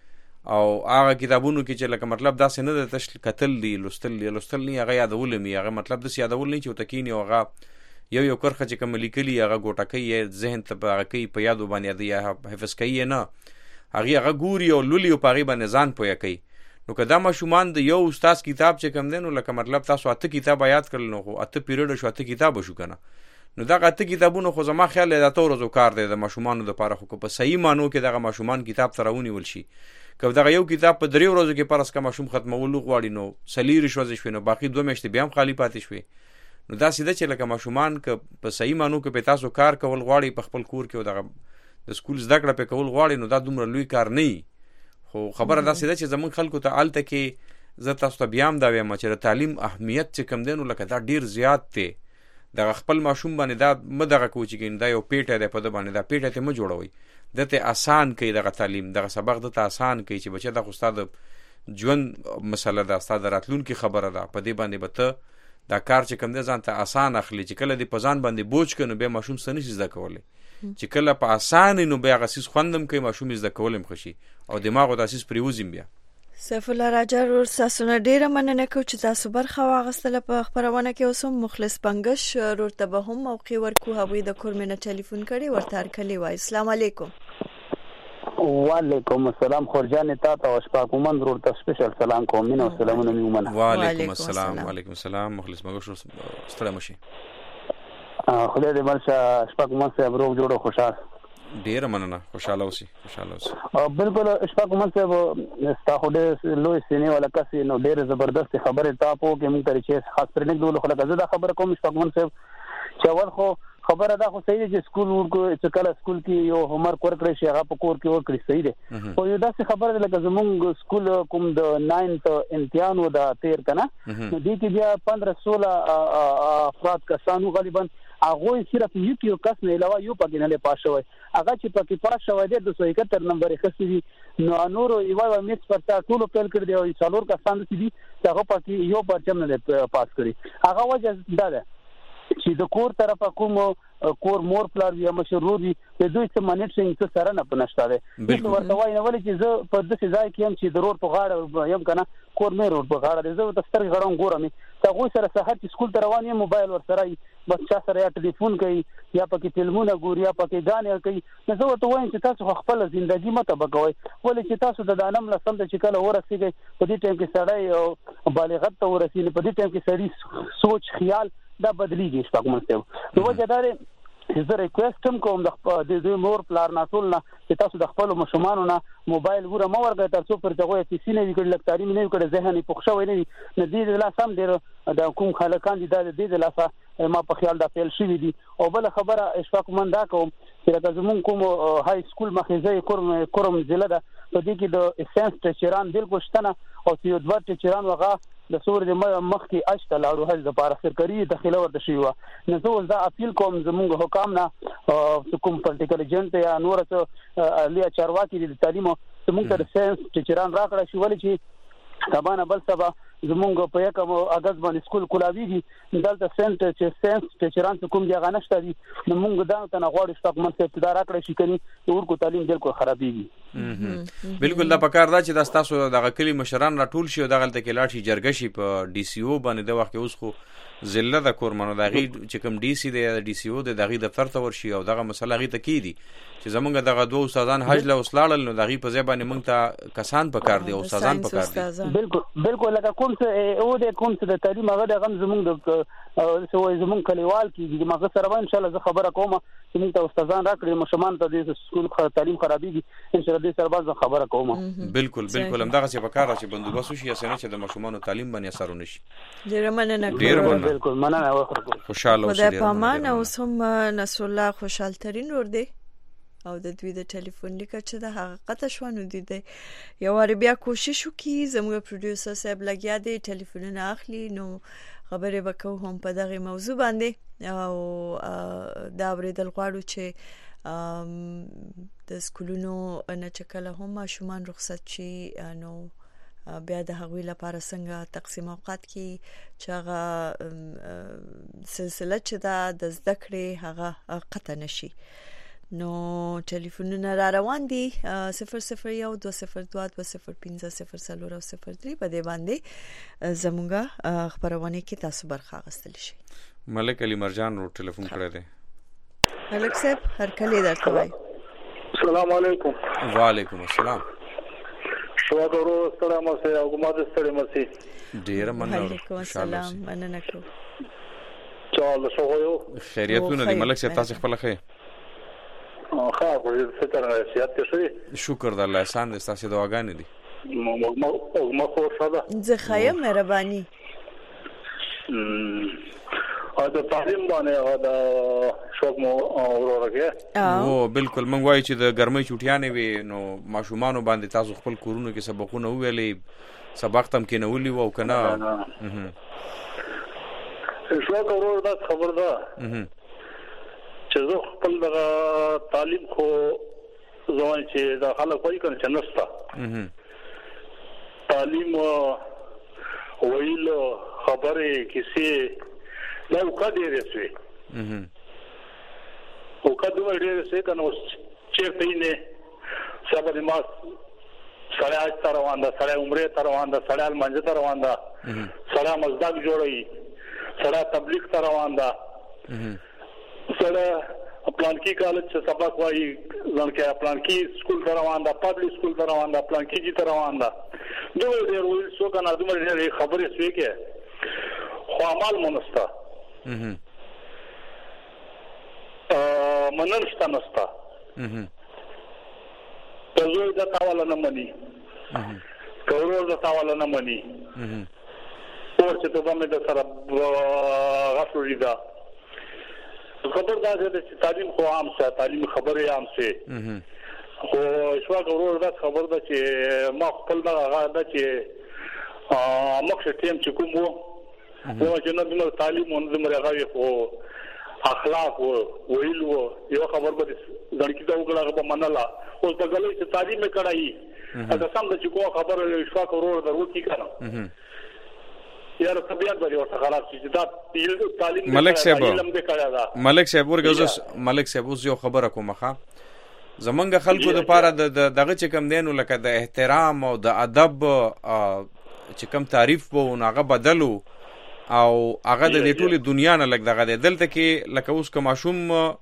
او هغه کتابونو کې چې لکه مطلب دا څه نه د تشل قتل دی لوستل دی لوستل نه هغه یادول می هغه مطلب د یادول نه چې وتکینی هغه یو یو کرخه چې کوم لیکلی هغه ګوټکې ذهن ته هغه کې په یادو باندې دی حفظ کوي نه هغه هغه ګوري او لولي په هغه باندې ځان پوي کوي نو کدا ماشومان د یو استاد کتاب چې کم دینو لکه مطلب تاسو اته کتاب یاد کړل نو اته پیریډ شو اته کتاب شو کنه نو دا اته کتابونو خو زما خیال دا تورزو کار دی د ماشومانو لپاره خو په صحیح مانو کې دغه ماشومان کتاب ترونی ول شي که دا یو کتاب په دریو ورځو کې پرس کا ماشوم ختمول غواړي نو سلیری شو ځښ نو باقي دوه میاشتې بیا هم خالی پاتې شوي نو دا سیده چې لکه ماشومان که په صحیح مانو کې په تاسو کار کول غواړي په خپل کور کې دغه د سکول زده کړه په کول غواړي نو دا دومره لوی کار نه وي. خو خبره داسې ده چې زمونږ خلکو ته هلته کې زه تاسو ته بیا هم دا وایم چې د تعلیم اهمیت چې کوم دی نو لکه دا ډېر زیات دی. دغه خپل ماشوم باندې دا مه دغه کوو چې دا یو پیټی دی په ده باندې دا پیټی ته مه جوړوئ. ده ته آسان کوي دغه تعلیم، دغه سبق ده ته آسان کوي چې بچه دا خو ستا د ژوند مسله ده، ستا د راتلونکي خبره ده. په دې باندې به ته دا کار چې کوم دی ځان ته آسان اخلي. چې کله دې په ځان باندې بوج کړي نو بیا ماشوم څه نشي زده کولی. چې کله په آسان نو بیا هغه څیز خوند هم کوي، ماشوم یې زده کولی هم ښه شي او دماغ دا څیز پرېوځي بیا. سیف الله راجا ورور تاسو ډیره مننه کوم چې تاسو برخه واغستله په خبرونه کې. اوس هم مخلص بنگش ورور ته به هم موقع ورکو. هغوی د کورمنه ټلیفون کړي ورته هرکلی وای. السلام علیکم. وعلیکم السلام. خورجان تا ته اشفاق ومن ورور ته سپیشل سلام کوم. مینه او سلامونه میومنه. وعلیکم السلام. وعلیکم السلام. مخلص بنگش ستړی مشي. خدای دې مرشه اشفاق ومن صاحب روغ جوړ خوشاله. ډیره مننه. خوشاله اوسئ. خوشاله اوسئ. بالکل اشفاق ومن صاحب تاسو ډېر لوی سینې ولا کسي نو ډېر زبردست خبره تاسو کې موږ ته چې خاص پر نه ډول خلک زدا خبره کوم. اشفاق ومن صاحب چې اول خو خبره دا خو صحیح دی چې سکول ورکو چې کله سکول کې یو هومورک ورکړی شي هغه په کور کې ورکړي صحیح دی. خو یو داسې خبره ده لکه زمونږ سکول کوم د ناینت امتحان و د تیر که نه نو دې کې بیا پندره سوله افراد کسانو غالبا هغوی صرف یو یو کس نه علاوه یو پکې نه پاس شوی. هغه چې پکې پاس شوی دی د سو اکهتر نمبر یې اخیستی دي نو نورو یوه یوه میکس پرته ټولو پیل کړي دي او څلور کسان داسې دي چې هغه پکې یو پرچم نه دی پاس کړي. هغه وجه دا ده چې د کور طرفه کوم کور مور پلار یا مشرور دي د دوی څه منیټرینګ څه سره نه پنهشته دی. نو ورته وایي نه ولې چې زه په داسې ځای کې یم چې د روډ په غاړه یم که نه کور مې روډ په غاړه دی زه ورته سترګې غړم ګورم یې د هغوی سره سهار چې سکول ته روان یم موبایل ورسره وي بس چا سره یا ټلیفون کوي یا پکې فلمونه ګوري یا پکې ګانې کوي. نو زه ورته وایم چې تاسو خو خپله زندګي مه تباه کوئ ولې چې تاسو د دا نم لسم ته چې کله ورسېږئ په دې ټایم کې سړی بالغت ته ورسېږي نو په دې ټایم کې سړي سوچ خیال دا بدلیږي. اشفاق ومن صاحب نو وجه دا دی چې زه ریکویسټ هم کوم د دوی مور پلار نه ټول نه چې تاسو د خپلو ماشومانو نه موبایل وره مه ورکوئ تر څو پورې هغوی پیسې نه وي کړي لږ تعلیم نه وي کړی ذهن یې پوخ شوی نه وي. نو دې د لاسه هم ډېر د کوم خلکان دي دا د دې د لاسه ما په خیال دا فیل شوي دي. او بله خبره اشفاق ومن دا کوم چې لکه زمونږ کوم های سکول مخیزه کورم کورم ضلع ده په دې کې د اساینس ټیچران بالکل شته نه او چې یو دوه ټیچران هغه د سور د مخکې اج ته لاړو حج دپاره سرکاري داخله ورته شوي وه. نو زه اوس دا اپیل کوم زمونږ حکام نه کوم پولیټیکل ایجنټ یا نور څه لویه چارواکي دي د تعلیمو زمونږ ته د ساینس ټیچران راکړه شي ولې چې سبا نه بل سبا زمونږ په یکم اګست باندې سکول کولاویږي دلته سنټ چې ساینس ټیچران چې کوم دی هغه نشته دي نو موږ دا ته نه غواړو اشفاق ومن صاحب دا راکړی شي کني ورکو تعلیم بالکل خرابېږي. بالکل دا پکار دا چې دا ستاسو دغه کلي مشران راټول شي او دغلته کې لاړ شي جرګه شي په ډي سی او باندې د وخت کې اوس خو ضلع د کورمنو د هغې چې کوم ډي سی دی د ډي سی او دی د هغې دفتر ته ورشي او دغه مسله هغې ته کیدي چې زمونږ دغه دوه استادان حج له اوس لاړل نو د هغې په ځای باندې موږ ته کسان پکار دي او استادان پکار دي. بالکل بالکل لکه کوم څه او د کوم څه د تعلیم هغه د غم زمونږ د زمونږ کلیوال کېږي د هغه سره به انشاءالله زه خبره کوم چې موږ ته استادان راکړي ماشومان ته د سکول تعلیم خرابېږي انشاءالله دې سره به زه خبره کوم. بالکل بالکل همدغسې پکار ده چې بندوبست وشي هسې نه چې د ماشومانو تعلیم باندې اثر ونه شي. ډېره مننه. ډېره مننه. بالکل مننه. خوشحاله اوسئ. خدای پامان. اوس هم نصر الله خوشحال ترین ور دی او د دوی د ټلیفون لیکه چې د حقیقت شو نو دی دی یو واری بیا کوشش وکړي زموږ پروډوسر صاحب لګیا دی ټلیفونونه اخلي نو خبرې وکړو هم په دغه موضوع باندې او دا اورېدل غواړو چې د سکولونو نه چې کله هم ماشومان رخصت شي نو بیا د هغوی لپاره څنګه تقسیم اوقات کې چې هغه سلسله چې دا د زده کړې هغه قطع نشي. نو ټلیفونونه را روان دي صفر صفر یو دو صفر دوه دوه صفر پنځه صفر څلور او صفر درې په دې باندې زموږ خبرونه کې تاسو برخه اخیستلی شئ. ملک علي مرجان رو ټلیفون کړی دی. ملک صاحب هرکلی درته وایي. السلام علیکم. وعلیکم السلام. شواګورو ستړی مسی او ګما د ستړی مسی. ډېره مننه. وعلیکم السلام. مننه کوم. چاله شوغو خیریتونه دي ملک صاحب تاسو خپل ښه ښه خو ستر نصیحت شوی. شکر د الله احسان دې تاسو دعاګانې دي. ما ما خو شاده زه خایم مهرباني. او د تعلیم باندې او د شوق مو ورورګه او بالکل مونږ وایو چې د ګرمۍ چټیانې وي نو ماشومان باندې تاسو خپل کورونو کې سبقونه ویلې سبق تم کې نه ولي وو کنه شوق ورور دا خبر ده چې زه خپل د تعلیم خو ځوان چې د خلک وایي کنه چې نستا تعلیم ویل خبره کیسه دا وکړې رسوي او کدو ډېر څه کنه چې پینې سبا د ما سره تر روان ده سره عمره تر روان ده سره منځ تر روان ده سره مزدق جوړي سره تبلیغ تر روان ده سره پلان کې کالج څخه سبق وایي ځکه پلان کې سکول تر روان ده پبلک سکول تر روان ده پلان کې جی تر روان ده دوی ډېر ویل څو کنه دوی ډېر خبرې سوي کې خو عمل مونستا منل شته نستا تزوی د تاواله نه مني کورو د تاواله نه مني او چې ته باندې د سره غفلې ده خبر دا چې تعلیم خو عام څه تعلیم خبره عام څه خو شو کورو دا خبر ده چې ما خپل دا غاده چې مخه ټیم چې کوم وو او چې نو د تعلیم او د مرغاوي خو اخلاق او ویل وو یو خبر به ځړکی دا وګړه په منلا اوس د غلې چې تعلیم کړای اګه سم د چې کو خبر شوا کورو درو کی کړه یار طبيعت به ورته خلاص شي دا تعلیم ملک صاحب ملک صاحب ورګه ملک صاحب اوس یو خبره کومه زمونږ خلکو د پاره د دغه چې کم دینو لکه د احترام او د ادب چې کم تعریف وو هغه بدلو او هغه د ټولې دنیا نه لګ دغه دلته کې لکه اوس که ماشوم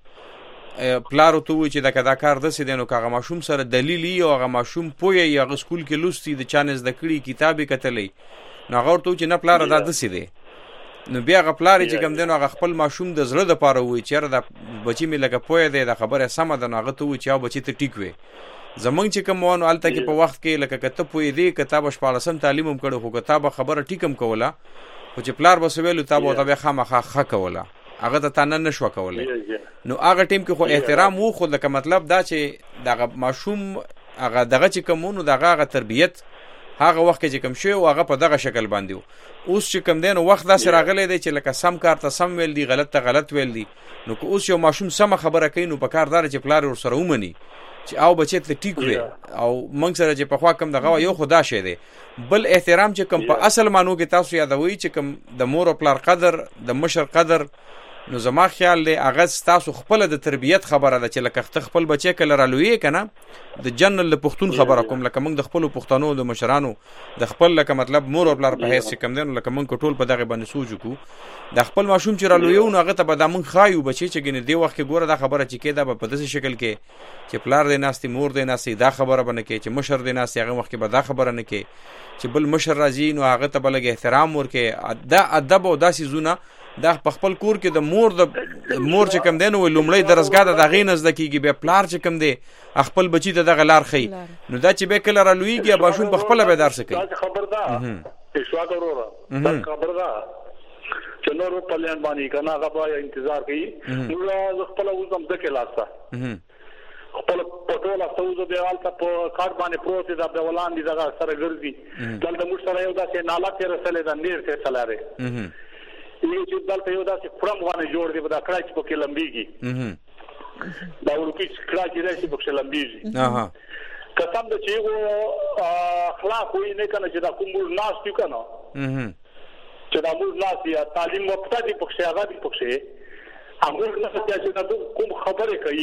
پلارو ته وي چې دا کدا کار دسې دی نو که هغه ماشوم سره دلیل وي او هغه ماشوم پوهه یي هغه سکول کې لوستي د چا نه زده کړي کتاب یې کتلی نو هغه ورته چې نه پلاره دا داسې دی نو بیا هغه پلار چې کوم دی نو هغه خپل ماشوم د زړه دپاره وایي چې یاره دا بچي مې لکه پوهه دی دا خبره سمه ده نو هغه ته وایي چې او بچي ته ټیک وې زمونږ چې کوم وانو هلته کې په وخت کې لکه که ته پوهېدې که تا به شپاړسم تعلیم هم کړی خو که تا به خبره ټیک هم کوله خو چې پلار به څه ویلو تا به ورته بیا خامخا ښه کوله هغه ته تا نه نه شوه کولی نو هغه ټیم کې خو احترام و خو لکه مطلب دا چې دغه ماشوم هغه دغه چې کوم و نو دغه هغه تربیت هغه وخت کې چې کوم شوی و هغه په دغه شکل باندې و اوس چې کوم دی نو وخت داسې راغلی دی چې لکه سم کار ته سم ویل دي غلط ته غلط ویل دي نو که اوس یو ماشوم سمه خبره کوي نو په کار دا چې پلار یې ورسره ومني چې او بچی ته ټیک وي او موږ سره چې پخوا کم دغه یو خدا شی دی بل احترام چې کم په اصل مانو کې تاسو یادوي چې کم د مور او پلار قدر د مشر قدر نو زما خیال دی هغه تاسو خپل د تربیت خبره ده چې لکه خپل بچی کله رالوي کنه د جنل له پښتون خبره کوم لکه موږ د خپل پښتنو د مشرانو د خپل لکه مطلب مور او پلار په هیڅ کم دین لکه موږ ټول په دغه باندې سوچ کو د خپل ماشوم چې رالوي نو هغه ته به د موږ خایو بچی چې ګنې دی وخت کې ګوره دا خبره چې کېده په داسې شکل کې چې پلار دی ناستي مور دی ناستي دا خبره بنه کې چې مشر دی ناستي هغه وخت کې به دا خبره نه کې چې بل مشر راځي نو هغه ته بلګ احترام ورکې دا ادب او داسې زونه دا په خپل کور کې د مور د مور چې کم دی نو لومړی درسګاه د هغې نه زده کېږي بیا پلار چې کم دی خپل بچي ته دغه لار ښیي نو دا چې بیا کله رالویږي ماشوم په خپله بیا درس کوي خبر ده اشفاق وروره دا خبر ده چې نور په پلان باندې کنه هغه به انتظار کوي نو زه خپل اوس هم ځکه لاسته خپل پټول استوزو دیوالته په کارت باندې پروت دی دا په ولاندې دغه سره ګرځي دلته موږ سره یو داسې ناله تیر سره د نیر څخه سلاره یو چې دلته یو داسې فرم باندې جوړ دی په دا کړای چې په لمبيږي دا ورکی کړای چې راشي په لمبيږي اها کتاب د چې یو اخلاق وي نه کنه چې دا کوم ناس دی کنه چې دا موږ ناس یا تعلیم مبتدی پکې هغه دی پکې هغه نه چې دا کوم خبره کوي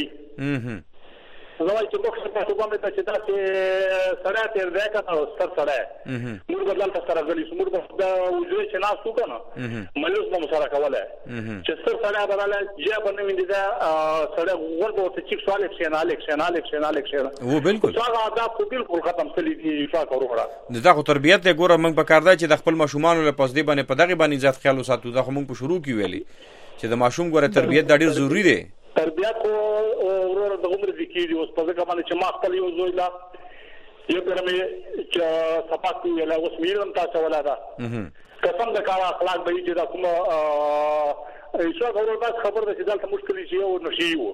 زما چې په څه په باندې چې دا چې سره تر ده کا او سر سره موږ بدل تر سره غلي موږ دا وجوه چې ناس تو کنه ملوس مو سره کوله چې سر سره براله یا باندې مې دا سره ورته چې چې سوال اکشن الیکشن الیکشن الیکشن و بالکل څنګه دا خو بالکل ختم سلی دی اشفاق وروړه دا خو تربیت ته ګوره موږ په کار دی چې د خپل ماشومان له پاس دی باندې په دغه باندې ځات خیال وساتو دا خو موږ په شروع کې ویلي چې د ماشوم ګوره تربیت دا ډیر ضروری دی تربیت او ورور د عمر ذکر اوس په ځکه باندې چې ما خپل یو زوی لا یو پر مې چې صفات ویلا اوس مې هم تاسو ولا دا قسم د کار اخلاق به چې دا کوم ایشا غوړ دا خبر ده چې دلته مشکل شي او نشي وو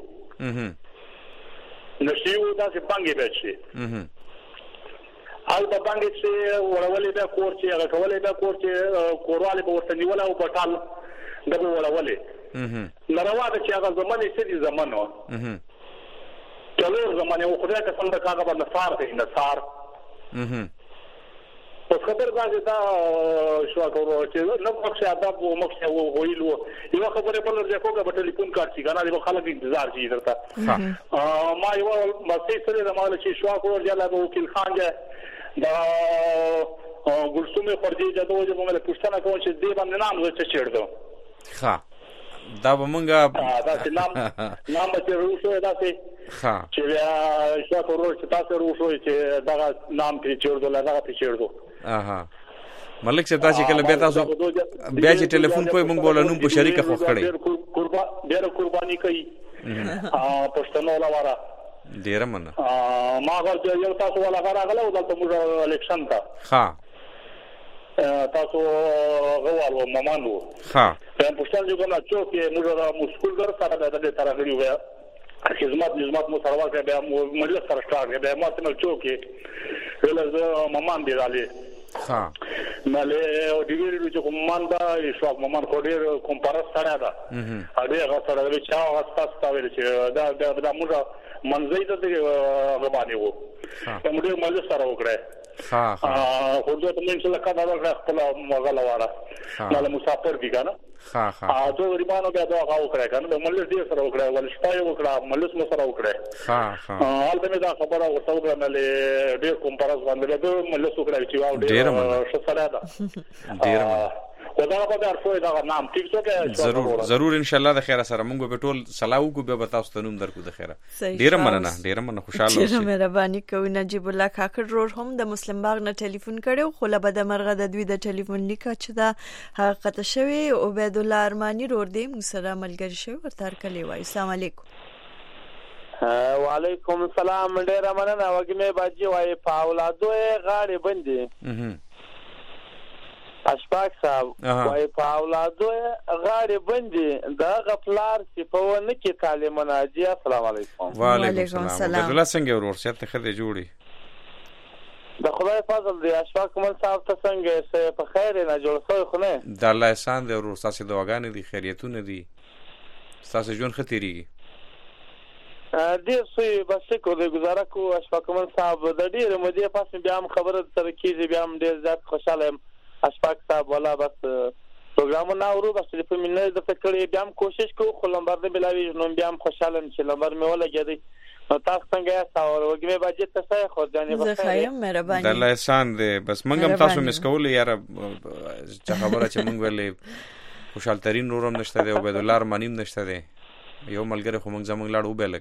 نشي وو دا چې بانګي بچي او د بانګي چې ورولې به کور چې هغه کولې به کور چې کورواله به ورته نیول او بټال دغه ورولې ناروا ده چې هغه زمانه سړي زمانه څلور زمانه او خدای قسم د کاغه باندې نثار دی نثار په خبر باندې دا شو کورو چې نو مخشه ادب او مخشه ویلو یو خبره په لږه کوګه په ټلیفون کار شي کنه د خلک انتظار شي درته ما یو مسیح سره د مال چې شو کورو جلا د وکیل خان دا ګلسومه خورجي جدو چې موږ له پښتنه کوم چې دی باندې نام زه چیر دو ها دا به مونږه دا چې نام نام چې روشو دا چې ها چې بیا شو کورو چې تاسو روشو چې دا نام په چیر دو لږه په چیر دو اها ملک صاحب تاسو کله به تاسو بیا چې ټلیفون کوی مونږ بولنو په شریکه خو کړی قربان ډیر قرباني کوي ا پښتنو لاره ډیر مننه ما غواړم یو تاسو ولا غراغله او دلته موږ الیکشن تا ها تاسو غواړو مامانو ها په پښتون جو کنه چې موږ مسکول در سره د دې طرف لري خدمت نظمت مو سره واکه به مجلس سره شټار به ما ته چوکي ولز مامان دی علي ها مله او دی ویلو چې کومان دا شو مامان خو ډیر کمپارس سره دا ا دې هغه سره چې چا هستا ستاوي چې دا دا موږ منځي ته غوانه وو موږ مجلس سره وکړه ها ها خو دې ته من څه لکه دا راغله خپل مغله واره مال مسافر دي کنه ها ها ا ته ریبانو بیا دا غاو کړه کنه مجلس دې سره وکړه ول شپای وکړه مجلس مو سره وکړه ها ها حال ته دا خبره ورته وکړه له ډیر کمپارس باندې دا مجلس وکړه چې واو ډیر ښه سره ده ډیر خدا په دې ارفو دا نام ټیک څه کې ضرور ضرور ان شاء الله د خیره سره مونږ په ټول سلاو کو به تاسو ته نوم درکو د خیره ډیر مننه ډیر مننه خوشاله اوسئ ډیر مهرباني کوي نجیب الله کاکړ رور هم د مسلم باغ نه ټلیفون کړو خو له بد مرغه د دوی د ټلیفون لیکه چې دا حقیقت شوی عبید الله ارمانی رور دی موږ سره ملګری شوی ورته کلی وای السلام علیکم وعلیکم السلام ډیر مننه وګمه باجی وای په اولادو غاړي باندې اشفاق صاحب وای په اولادو غاړي باندې دا غفلار چې په ونه کې تعلیمونه اجي السلام علیکم وعلیکم السلام الله څنګه ورور سره خدای جوړي د خدای فضل دی اشفاق مل صاحب ته څنګه سه په خیر نه جوړ شوی خو نه د الله احسان دی ورور تاسو دعاګانې دي خیریتونه دي تاسو ژوند خطرېږي ډیر څه بس کو د گزاره کو اشفاق مل صاحب د ډیر مودې پاس بیا هم خبره سره کیږي بیا هم ډیر زیات خوشاله یم اشفاق صاحب ولا بس پروګرام نه ورو بس په مننه د فکرې بیا هم کوشش کوو خو لمبر دې بلاوي نو بیا هم خوشاله چې لمبر مې ولګېدی نو تاسو څنګه یاست او وګمه باجی تاسو خو ځانې بخیر زه خایم مهرباني د الله احسان دې بس موږ هم تاسو مس کول یاره چې خبره چې موږ ولې خوشحال ترين نورم نشته دی عبید الله ارمانیم نشته دی یو ملګری خو موږ زموږ لاړ وبل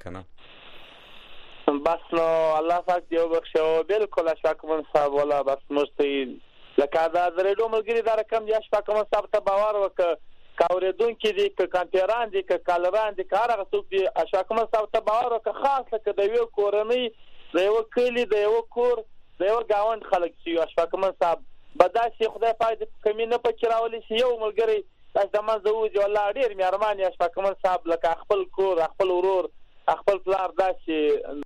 کنه بس نو الله پاک دې وبخښو بالکل اشفاق من صاحب ولا بس مستحیل لکه دا د ریډیو ملګری دا رقم یا اشفاق من صاحب ته باور وک کاوریدون کې دي ک کانټیران دي ک کالران دي کار هغه څوک دي اشفاق من صاحب ته باور وک خاص لکه د یو کورنۍ د یو کلی د یو کور د یو گاوند خلک شي اشفاق من صاحب بداسي خدای پاک کمی نه پکې راولي شي یو ملګری تاسو د منځو جو الله ډیر مهرباني اشفاق من صاحب لکه خپل کور خپل ورور خپل پلار داسي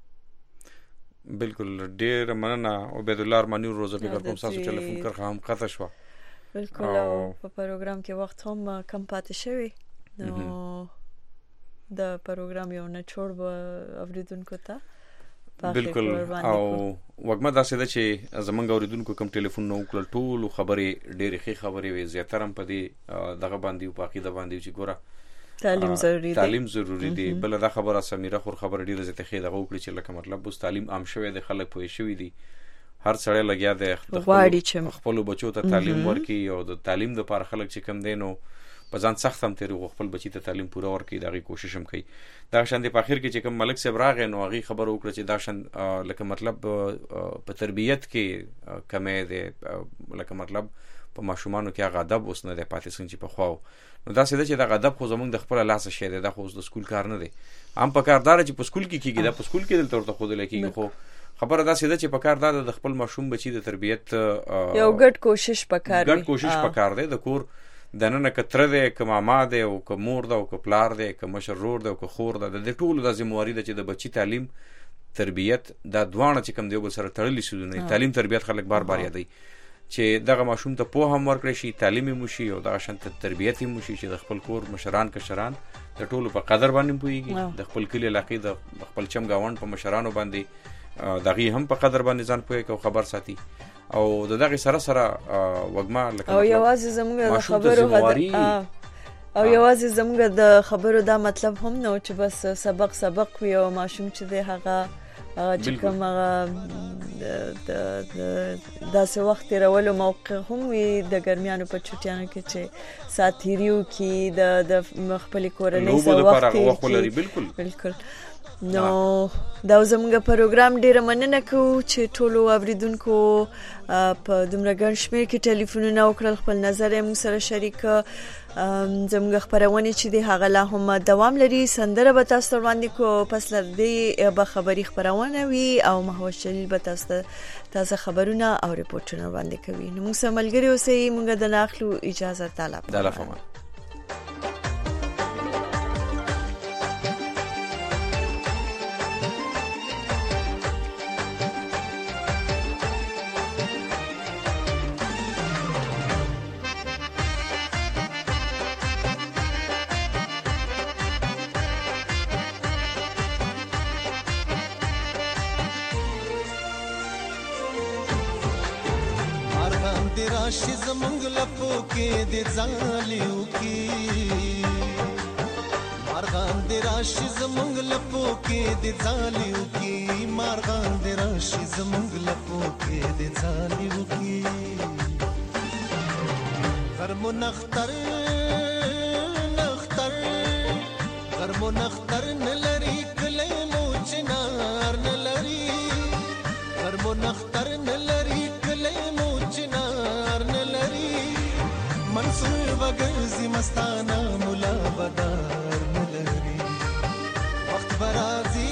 بالکل ډیر مننه عبید الله ارمانی روزه فکر کوم تاسو ټلیفون کړ هم قطع شو بالکل په پروګرام کې وخت هم کم پاتې شوی نو د پروګرام یو نه چھوڑ به اوریدونکو ته بالکل او وګما دا سده چې زمونږ اوریدونکو کوم ټلیفون نو کول ټول خبرې ډېرې ښې خبرې وي زیاتره هم په دې دغه باندې په عقیده باندې چې ګوره تعلیم ضروری دی تعلیم ضروری دی بل دا خبره سمیره خور خبر ډیره زته خې دغه وکړي چې لکه مطلب بس تعلیم عام شوی دی خلک پوه شوی دي هر سړی لګیا دی خپل خپل بچو ته تعلیم ورکي او د تعلیم د لپاره خلک چې کم دینو په ځان سخت هم تیر خپل بچی ته تعلیم پوره ورکي دغه کوشش هم کوي دا شان دی په اخر کې چې کوم ملک صاحب راغی نو هغه خبر وکړه چې دا شان لکه مطلب په تربیت کې کمې دی لکه مطلب په ماشومانو کې هغه ادب اوس نه دی پاتې څنګه چې په خواو نو دا څه چې دا ادب خو زمونږ د خپل لاس شي دی دا خو د سکول کار نه دی هم په کاردار چې په سکول کې کیږي دا په سکول کې دلته ورته خو دلته خو خبره دا څه چې په کاردار د خپل ماشوم بچی د تربیت یو ګډ کوشش پکار دی ګډ کوشش پکار دی د کور د نن کتره دی که ماما دی او که مور ده او که پلار دی که مشر رور دی او که خور ده د ټولو دا ذمواري ده چې د بچي تعلیم تربیت دا دواړه چې کوم دی بل سره تړلي سودونه تعلیم تربیت خلک بار بار یادوي چې دغه ماشوم ته پوهه هم ورکړی شي تعلیم هم وشي او دغه شانته تربیت هم وشي چې د خپل کور مشران کشران د ټولو په قدر باندې پوهېږي د خپل کلي علاقې د خپل چم ګاونډ په مشرانو باندې دغې هم په قدر باندې ځان پوهېږي او خبر ساتي او د دغې سره سره وږمه لکه او یوازې زموږ د خبرو او یوازې زموږ د خبرو دا مطلب هم نه چې بس سبق سبق وي او ماشوم چې دی هغه چې کوم د داسې وخت تېرولو موقع هم وي د ګرمیانو په چوټیانو کې چې ساعت تېري وکړي د خپلې کورنۍ سره وخت تېر کړي بالکل نو دا زموږ پروګرام ډیره مننه کوو چې ټولو اوریدونکو په دومره ګڼ شمېر کې ټلیفونونه وکړل خپل نظر یې موږ سره شریک زموږ خپرونې چې دی هغه لا هم دوام لري سندره به تاسو ته وړاندې کوو پس له دې به خبري خپرونه وي او مهوش جلیل به تاسو ته تازه خبرونه او ریپورټونه وړاندې کوي نو موږ سره ملګري اوسئ موږ د ناخلو اجازه طلب د الله فمان راشي زمونږ لپو کې د ځالیو کې مارغان د راشي زمونږ لپو کې د ځالیو کې مارغان د راشي زمونږ لپو کې د ځالیو کې غرمو نختر نختر غرمو نختر نلري کلی مو چنار نلري غرمو نختر نلري کلی مو چنار منصور وگرزی مستانا ملا بدار ملری وقت برازی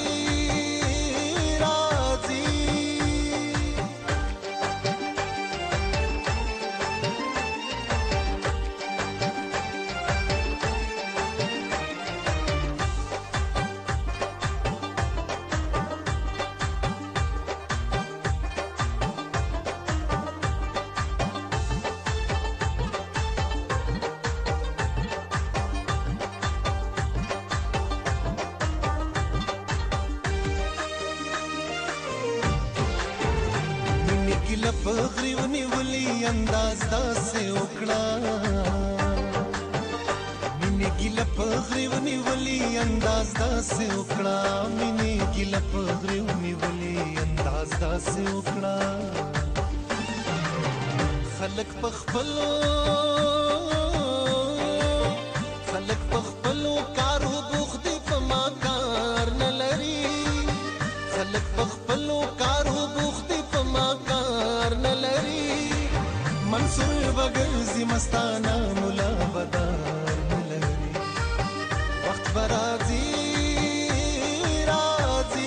رازی پغریونی ولی انداز داسې وکړه مینې ګیله پغریونی ولی انداز داسې وکړه مینې ګیله پغریونی ولی انداز داسې وکړه خلک پخپلو خلک پخپلو کارو بوخت په ما کار نه لري خلک پخپلو کارو بوخت په ما منصور وگرزی مستانا ملا بدار ملری وقت برازی رازی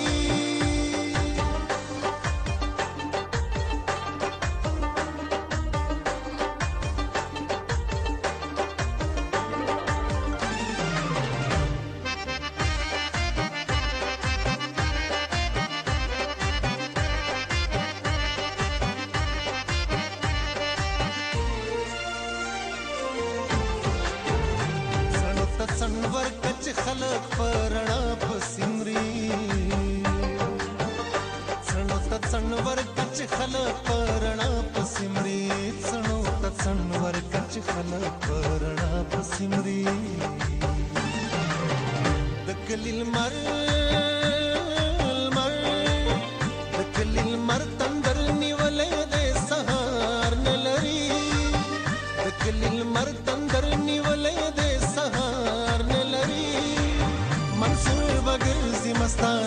سنور کچ خلق پرنا پسمری سنو ت سنور کچ خلق پرنا پسمری سنو ت سنور کچ خلق پرنا پسمری دکلیل مر مر دکلیل مر تندر نیولې د سهار نلری دکلیل مر تندر نیولې د سهار منصور وگرزی مستان